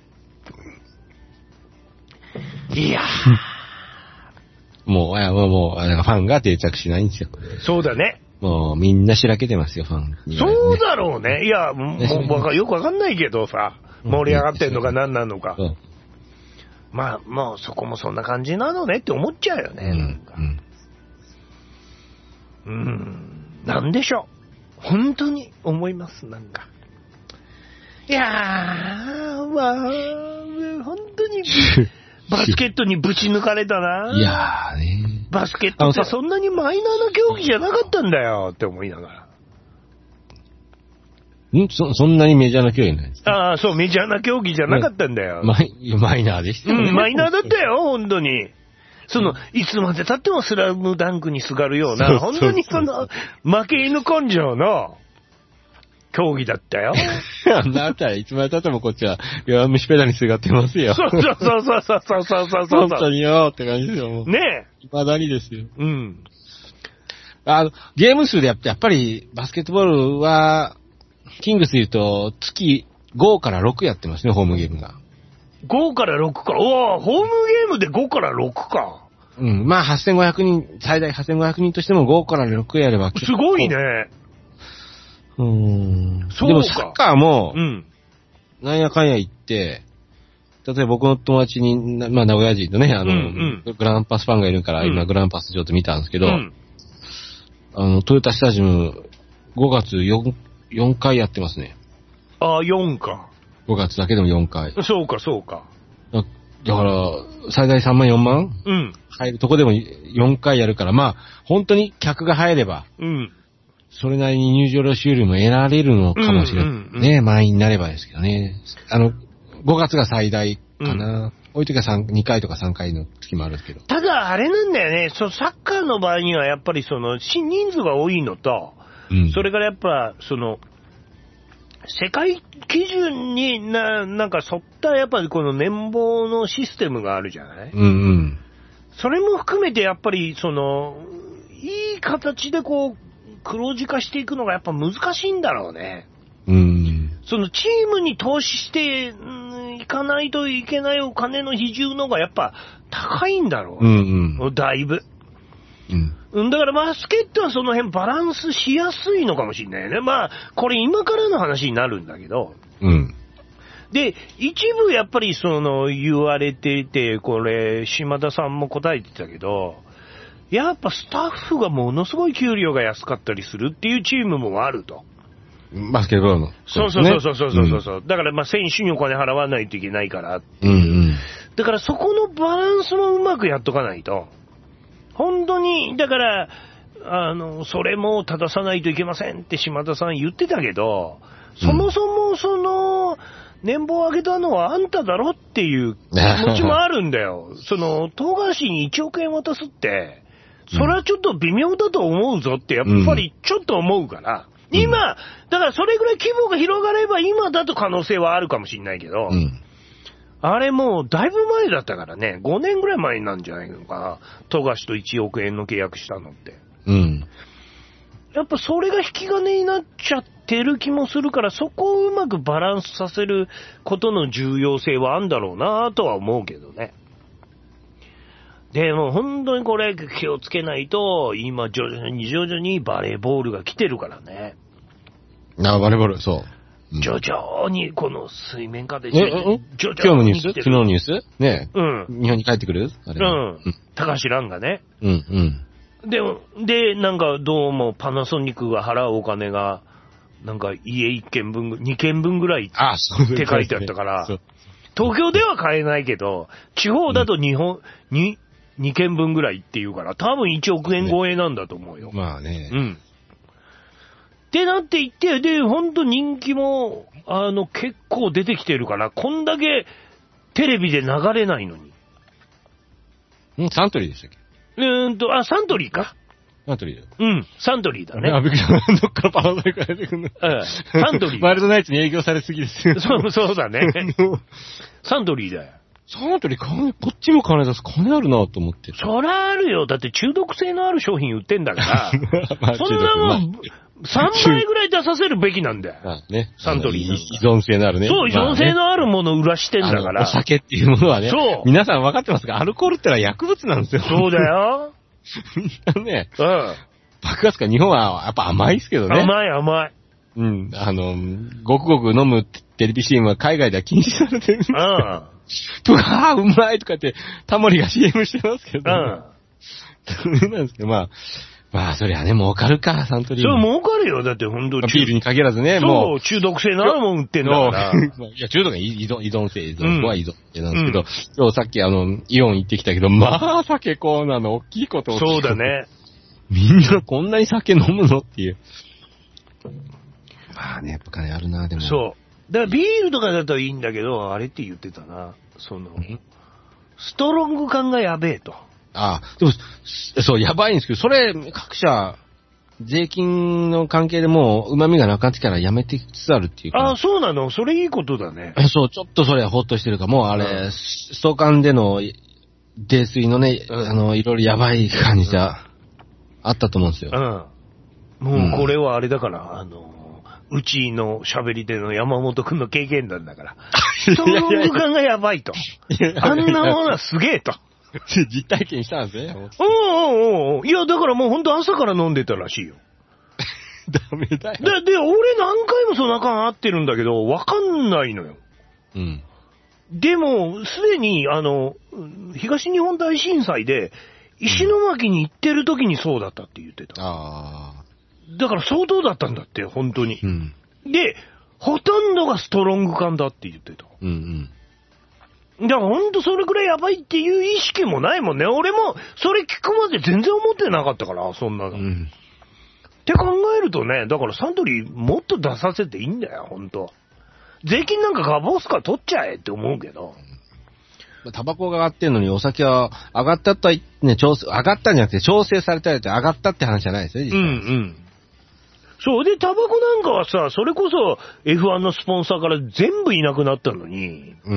いやー。もう、もう、もう、ファンが定着しないんですよ。 そうだね。 もう、みんなしらけてますよ、ファン、ね。 そうだろうね。いや、もう、よくわかんないけどさ、盛り上がってんのか何なのか。うん、まあ、もう、そこもそんな感じなのねって思っちゃうよね、うん、なんか。うん。うん、なんでしょう。本当に思います、なんか。いやー、まあ、本当に、バスケットにぶち抜かれたな。 いやーね。 バスケットってそんなにマイナーな競技じゃなかったんだよって思いながら。んそ、そんなにメジャーな競技ないですか？ ああ、そう、メジャーな競技じゃなかったんだよ。 マイ、マイナーでしたよね。 うん、マイナーだったよ、本当に。その、いつまで経ってもスラムダンクにすがるような、本当にその、負け犬根性の、 競技だったよ。 だったらいつまで経ってもこっちは弱虫ペダにすがってますよ。 そうそうそうそうそうそうそうそう。 本当によーって感じですよ、もう。 ねえ。 未だにですよ。 うん。 あの、ゲーム数でやっぱりバスケットボールは、キングスで言うと月ごからろくやってますね、ホームゲームが。 ごからろくか。おぉ、ホームゲームでごからろくか。 うん。まあ、はっせんごひゃくにん、最大はっせんごひゃくにんとしてもごからろくやれば。 すごいね。 うーん。 そうか。 でもサッカーも、 うん。 なんやかんや言って、例えば僕の友達に、まあ、名古屋人のね、あの、 うんうん、 グランパスファンがいるから、 うん、 今グランパスちょっと見たんですけど、うん、あの、トヨタスタジアム、ごがつよん、よんかいやってますね。 ああ、よんか。 ごがつだけでもよんかい。 そうか、そうか。 だだから、最大さんまんよんまんうん。 入るとこでもよんかいやるから、まあ、本当に客が入れば、 うん。それなりに入場料収入も得られるのかもしれない。うんうんうん、ね、満員になればですけどね。あの、ごがつが最大かな。うん、多い時はにかいとかさんかいの月もあるんですけど。 ただ、あれなんだよね。そのサッカーの場合にはやっぱりその、人数が多いのと、うん、それからやっぱ、その、世界基準にな、なんか沿ったやっぱりこの年俸のシステムがあるじゃない？ うんうん。 それも含めてやっぱりその、いい形でこう、黒字化していくのがやっぱ難しいんだろうね。 うん。 そのチームに投資してい、うん、かないといけないお金の比重のがやっぱ高いんだろう。 うんうん。 だいぶ。 うん。 だからバスケットはその辺バランスしやすいのかもしれないね。まあ、これ今からの話になるんだけど。 うん。 で、一部やっぱりその言われていて、これ、島田さんも答えてたけど、やっぱスタッフがものすごい給料が安かったりするっていうチームもあると。 バスケットボールの。 そうそうそうそうそうそうそう、うん。だからまあ選手にお金払わないといけないからっていう。 うんうん。 だからそこのバランスもうまくやっとかないと。本当に、だから、あの、それも正さないといけませんって島田さん言ってたけど、そもそもその、年俸を上げたのはあんただろっていう気持ちもあるんだよ。その、富樫にいちおくえん渡すって、それはちょっと微妙だと思うぞってやっぱりちょっと思うから、うん、今、だからそれぐらい規模が広がれば今だと可能性はあるかもしれないけど、うん、あれもうだいぶ前だったからね、ごねんぐらい前なんじゃないのかな、富樫といちおくえんの契約したのって。 うん。 やっぱそれが引き金になっちゃってる気もするから、そこをうまくバランスさせることの重要性はあるんだろうなとは思うけどね。でも本当にこれ気をつけないと、今徐々に徐々にバレーボールが来てるからね。 あ、バレーボール、そう。 うん、徐々にこの水面下で徐々に。今日のニュース？昨日のニュースねえ。 うん。 日本に帰ってくるあれ、 うん。高橋蘭がね。 うんうん。 で、で、なんかどうもパナソニックが払うお金が、なんか家いっけんぶん、にけんぶんぐらいって書いてあったから、東京では買えないけど、地方だと日本、うん、に、にけんぶんぐらいっていうから、多分いちおくえん超えなんだと思うよ。 ね、まあね。 うん。ってなっていって、で、ほんと人気も、あの、結構出てきてるから、こんだけテレビで流れないのに。 んサントリーでしたっけ？ うーんと、あ、サントリーか。 サントリーだよ。 うん、サントリーだね。 あ、びっくりした。どっからパナソニックが出てくるの。 うん、サントリー。 ワイルドナイツに営業されすぎですよ。 そう、そうだね。サントリーだよ。 サントリー金、こっちも金出す金あるなと思って。 そらあるよ。だって中毒性のある商品売ってんだから。まあ、そんなもん、さんばいぐらい出させるべきなんだよ。 あね、 サントリー。 依存性のあるね。 そう、依存性のあるものを売らしてんだから。 お酒っていうものはね。 そう。 皆さん分かってますが、アルコールってのは薬物なんですよ。 そうだよ。 ね。 うん。 爆発か日本はやっぱ甘いですけどね。 甘い甘い。 うん。あの、ごくごく飲むテレビ シーエム は海外では禁止されてるんですよ。うん。ぷわーうまいとかって、タモリが シーエム してますけど。うん。それなんですけど、まあ、まあ、そりゃね、儲かるか、サントリー。 そう、儲かるよ。だって本当に。 ビールに限らずね、もう。 そう、中毒性のあるもん売ってんだから。 いや、中毒は依存、依存性、依存は依存性なんですけど、うん、今日さっきあの、イオン行ってきたけど、まあ、酒コーナーの大きいことを。 そうだね。 みんなこんなに酒飲むのっていう。まあね、やっぱ金あるな、でも。 そう。だからビールとかだといいんだけど、あれって言ってたな。その、ストロング感がやべえと。 ああ、でも、そう、やばいんですけど、それ、各社、 税金の関係でもう旨味がなくなってきたらやめてきつつあるっていうか。 ああ、そうなの？それいいことだね。 そう、ちょっとそれはほっとしてるか、もうあれ、うん、ストカンでの泥酔のね、うん、あの、いろいろやばい感じがあったと思うんですよ。 うん。もうこれはあれだから、うん、あの、うちの喋り手の山本くんの経験談だから。ストロング感がやばいと。あんなものはすげえと。 実体験したんですね。 おうおうおう。いや、だからもうほんと朝から飲んでたらしいよ。 ダメだよ。 で、で、俺何回もその中あってるんだけど、わかんないのよ。 うん。 でも、すでに、あの、東日本大震災で、石巻に行ってる時にそうだったって言ってた。 うん、ああ。 だから相当だったんだって、本当に。 うん。 で、ほとんどがストロング感だって言ってた。 うんうん。 だからほんとそれくらいやばいっていう意識もないもんね。俺もそれ聞くまで全然思ってなかったから、そんなの。うん、って考えるとね、だからサントリーもっと出させていいんだよ、ほんと。税金なんかガボスカ取っちゃえって思うけど。 タバコが上がってんのにお酒は上がったとはね、調整、上がったんじゃなくて調整されたりって上がったって話じゃないですね、実際。 うんうん。そうで、タバコなんかはさ、それこそ エフワン のスポンサーから全部いなくなったのに。 うん。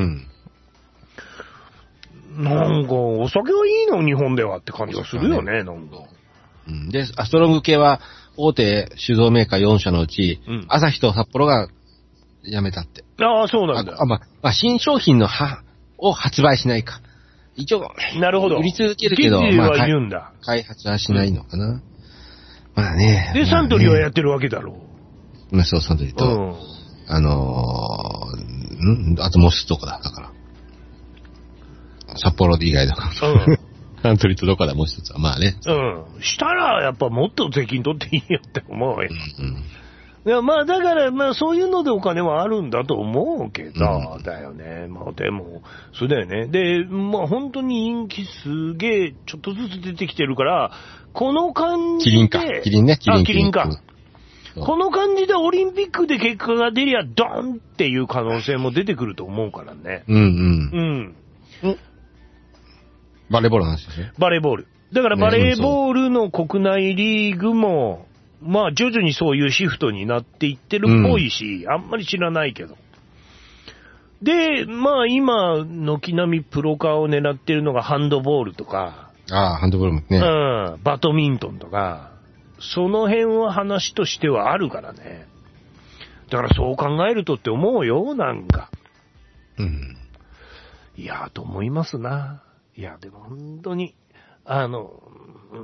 なんか、お酒はいいの日本ではって感じがするよね、なんか。 うん。で、ストロング系は大手酒造メーカーよん社のうち、うん、アサヒと札幌がやめたって。 ああ、そうなんだ。 あ、まあ、まあ、新商品のは、を発売しないか。一応、 なるほど。 売り続けるけど、 まあ、言うんだ。 開発はしないのかな。うん、まあね。 で、サントリーはやってるわけだろう。まあ、そう、サントリーと、うん、あのー、んあともう一つどこだ、だから。札幌で以外だから。うん。サントリーとどこだ、もう一つは。まあね。 うん。したら、やっぱもっと税金取っていいよって思うよ。うん、うん。いや、まあ、だから、まあ、そういうのでお金はあるんだと思うけど、うん、だよね。まあ、でも、それだよね。で、まあ、本当に人気すげえ、ちょっとずつ出てきてるから、この感じで。 キリンか。キリンね、キリン。 あ、キリンか。この感じでオリンピックで結果が出りゃ、ドーンっていう可能性も出てくると思うからね。 うんうん。 うん。 バレーボールの話ですね。 バレーボール。だからバレーボールの国内リーグも、まあ徐々にそういうシフトになっていってるっぽいし、うん、あんまり知らないけど。で、まあ今、軒並みプロ化を狙ってるのがハンドボールとか。 ああ、ハンドボールもね。 うん、バドミントンとか。その辺は話としてはあるからね。だからそう考えるとって思うよ、なんか。 うん。 いや、と思いますな。いや、でも本当に、あの、うん、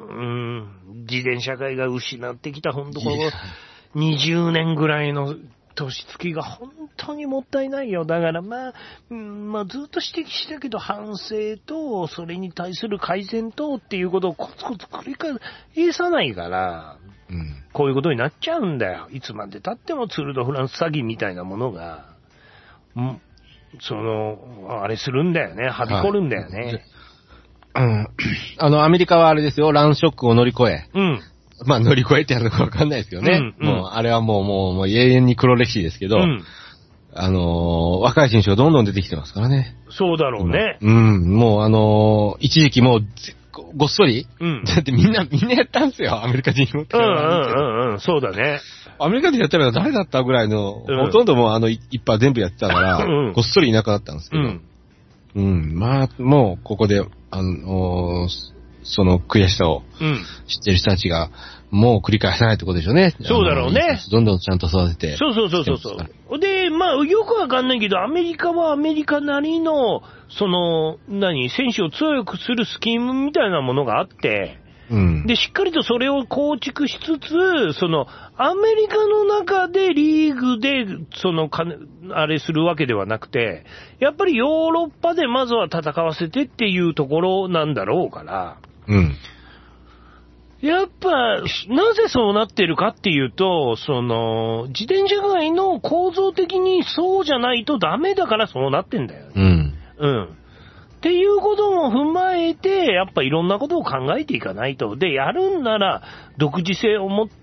自転車界が失ってきた本当このにじゅうねんぐらいの年月が本当にもったいないよ。だからまあ、うん、まあずっと指摘したけど反省と、それに対する改善とっていうことをコツコツ繰り返さないから、 うん、 こういうことになっちゃうんだよ。いつまで経ってもツール・ド・フランス詐欺みたいなものが、うん、その、あれするんだよね。はびこるんだよね。 うん、あの、アメリカはあれですよ、ランショックを乗り越え。 うん。 まあ、乗り越えってやるのかわかんないですけどね。うんうん、もう、あれはもう、もう、もう永遠に黒歴史ですけど、うん、あのー、若い選手がどんどん出てきてますからね。 そうだろうね。 うん、もうあのー、一時期もう、ごっそり、 うん、 だってみんな、みんなやったんですよ、アメリカ人も。 うんうんうんうん、そうだね。 アメリカ人やったら誰だったぐらいの、うん、ほとんどもうあの、いっぱい全部やってたから、うん、ごっそりいなくなったんですけど、うんうん、まあ、もう、ここで、あのー、その悔しさを知ってる人たちが、もう繰り返さないってことでしょうね。 そうだろうね。 どんどんちゃんと育てて。 そうそうそうそう。で、まあ、よくわかんないけど、アメリカはアメリカなりの、その、何、選手を強くするスキームみたいなものがあって、 うん、 で、しっかりとそれを構築しつつ、その、アメリカの中でリーグで、その、あれするわけではなくて、やっぱりヨーロッパでまずは戦わせてっていうところなんだろうから、 うん。 やっぱ、なぜそうなってるかっていうと、その、自転車界の構造的にそうじゃないとダメだからそうなってんだよね。 うん。 うん。っていうことも踏まえて、やっぱいろんなことを考えていかないと。で、やるんなら、独自性を持って、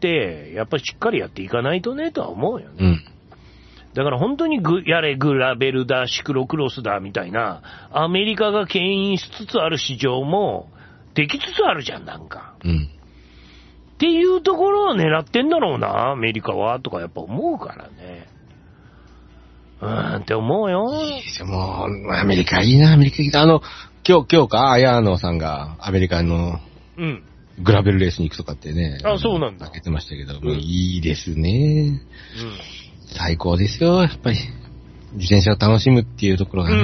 やっぱりしっかりやっていかないとね、とは思うよね。 うん。 だから本当にグ、やれグラベルだ、シクロクロスだ、みたいな、アメリカが牽引しつつある市場も、できつつあるじゃん、なんか。 うん。 っていうところを狙ってんだろうな、アメリカは、とかやっぱ思うからね。うーんって思うよ。 いいですよ、もう、アメリカいいな、アメリカいいな。あの、今日、今日か、綾野さんがアメリカの、うん。グラベルレースに行くとかってね。 あ、そうなんだ。 開けてましたけど、うん、いいですね。うん。最高ですよ、やっぱり。自転車を楽しむっていうところがね。うんうん。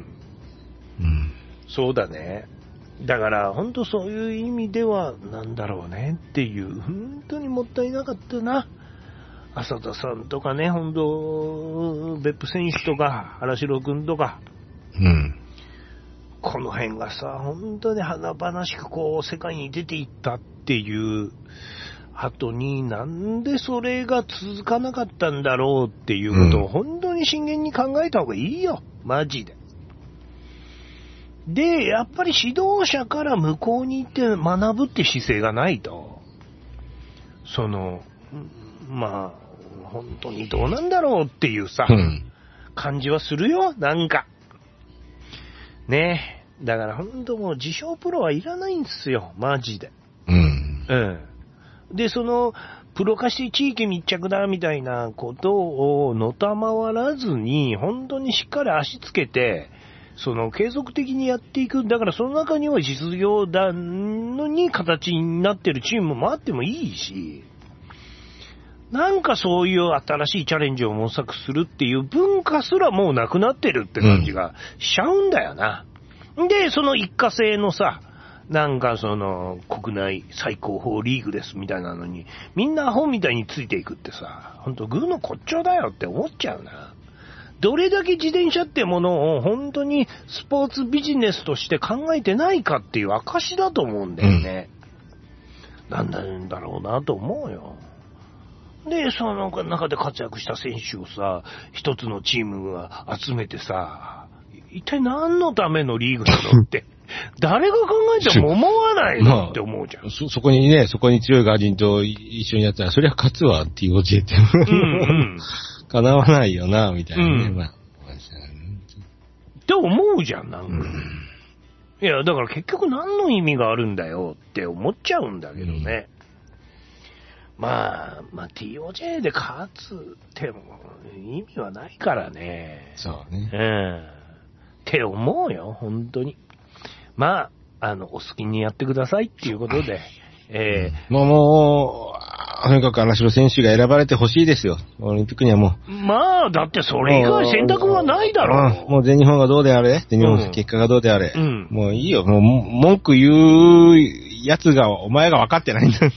うん。そうだね。だから、本当そういう意味では、なんだろうねっていう、本当にもったいなかったな。浅田さんとかね、本当、別府選手とか、原代くんとか。うん。この辺がさ、本当に華々しくこう、世界に出ていったっていう後に、なんでそれが続かなかったんだろうっていうことを、本当に真剣に考えた方がいいよ。マジで。で、やっぱり指導者から向こうに行って学ぶって姿勢がないと、その、まあ、本当にどうなんだろうっていうさ、うん、感じはするよ、なんか。ねえ。だから本当もう自称プロはいらないんですよ、マジで。うん。うん。で、その、プロ化して地域密着だみたいなことをのたまわらずに、本当にしっかり足つけて、その継続的にやっていく。だからその中には実業団のに形になってるチームもあってもいいし、なんかそういう新しいチャレンジを模索するっていう文化すらもうなくなってるって感じがしちゃうんだよな。うん、で、その一過性のさ、なんかその国内最高峰リーグですみたいなのに、みんなアホみたいについていくってさ、ほんとグーの骨頂だよって思っちゃうな。どれだけ自転車ってものを本当にスポーツビジネスとして考えてないかっていう証だと思うんだよね。うん、なんなんだろうなと思うよ。で、その中で活躍した選手をさ、一つのチームが集めてさ、一体何のためのリーグなのって、誰が考えても思わないのって思うじゃん。まあ、 そ、そこにね、そこに強いガーディンと一緒にやったら、そりゃ勝つわ、ティーオージェー って。うんうん。叶わないよな、みたいなね。うん、まあ、 って思うじゃん、なんか。うん、いや、だから結局何の意味があるんだよって思っちゃうんだけどね。うん、まあ、まあ ティーオージェー で勝つっても意味はないからね。 そうね。 うん。って思うよ、本当に。まあ、あの、お好きにやってくださいっていうことで。えー、もう、もう、とにかく荒城選手が選ばれてほしいですよ。オリンピックにはもう。 まあ、だってそれ以外選択はないだろう。もう全日本がどうであれ、全日本の結果がどうであれ。うん、もういいよ。もう文句言うやつが、お前が分かってないんだ。うん、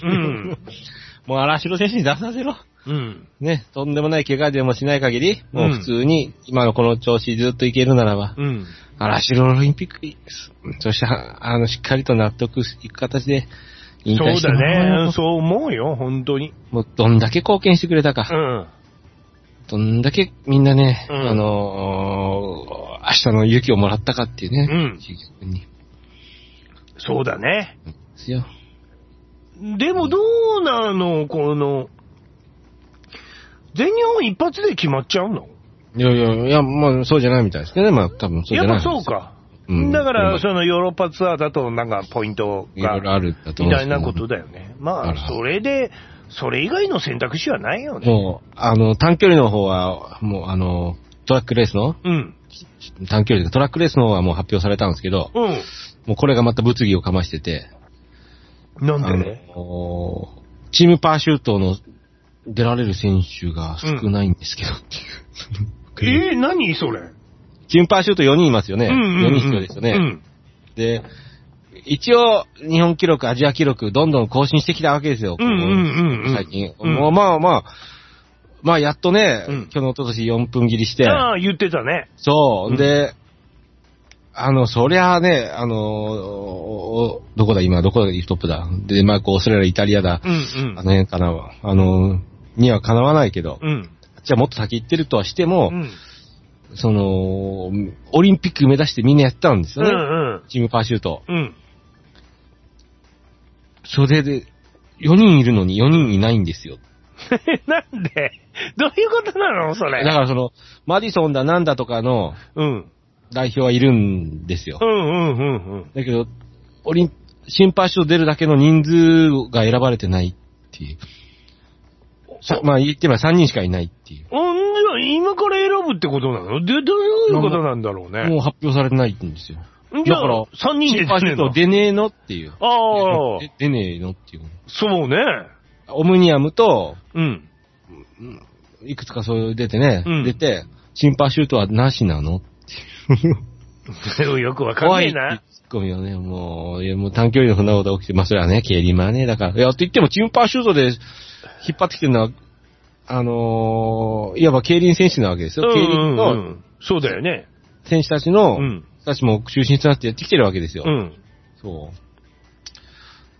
もう荒城選手に出させろ。うん。ね、とんでもない怪我でもしない限り、もう普通に、今のこの調子ずっといけるならば、うん。荒城オリンピック、そして、あの、しっかりと納得いく形で、 引退してもらう。そうだね。そう思うよ、本当に。 もう、どんだけ貢献してくれたか。うん。どんだけみんなね、うん、あのー、明日の勇気をもらったかっていうね。うん。 そうだね。 ですよ。 でもどうなの、この、全日本一発で決まっちゃうの？ いやいや、いや、まあそうじゃないみたいですけどね。まあ多分そうじゃない。 やっぱそうか。うん、だから、そのヨーロッパツアーだとなんかポイントが、いろいろあるみたいなことだよね。まあ、それで、それ以外の選択肢はないよね。 もう、あの、短距離の方は、もうあの、トラックレースの、うん。短距離でトラックレースの方はもう発表されたんですけど、うん。もうこれがまた物議をかましてて、 なんでね、 チームパーシュートの出られる選手が少ないんですけど、 うん、えー、何それ？ チームパーシュートよにんいますよね。うんうんうん、よにん必要ですよね、うん。で、一応、日本記録、アジア記録、どんどん更新してきたわけですよ。うんうんうんうん、最近。うん、もうまあまあ、まあやっとね、うん、去年、おととしよんぷん切りして。 ああ、言ってたね。 そう。うん、で、あの、そりゃあね、あの、どこだ今、どこがトップだ。デンマーク、オーストラリア、イタリアだ。うんうん、あの辺かな。あの、にはかなわないけど。うん、じゃあもっと先行ってるとはしても、うん、その、オリンピック目指してみんなやったんですよね。うんうん、チームパーシュート。うん、それで、よにんいるのによにんいないんですよ。 なんで？どういうことなのそれ。 だからその、マディソンだなんだとかの、うん。代表はいるんですよ。うんうんうんうん。だけど、オリン、シンパーシュート出るだけの人数が選ばれてないっっていう。まあ言ってもさんにんしかいないっていう。 うん、じゃあ今から選ぶってことなの？で、どういうことなんだろうね。 もう発表されてないんですよ。 じゃあ、だからさんにんで出ねえの。出ねえのっていう。 ああ。 出ねえのっていう。 そうね。 オムニアムと、 うん。 いくつかそう出てね、 うん、 出て、シンパシュートはなしなのっていう。 よくわかんないな。 ツッコミをね、もう、いやもう短距離のそんなこと起きて、まあそれはね、競輪マネーだから。いや、と言っても、チンパーシュートで引っ張ってきてるのは、あのー、いわば競輪選手なわけですよ。競輪の、うんうん、 そうだよね。 選手たちの、 うん、 たちも中心となってやってきてるわけですよ。 うん。 そう。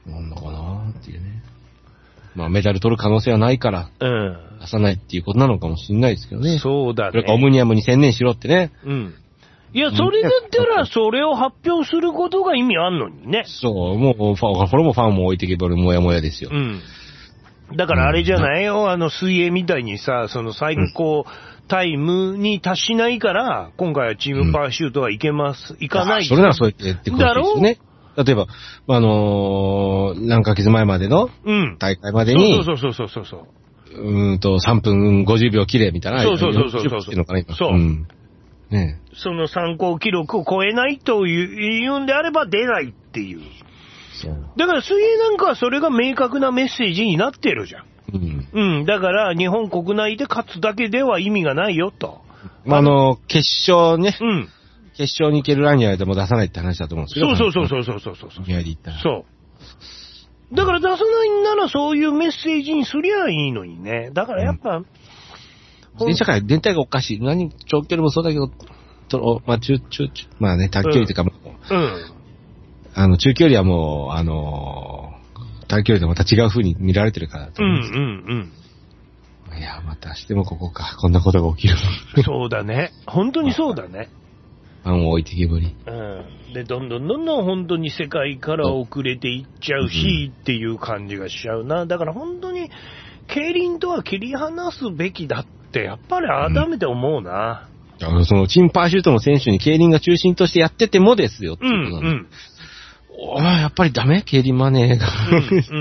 なんだかなーっていうね。まあメダル取る可能性はないから、うん。出さないっていうことなのかもしれないですけどね。 そうだね。 それかオムニアムに専念しろってね。 うん。いや、それだったら、それを発表することが意味あんのにね。 そう、もう、ファン、これもファンも置いてけぼりもやもやですよ。 うん。だからあれじゃないよ、うん、あの、水泳みたいにさ、その最高タイムに達しないから、今回はチームパーシュートはいけます、うん、いかない。 それならそうやってことですよね。例えば、あのー、何ヶ月前までの大会までに、 うん、そうそうそうそうそう。 うーんと、さんぷんごじゅうびょう切れみたいな。 そうそうそうそうそう。 そう。そう。 うん。ね、その参考記録を超えないというんであれば出ないっていう。そう。だから水泳なんかはそれが明確なメッセージになってるじゃん。うん。うん。だから日本国内で勝つだけでは意味がないよと。 あの、決勝ね。 うん。 決勝に行けるランニャーでも出さないって話だと思うんですよ。 そうそうそうそうそうそうそう。 ニャーで行ったら。 そう。だから出さないんならそういうメッセージにすりゃいいのにね。だからやっぱ、うん、 自転車界全体がおかしい。何、長距離もそうだけど、とまあ、中、中、中、まあね、短距離というか、うん、うん。あの、中距離はもう、あのー、短距離とまた違う風に見られてるからと思うんです。うんうんうん。いや、またしてもここか。こんなことが起きる。 そうだね。本当にそうだね。 ファンを置いてけぼり。 うん。で、どんどんどんどん本当に世界から遅れていっちゃうし、うん、っていう感じがしちゃうな。だから本当に、競輪とは切り離すべきだって、やっぱり改めて思うな。 うん、あのそのチンパーシュートの選手に競輪が中心としてやっててもですよっていうことなんで。うんうんおやっぱりダメ競輪マネーが、うんうん。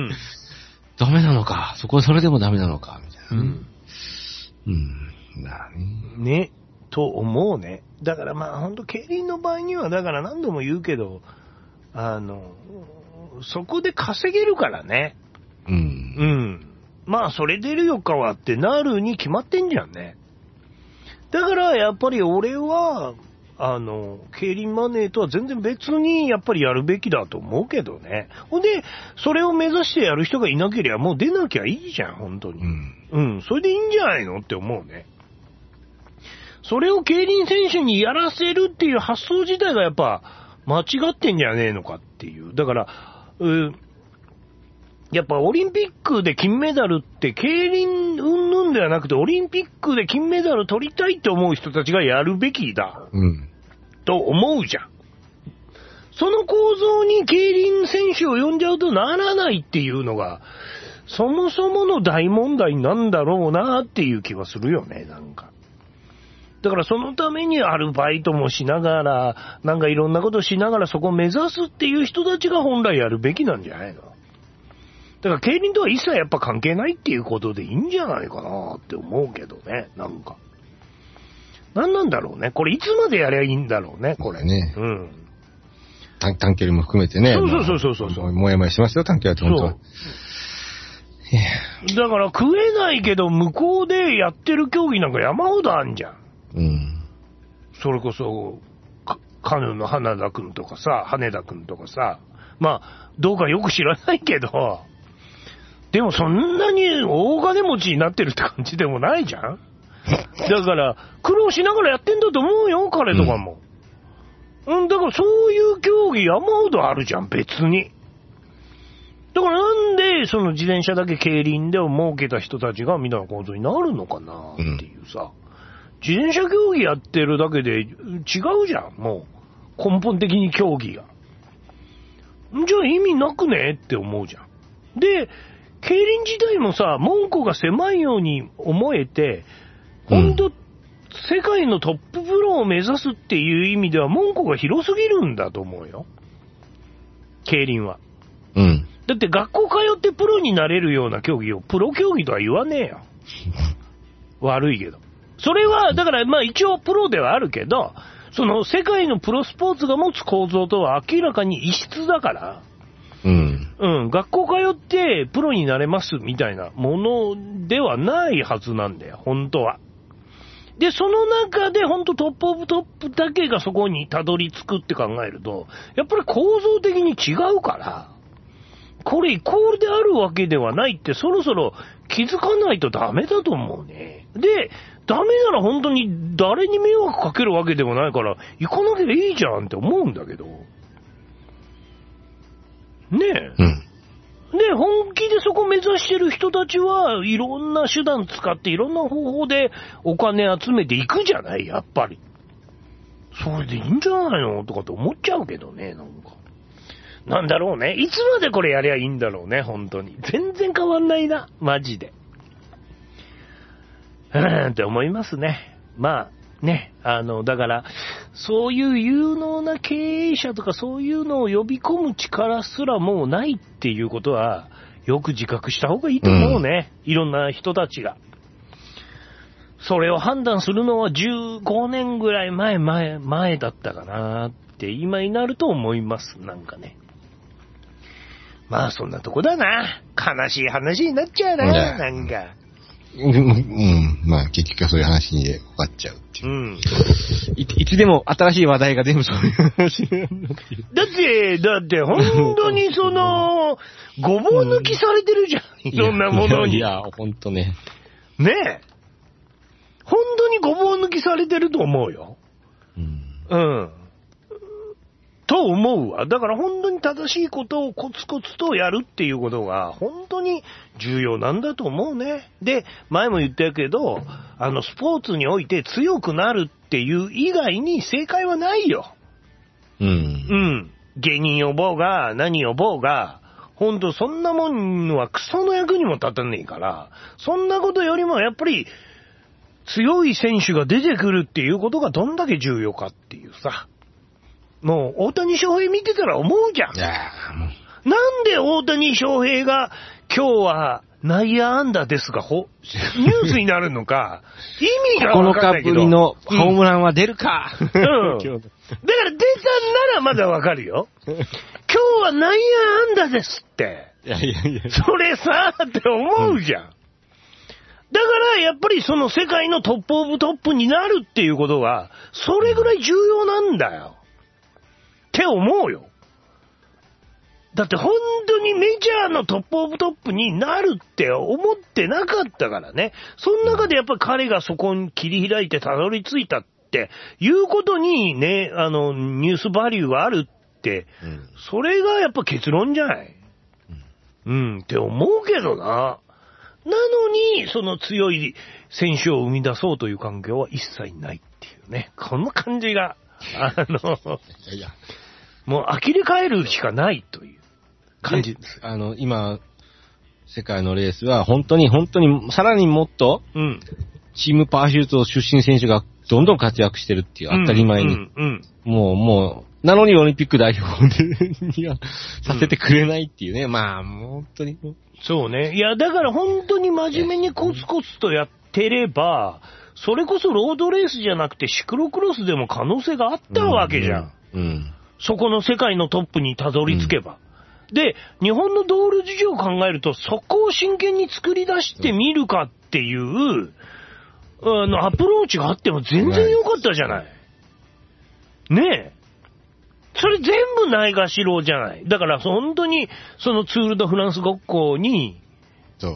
ダメなのか。そこはそれでもダメなのか。みたいな。うん。うん。なね。ね。と思うね。だからまあ本当競輪の場合には、だから何度も言うけど、あの、そこで稼げるからね。うん。うん。まあそれ出るよかはってなるに決まってんじゃんね。だからやっぱり俺は、あの、競輪マネーとは全然別にやっぱりやるべきだと思うけどね。ほんで、それを目指してやる人がいなければもう出なきゃいいじゃん、本当に。うん。うん、それでいいんじゃないのって思うね。それを競輪選手にやらせるっていう発想自体がやっぱ間違ってんじゃねえのかっていう。だから、うやっぱオリンピックで金メダルって競輪云々ではなくてオリンピックで金メダル取りたいと思う人たちがやるべきだ、うん、と思うじゃん。その構造に競輪選手を呼んじゃうとならないっていうのがそもそもの大問題なんだろうなっていう気はするよね。なんかだからそのためにアルバイトもしながらなんかいろんなことをしながらそこを目指すっていう人たちが本来やるべきなんじゃないの。だから競輪とは一切やっぱ関係ないっていうことでいいんじゃないかなって思うけどね。なんか何なんだろうね。これいつまでやりゃいいんだろうね。これね。うん。 短, 短距離も含めてね。 そうそうそうそうそう。 もやもやしますよ短距離って本当は。 だから食えないけど向こうでやってる競技なんか山ほどあんじゃん。うん。それこそカヌーの花田くんとかさ、羽田くんとかさ、まあどうかよく知らないけど。でもそんなに大金持ちになってるって感じでもないじゃん。だから苦労しながらやってんだと思うよ彼とかも、うん、うん、だからそういう競技山ほどあるじゃん別に。だからなんでその自転車だけ競輪でを設けた人たちがみたいな構造になるのかなっていうさ、うん、自転車競技やってるだけで違うじゃん。もう根本的に競技がじゃあ意味なくねって思うじゃん。で競輪自体もさ、門戸が狭いように思えて、本当、うん、世界のトッププロを目指すっていう意味では門戸が広すぎるんだと思うよ。競輪は。うん。 だって学校通ってプロになれるような競技をプロ競技とは言わねえよ。悪いけど。それは、だからまあ一応プロではあるけど、その世界のプロスポーツが持つ構造とは明らかに異質だから、うん。うん、学校通ってプロになれますみたいなものではないはずなんだよ、本当は。で、その中で本当トップオブトップだけがそこにたどり着くって考えると、やっぱり構造的に違うから、これイコールであるわけではないってそろそろ気づかないとダメだと思うね。で、ダメなら本当に誰に迷惑かけるわけでもないから行かなきゃいいじゃんって思うんだけど。ねえ。うん。で、本気でそこ目指してる人たちはいろんな手段使っていろんな方法でお金集めていくじゃない、やっぱり。それでいいんじゃないのとかって思っちゃうけどね、なんか。なんだろうね。いつまでこれやりゃいいんだろうね、本当に。全然変わんないな、マジで。うーんって思いますね。まあ、ね、あの、だから、そういう有能な経営者とかそういうのを呼び込む力すらもうないっていうことは、よく自覚した方がいいと思うね。うん、いろんな人たちが。それを判断するのはじゅうごねんぐらい前、前、前だったかなって今になると思います。なんかね。まあそんなとこだな。悲しい話になっちゃうな、なんか。 うん、うん、まあ結局はそういう話に終わっちゃうっていう。うん。い, いつでも新しい話題が全部そういう話になるっていう。 だって、だって本当にその、ごぼう抜きされてるじゃん。うん、いろんなものに。 いや、いやほんとね。 ねえ。本当にごぼう抜きされてると思うよ。うん。うん。と思うわ。だから本当に正しいことをコツコツとやるっていうことが本当に重要なんだと思うね。で、前も言ったけど、あのスポーツにおいて強くなるっていう以外に正解はないよ。うん。うん。芸人呼ぼうが何呼ぼうが、本当そんなもんはクソの役にも立たねえから、そんなことよりもやっぱり強い選手が出てくるっていうことがどんだけ重要かっていうさ。もう、大谷翔平見てたら思うじゃん。いやもうなんで大谷翔平が今日は内野安打ですが、ほ、ニュースになるのか、意味がわかんないけど。 このカップリのホームランは出るか。うん。だから出たんならまだわかるよ。今日は内野安打ですって。いやいやいや。それさ、って思うじゃん。うん、だからやっぱりその世界のトップオブトップになるっていうことが、それぐらい重要なんだよ。って思うよ。だって本当にメジャーのトップオブトップになるって思ってなかったからね。その中でやっぱり彼がそこに切り開いてたどり着いたっていうことにね、あの、ニュースバリューがあるって、うん、それがやっぱ結論じゃない。うん、うん、って思うけどな。なのに、その強い選手を生み出そうという環境は一切ないっていうね。この感じが、あの、いやいやもう呆れ返るしかないという感じです。 あの、今、世界のレースは本当に本当にさらにもっと、うん、チームパーシュート出身選手がどんどん活躍してるっていう当たり前に。うんうんうん、もう、もう、なのにオリンピック代表にはさせてくれないっていうね。うん、まあ、もう本当に。 そうね。いや、だから本当に真面目にコツコツとやってれば、それこそロードレースじゃなくてシクロクロスでも可能性があったわけじゃん。うんうんうんそこの世界のトップにたどり着けば。うん、で、日本の道路事情を考えると、そこを真剣に作り出してみるかっていう、あの、アプローチがあっても全然良かったじゃない。ねえ。それ全部ないがしろじゃない。だから、本当に、そのツール・ド・フランスごっこに、そう、うん。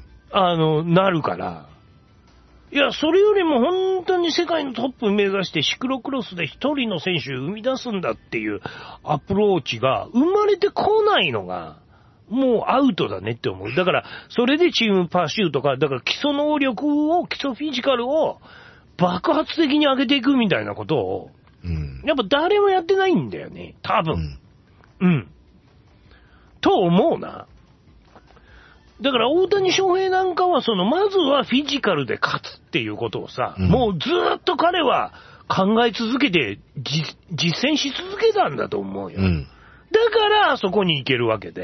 あの、なるから。いや、それよりも本当に世界のトップ目指してシクロクロスで一人の選手を生み出すんだっていうアプローチが生まれてこないのが、もうアウトだねって思う。だから、それでチームパシュートか、だから基礎能力を、基礎フィジカルを爆発的に上げていくみたいなことを、うん、やっぱ誰もやってないんだよね、多分。うん。うん。と思うな。だから大谷翔平なんかはそのまずはフィジカルで勝つっていうことをさ、うん、もうずーっと彼は考え続けて実践し続けたんだと思うよ、うん、だからそこに行けるわけで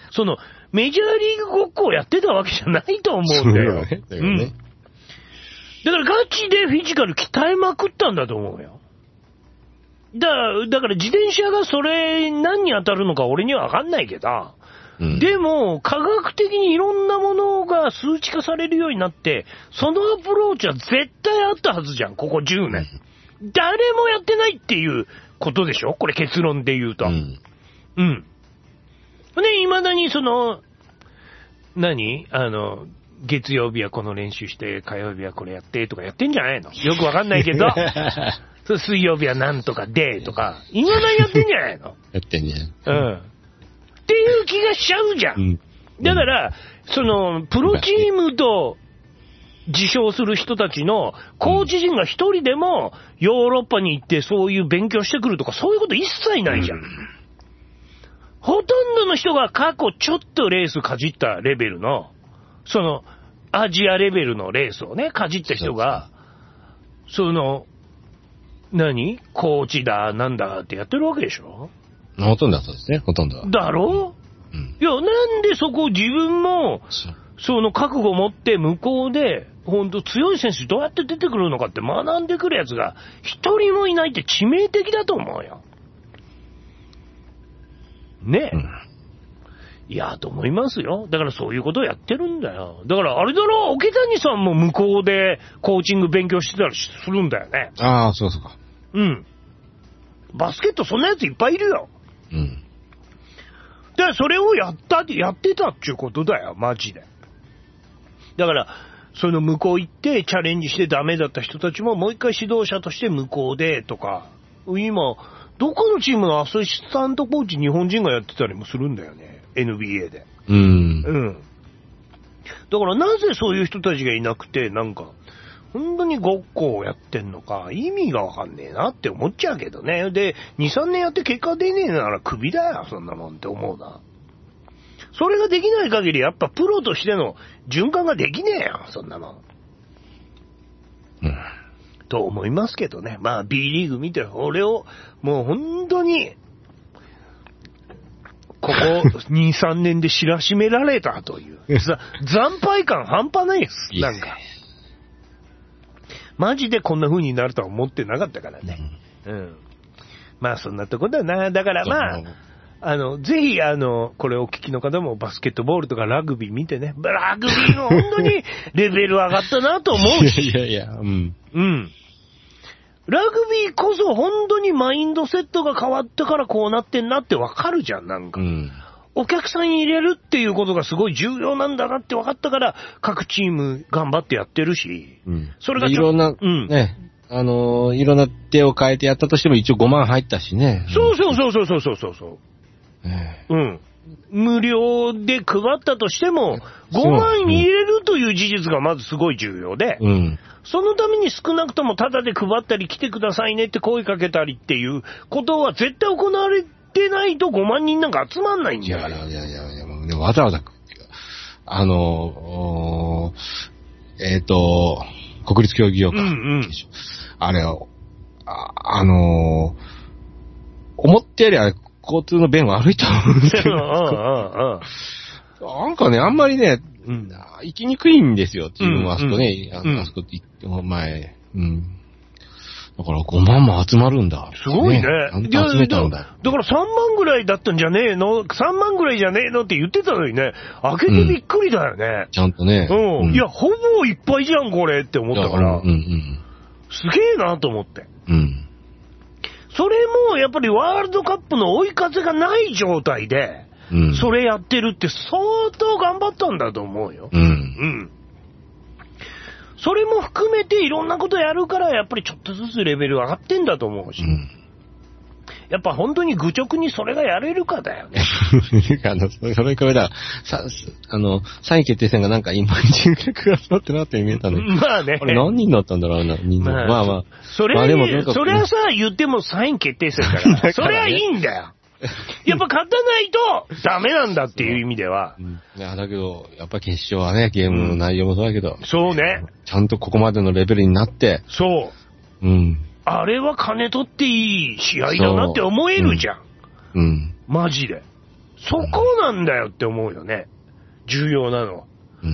その、メジャーリーグごっこをやってたわけじゃないと思うんだよ。だよね。だよね。うん。だからガチでフィジカル鍛えまくったんだと思うよ。だから、だから自転車がそれ何に当たるのか俺にはわかんないけど、うん、でも科学的にいろんなものが数値化されるようになって、そのアプローチは絶対あったはずじゃん、ここじゅうねん。うん、誰もやってないっていうことでしょ、これ結論で言うと。うん。うん。で、未だにその、何あの、月曜日はこの練習して、火曜日はこれやってとかやってんじゃないの？よくわかんないけど、水曜日はなんとかでとか、未だにやってんじゃないの？ やってんね。 うん。っていう気がしちゃうじゃん。うん、だから、その、プロチームと自称する人たちのコーチ陣が一人でもヨーロッパに行ってそういう勉強してくるとか、そういうこと一切ないじゃん。うん、ほとんどの人が過去ちょっとレースかじったレベルの、その、アジアレベルのレースをね、かじった人が、その、何？コーチだ、なんだってやってるわけでしょ？ ほとんどはそうですね、ほとんどは。 だろ？うん。いや、なんでそこを自分も、その覚悟を持って向こうで、ほんと強い選手どうやって出てくるのかって学んでくるやつが一人もいないって致命的だと思うよ。ねえ。うん、いや、と思いますよ。だからそういうことをやってるんだよ。だからあれだろ、桶谷さんも向こうでコーチング勉強してたりするんだよね。 ああ、そうそうか。 うん。バスケットそんなやついっぱいいるよ。うん。だからそれをやった、やってたっていうことだよ、マジで。だから、その向こう行ってチャレンジしてダメだった人たちももう一回指導者として向こうでとか、今、どこのチームのアシスタントコーチ日本人がやってたりもするんだよね。エヌビーエー で。うん。うん。だからなぜそういう人たちがいなくて、なんか、本当にごっこをやってんのか、意味がわかんねえなって思っちゃうけどね。で、に、さんねんやって結果出ねえならクビだよ、そんなもんって思うな。それができない限り、やっぱプロとしての循環ができねえよ、そんなもん。うん。と思いますけどね。まあ B リーグ見て、俺を、もう本当に、ここに、さんねんで知らしめられたという。惨敗感半端ないです、なんか。マジでこんな風になるとは思ってなかったからね。うん。うん、まあそんなとこだな。だからまあ、あの、ぜひあの、これをお聞きの方もバスケットボールとかラグビー見てね、ラグビーの本当にレベル上がったなと思うし。 いやいやいや、うん。 うん。ラグビーこそ本当にマインドセットが変わったからこうなってんなってわかるじゃん、なんか。うん、お客さん入れるっていうことがすごい重要なんだなって分かったから、各チーム頑張ってやってるし、うん、それがいろんな、うん、ね、あのー、いろんな手を変えてやったとしても一応ごまん入ったしね。 そうそうそうそうそうそうそう。えー、うん。無料で配ったとしても、ごまん入れるという事実がまずすごい重要で、うん、そのために少なくともタダで配ったり来てくださいねって声かけたりっていうことは絶対行われてないとごまんにんなんか集まんないんだから。 いやいやいやいや、もうね、わざわざ、あの、えっ、ー、と、国立競技場か、うんうん、あれを、あ、あのー、思ってよりは交通の便は悪いと思うんですけど、なんかね、あんまりね、うん、行きにくいんですよ、自分はあそこね、うんうん、あそこ行って前、うん。だからごまんも集まるんだ。 すごいね。ね、集めたんだ。だからさんまんぐらいだったんじゃねえの ?さん 万ぐらいじゃねえのって言ってたのにね、開けてびっくりだよね。 うん、ちゃんとね。 うん。うん、いや、ほぼいっぱいじゃん、これって思ったから。うんうんうん、すげえなと思って。うん。それも、やっぱりワールドカップの追い風がない状態で、うん、それやってるって相当頑張ったんだと思うよ。うん。うん。それも含めていろんなことやるから、やっぱりちょっとずつレベル上がってんだと思うし。うん、やっぱ本当に愚直にそれがやれるかだよね。 あの、それ比べたら、さ、あの、さんい決定戦がなんか今人格が集まってなって見えたね。 まあね。 あれ何人だったんだろうな、人数。まあまあ。まあ、 それは、まあ、でもそれはさ、言ってもさんい決定戦だから。それはいいんだよ。やっぱ勝たないとダメなんだっていう意味では。 うん、いや、だけど、やっぱ決勝はね、ゲームの内容もそうだけど。 うん、そうね。 ちゃんとここまでのレベルになって。 そう。うん。あれは金取っていい試合だなって思えるじゃん。うん。うん、マジで。 そこなんだよって思うよね。重要なのは。うん。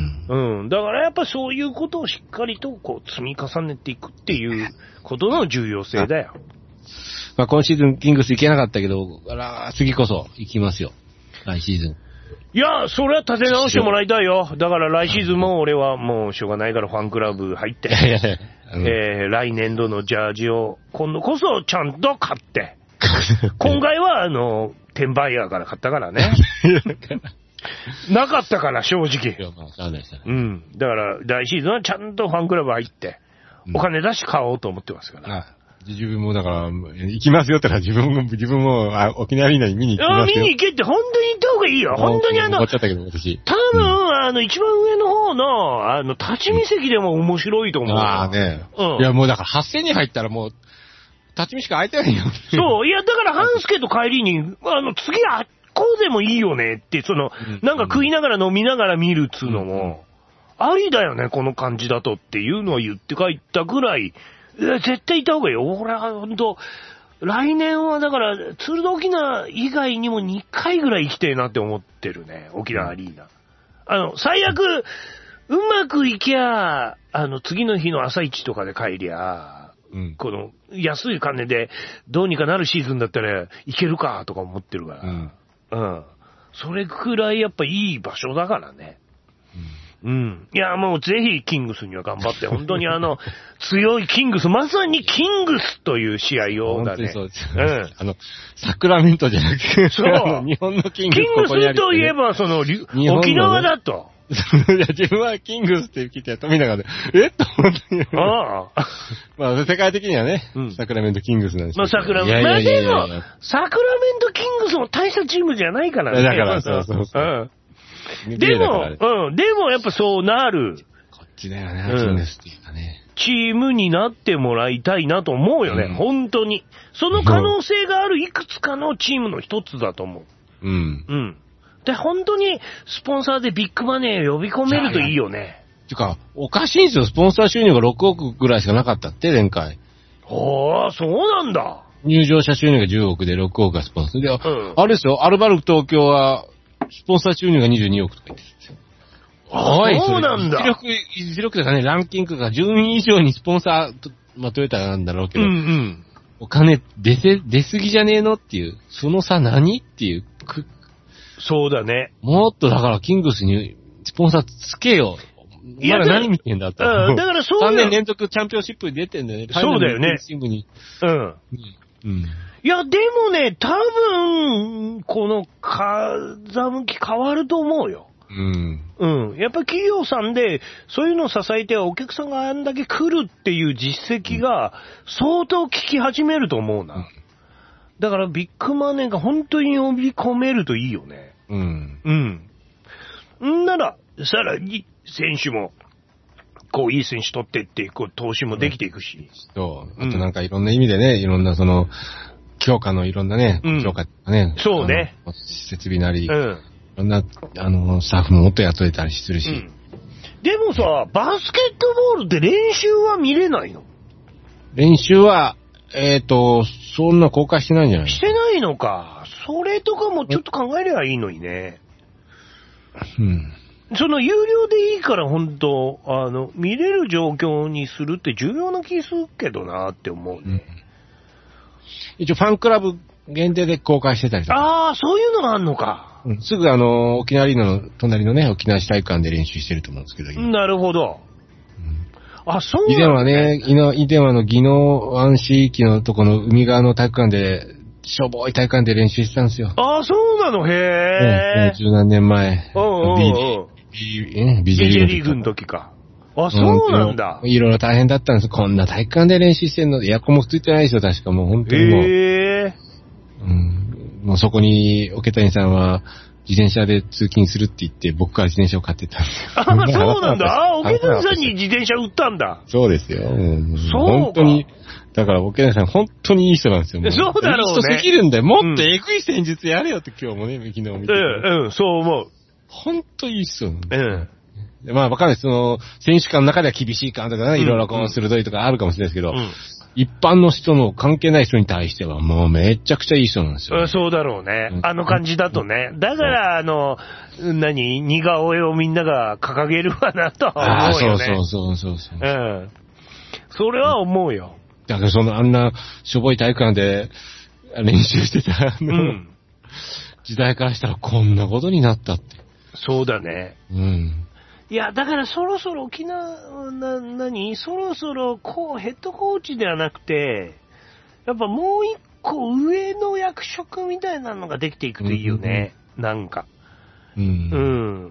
うん。だからやっぱそういうことをしっかりとこう積み重ねていくっていうことの重要性だよ。 まあ今シーズンキングス行けなかったけど、あら次こそ行きますよ。来シーズン。 いや、それは立て直してもらいたいよ。だから来シーズンも俺はもうしょうがないからファンクラブ入って、うん、えー、来年度のジャージを今度こそちゃんと買って、今回はあの、転売ヤーから買ったからね。なかったから正直。うん。だから来シーズンはちゃんとファンクラブ入って、お金出し買おうと思ってますから。 あ自分もだから、行きますよって言ったら自分も、自分もあ沖縄アリーナに見に行きますよ。 見に行けって本当に行った方がいいよ。本当にあの、 思っちゃったけど私。 多分、うん、あの、一番上の方の、あの、立ち見席でも面白いと思う。 ああね。うん。いやもうだからはっせんにん入ったらもう、立ち見しか空いてないよ。 そう。いや、だから半助と帰りに、あの、次あっこうでもいいよねって、その、なんか食いながら飲みながら見るっつうのも、ありだよね、この感じだとっていうのは言って帰ったぐらい、いや絶対行った方がいいよ。俺はほんと、来年はだから、ツールド沖縄以外にもにかいぐらい行きたいなって思ってるね、沖縄アリーナ。あの、最悪、うまくいきゃ、あの、次の日の朝一とかで帰りゃ、うん、この、安い金でどうにかなるシーズンだったら行けるかとか思ってるから。うん。うん。それくらいやっぱいい場所だからね。うん。いや、もうぜひキングスには頑張って、本当にあの、強いキングス、まさにキングスという試合をだね。 そうです。うん。あの、サクラメントじゃなくて、そう。日本のキングス、 ね。キングスといえば、その、ね、沖縄だと。 いや、自分はキングスって聞いてやっと見ながら、えっと思って。ああ。まあ、世界的にはね、うん、サクラメントキングスなんですけど。 まあ、サクラメント。まあ、でも、サクラメントキングスも大したチームじゃないからね。 だから、そうそうそう。うんでも、うん、でもやっぱそうなる。 こっちだよね、キングスっていうかね。 チームになってもらいたいなと思うよね、うん、本当に。その可能性があるいくつかのチームの一つだと思う。うん。うん。で、本当にスポンサーでビッグマネーを呼び込めるといいよね。 てか、おかしいんですよ、スポンサー収入がろくおくぐらいしかなかったって、前回。 ああ、そうなんだ。 入場者収入がじゅうおくでろくおくがスポンサーで、うん、あれですよ、アルバルク東京は、スポンサー収入がにじゅうにおくとか言ってるんですよ。 ああ、そうなんだ。 実力、実力とかね、ランキングが順位以上にスポンサーと、まあ、トヨタなんだろうけど、うんうん、お金出せ、出すぎじゃねえのっていう、その差何っていう。 そうだね。 もっとだからキングスにスポンサーつけよ。いや、まだ何見てんだと。 うん、だからそうさんねん連続チャンピオンシップに出てんだよね。 そうだよね。 チームに。 うん。うん。いや、でもね、多分、この、風向き変わると思うよ。うん。うん。やっぱり企業さんで、そういうのを支えてお客さんがあんだけ来るっていう実績が、相当効き始めると思うな。うん、だから、ビッグマネーが本当に呼び込めるといいよね。うん。うん。んなら、さらに、選手も、こう、いい選手取ってって、こう、投資もできていくし。 そう。あとなんかいろんな意味でね、いろんなその、強化のいろんなね、うん、強化とかね。 そうね。 設備なり、うん、いろんな、あの、スタッフももっと雇えたりするし。うん、 でもさ、バスケットボールって練習は見れないの？ 練習は、えっと、そんな公開してないんじゃない？ してないのか。それとかもちょっと考えればいいのにね。うん。その有料でいいから本当、あの、見れる状況にするって重要な気するけどなって思うね。うん、 一応ファンクラブ限定で公開してたりとか。 ああ、そういうのがあんのか。 うん、すぐあの、沖縄アリーナの隣のね、沖縄市体育館で練習してると思うんですけど。 なるほど。うん、あ、そうなんだ、ね。 以前はね、以前はあの、宜野湾市域のとこの海側の体育館で、しょぼい体育館で練習してたんですよ。 ああ、そうなの、へえ。 もう十何年前。 うんうんうん。ビジェリーグの時か。あ、そうなんだ。 いろいろ大変だったんです。こんな体育館で練習してんの。エアコンもついてないですよ、確かもう本当にもう。へー。うん。もうそこに、桶谷さんは、自転車で通勤するって言って、僕から自転車を買ってたんですよ。 あ、そうなんだ。あ、桶谷さんに自転車売ったんだ。 そうですよ。うん、 そうか。 本当に。だから、桶谷さん、本当にいい人なんですよ。 そうだろうね。 いい人すぎるんだよ。もっとエグい戦術やれよって今日もね、昨日見て。 うん、うん、そう思う。 本当いい人なんですよ。うん。まあ、わかんないです。その、選手間の中では厳しい感とかね、いろいろこう、鋭いとかあるかもしれないですけど、うん、 一般の人の関係ない人に対してはもうめちゃくちゃいい人なんですよ、ね。 そうだろうね。あの感じだとね。だから、あの、何、似顔絵をみんなが掲げるわなとは思うよね。 そうそうそうそうそう。 うん。それは思うよ。 だからそのあんなしょぼい体育館で練習してたあの、うん、時代からしたらこんなことになったって。 そうだね。 うん。 いや、だからそろそろ沖縄、な、なにそろそろこうヘッドコーチではなくて、やっぱもう一個上の役職みたいなのができていくといいよね。うん、なんか。 うん。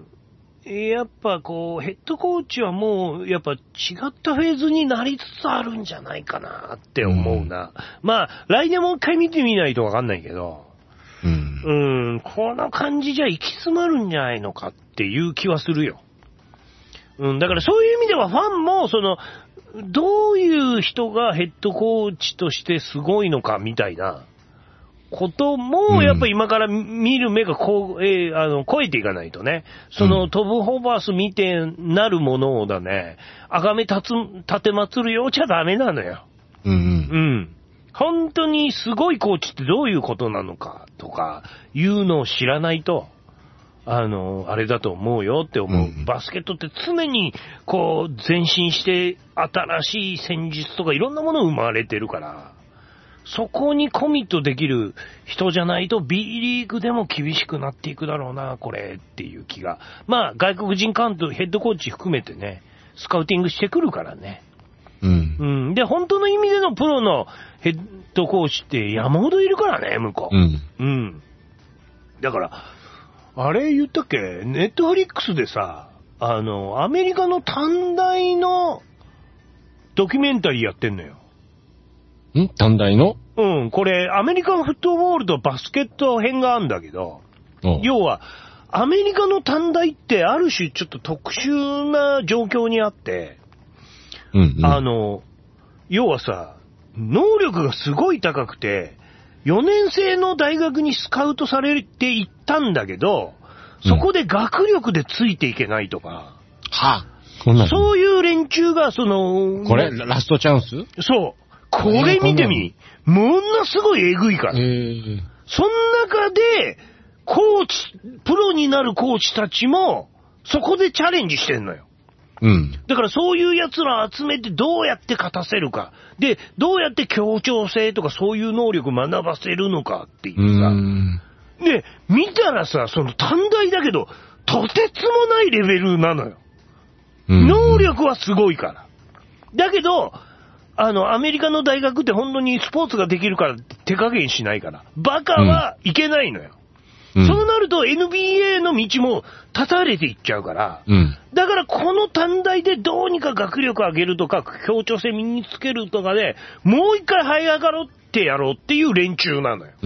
うん。やっぱこう、ヘッドコーチはもう、やっぱ違ったフェーズになりつつあるんじゃないかなって思うな。うん、まあ、来年もう一回見てみないとわかんないけど、 うん。 うん、この感じじゃ行き詰まるんじゃないのかっていう気はするよ。うん、だからそういう意味ではファンも、その、どういう人がヘッドコーチとしてすごいのかみたいなことも、やっぱり今から見る目がこう、えー、あの、超えていかないとね、そのトム・ホバース見てなるものをだね、あがめ立つ、立てまつるようちゃダメなのよ。 うん、うん。 うん。本当にすごいコーチってどういうことなのかとかいうのを知らないと、あの、あれだと思うよって思う。うん、バスケットって常にこう前進して新しい戦術とかいろんなもの生まれてるから、そこにコミットできる人じゃないと B リーグでも厳しくなっていくだろうな、これっていう気が。まあ外国人監督、ヘッドコーチ含めてね、スカウティングしてくるからね。 うん。 うん。で、本当の意味でのプロのヘッドコーチって山ほどいるからね、向こう。 うん。 うん。だから、あれ言ったっけ？ネットフリックスでさ、あの、アメリカの短大のドキュメンタリーやってんのよ。 ん？短大の？ うん、これ、アメリカンフットボールとバスケット編があるんだけど、要は、アメリカの短大ってある種ちょっと特殊な状況にあって、 うんうん、 あの、要はさ、能力がすごい高くて、よねん生の大学にスカウトされていったんだけど、そこで学力でついていけないとか、 はぁ、うん、 そういう連中が、その、 これ、ラストチャンス？ そう。これ見てみ。ものすごいえぐいから。 えー、 その中で、コーチ、プロになるコーチたちも、そこでチャレンジしてんのよ。 うん。 だからそういう奴らを集めてどうやって勝たせるか。で、どうやって協調性とかそういう能力を学ばせるのかっていうさ。 うんで、見たらさ、その短大だけど、とてつもないレベルなのよ。能力はすごいから。だけど、あの、アメリカの大学って本当にスポーツができるから手加減しないから。バカはいけないのよ。うん、そうなると エヌビーエー の道も断たれていっちゃうから、 うん、 だからこの短大でどうにか学力上げるとか、協調性身につけるとかで、もう一回這い上がろうってやろうっていう連中なのよ。 うん。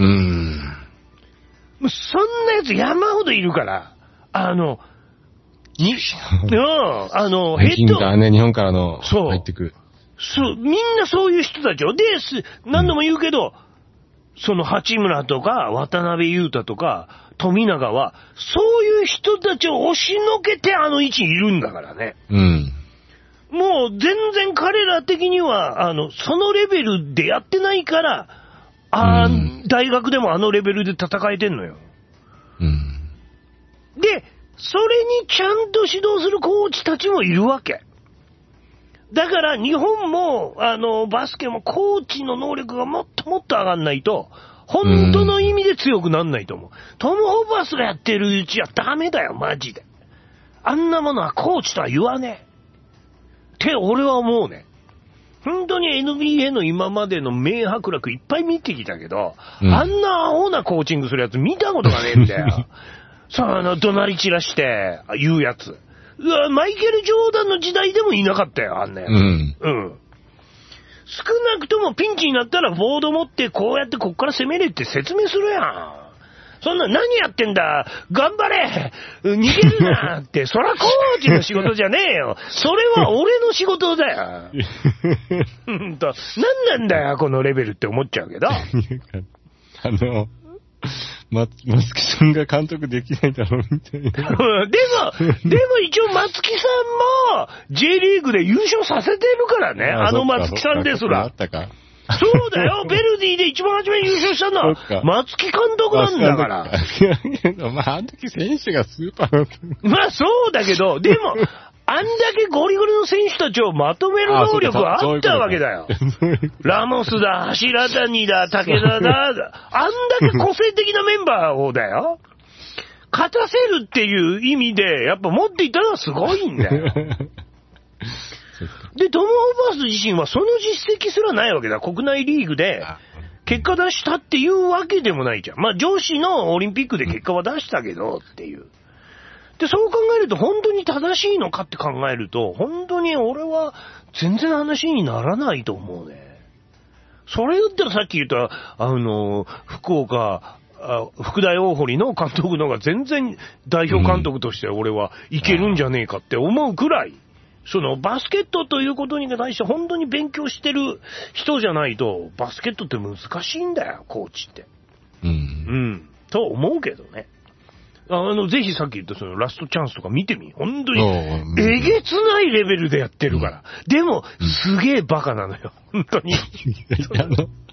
そんなやつ山ほどいるから、あの、に、うん、あの、 ヘッド。がね、日本からのそう入ってくる。 そう、みんなそういう人たちを。で、何度も言うけど、うん、その八村とか渡辺裕太とか富永はそういう人たちを押しのけてあの位置にいるんだからね。 うん。 もう全然彼ら的にはあのそのレベルでやってないからあ、うん、大学でもあのレベルで戦えてんのよ。 うん。 で、それにちゃんと指導するコーチたちもいるわけ。だから日本も、あの、バスケもコーチの能力がもっともっと上がんないと、本当の意味で強くなんないと思う。トム・ホーバスがやってるうちはダメだよ、マジで。あんなものはコーチとは言わねえ。って俺は思うね。本当に エヌビーエー の今までの名伯楽いっぱい見てきたけど、うん、あんなアホなコーチングするやつ見たことがねえんだよ。そう、あの、怒鳴り散らして言うやつ。うわ、マイケル・ジョーダンの時代でもいなかったよ、あんなやつ。 うん。 うん。少なくともピンチになったらボード持ってこうやってこっから攻めれって説明するやん。そんな何やってんだ頑張れ逃げるなって、そらコーチの仕事じゃねえよ。それは俺の仕事だよ。うんと、何なんだよ、このレベルって思っちゃうけど。 あの、ま、松木さんが監督できないだろうみたいな。でも、 でも一応松木さんも J リーグで優勝させてるからね。あ, あの松木さんですら。 あったか。 そうだよ、ベルディで一番初めに優勝したのは、松木監督なんだから。 まあ、あの時選手がスーパーだった。 まあ、そうだけど、でも、あんだけゴリゴリの選手たちをまとめる能力はあったわけだよ。ラモスだ、柱谷だ、武田だ、あんだけ個性的なメンバーをだよ。勝たせるっていう意味で、やっぱ持っていたのはすごいんだよ。で、トム・ホーバス自身はその実績すらないわけだ。国内リーグで結果出したっていうわけでもないじゃん。まあ上司のオリンピックで結果は出したけどっていう。で、そう考えると本当に正しいのかって考えると、本当に俺は全然話にならないと思うね。それだったらさっき言った、あの、福岡、福大大堀の監督の方が全然代表監督として俺はいけるんじゃねえかって思うくらい、そのバスケットということに対して本当に勉強してる人じゃないとバスケットって難しいんだよ、コーチって。うん。うん。と思うけどね。あの、ぜひさっき言ったそのラストチャンスとか見てみ。本当に、えげつないレベルでやってるから。うん、でも、すげえバカなのよ。本当に。なん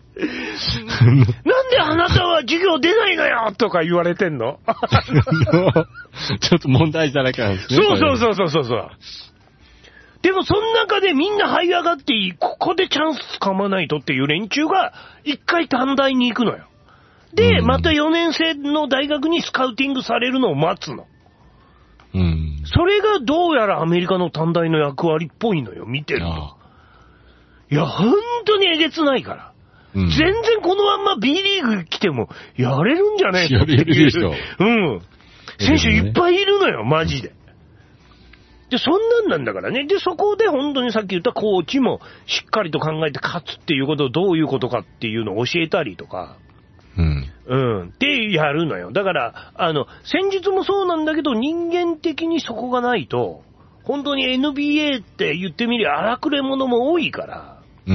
であなたは授業出ないのよとか言われてんのちょっと問題じゃなきゃなんですね。 そうそうそうそうそう。でもその中でみんな這い上がっていい、ここでチャンス掴まないとっていう連中が一回短大に行くのよ。で、またよねん生の大学にスカウティングされるのを待つの。うん。それがどうやらアメリカの短大の役割っぽいのよ、見てると。いや、ほんとにえげつないから。うん、全然このまんま B リーグ来てもやれるんじゃねえかっていう。やれるでしょ。うん。選手いっぱいいるのよ、マジで。で、そんなんなんだからね。で、そこで本当にさっき言ったコーチもしっかりと考えて勝つっていうことをどういうことかっていうのを教えたりとか。うん。うん。で、やるのよ。だから、あの、戦術もそうなんだけど、人間的にそこがないと、本当に エヌビーエー って言ってみりゃ荒くれ者も多いから。うん。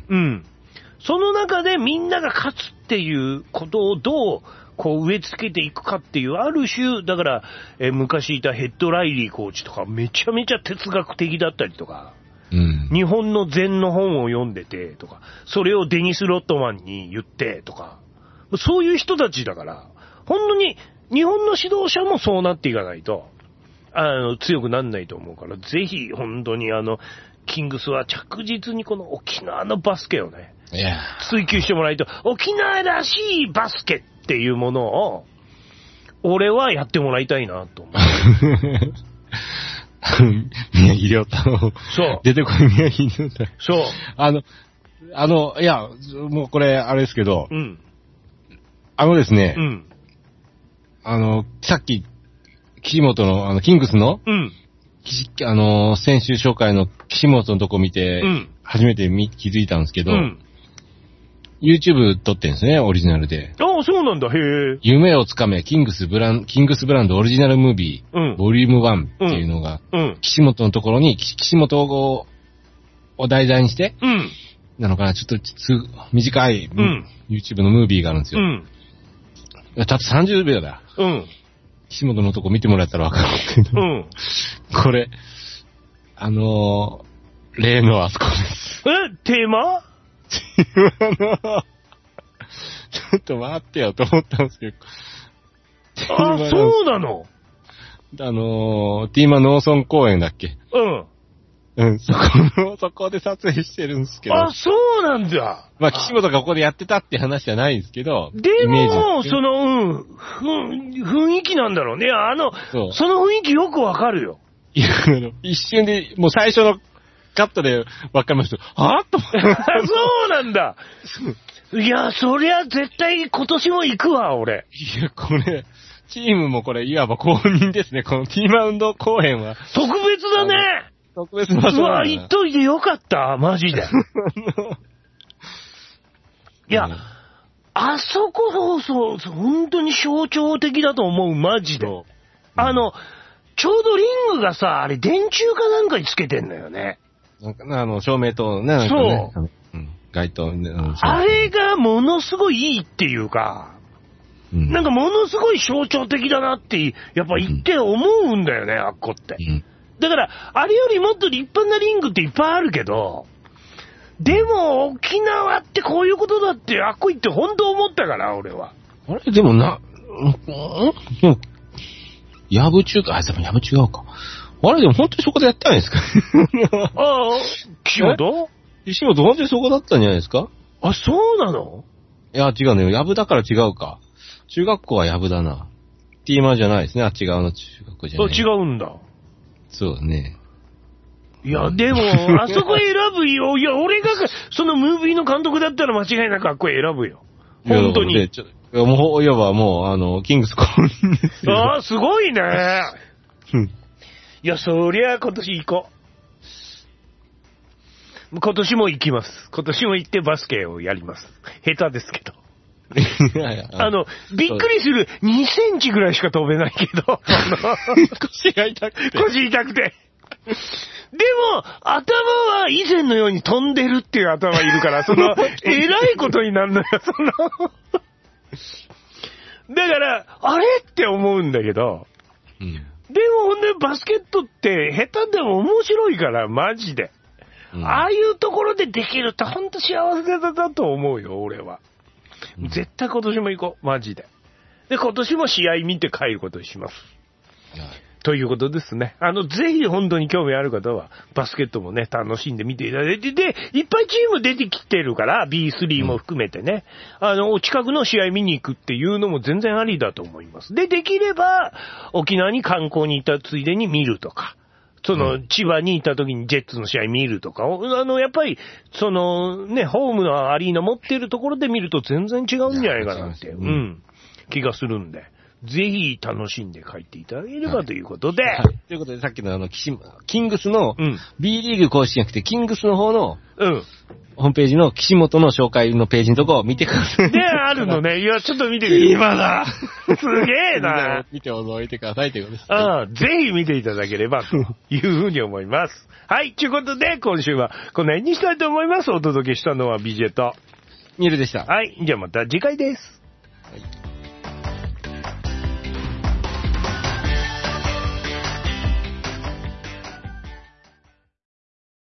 うん。その中でみんなが勝つっていうことをどう、こう植え付けていくかっていう、ある種、だから、え昔いたヘッドライリーコーチとかめちゃめちゃ哲学的だったりとか、うん、日本の禅の本を読んでてとか、それをデニス・ロットマンに言ってとか、そういう人たちだから、本当に日本の指導者もそうなっていかないと、あの、強くなんないと思うから、ぜひ本当にあの、キングスは着実にこの沖縄のバスケをね、追求してもらいと、沖縄らしいバスケっていうものを、俺はやってもらいたいなと思う。 宮城亮太。そう。出てこい宮城亮太。 そう。 あの、あの、いや、もうこれ、あれですけど、うん。あのですね、うん。あの、さっき、岸本の、あの、キングスの、うん。あの、選手紹介の岸本のとこ見て、うん。初めて見気づいたんですけど、うん。YouTube 撮ってんですね、オリジナルで。 ああ、そうなんだ、へえ。 夢をつかめ、キングスブラン、キングスブランドオリジナルムービー、うん、ボリュームワンっていうのが、うん、岸本のところに、岸本をを題材にして、うん、なのかな、ちょっとつ短い、うん、YouTube のムービーがあるんですよ。うん、たったさんじゅうびょうだ。うん、岸本のとこ見てもらったらわかるけど、うん、これ、あのー、例のあそこです。 え、テーマちょっと待ってよと思ったんですけど。 あ、そうなの？ あのー、ティーマ農村公園だっけ？うん。うん、そこの、そこで撮影してるんですけど。 あ、そうなんだ。 まあ、岸本がここでやってたって話じゃないんですけど。 でも、その、うん、雰囲気なんだろうね。あの、そ, その雰囲気よくわかるよ。 いや、あの、一瞬で、もう最初の、カットで分かりました。あーと思って。 そうなんだ。いや、そりゃ絶対今年も行くわ、俺。 いや、これ、チームもこれ、いわば公認ですね。この T マウンド公演は。 特別だね。 特別な場所だ。うわ、行っといてよかった、マジで。いや、うん、あそこそうそう、本当に象徴的だと思う、マジで。うん、あの、ちょうどリングがさ、あれ電柱かなんかにつけてんのよね。 なんかあの、照明灯ね、なんかね。そう。うん、街灯、ね、 あれがものすごいいいっていうか、うん、なんかものすごい象徴的だなって、やっぱ言って思うんだよね、うん、あっこって。うん、だから、あれよりもっと立派なリングっていっぱいあるけど、 でも、沖縄ってこういうことだって、あっこ行って本当思ったから、俺は。 あれ、でもな、うん、やぶ中か、あ、でもやぶ違うか。あれ、でも本当にそこでやったんですかああ、岸本岸本本当にそこだったんじゃないですか？ あ、そうなの？ いや、違うね。やぶだから違うか。中学校はやぶだな。ティーマーじゃないですね。あ、違うの中学校じゃない。 違うんだ。 そうだね。 いや、でも、あそこ選ぶよ。いや、俺が、そのムービーの監督だったら間違いなくあっこ選ぶよ。本当に。いや、もう、いわばもう、あの、キングスコーンですよ。 ああ、すごいね。いや、そりゃ今年行こう。今年も行きます。今年も行ってバスケをやります。下手ですけど。あの、びっくりするにセンチぐらいしか飛べないけど、 腰が痛くて。 腰痛くて。でも、頭は以前のように飛んでるっていう頭いるから、その、えらいことになるのよ、その。だから、あれって思うんだけど、うん、でもね、バスケットって下手でも面白いから、マジで。うん、ああいうところでできるってほんと幸せだだと思うよ、俺は。うん、絶対今年も行こう、マジで。で、今年も試合見て帰ることにします。はい、ということですね。あの、ぜひ本当に興味ある方は、バスケットもね、楽しんで見ていただいて、で、いっぱいチーム出てきてるから、ビースリー も含めてね、うん、あの、近くの試合見に行くっていうのも全然ありだと思います。で、できれば、沖縄に観光に行ったついでに見るとか、その、千葉に行った時にジェッツの試合見るとか、あの、やっぱり、その、ね、ホームのアリーナ持ってるところで見ると全然違うんじゃないかなって、うん、気がするんで。ぜひ楽しんで帰っていただければということで。はいはい、 ということで、さっきのあの、キングスの、うん、B リーグ公式じゃなくて、キングスの方の、うん。ホームページの岸本の紹介のページのとこを見てください。 ね、あるのね。いや、ちょっと見てください。 今だすげえな見て驚いてくださいということです。 ああ、ぜひ見ていただければというふうに思います。はい、ということで、今週はこの辺にしたいと思います。お届けしたのはビジェとミルでした。 はい、じゃあまた次回です。はい。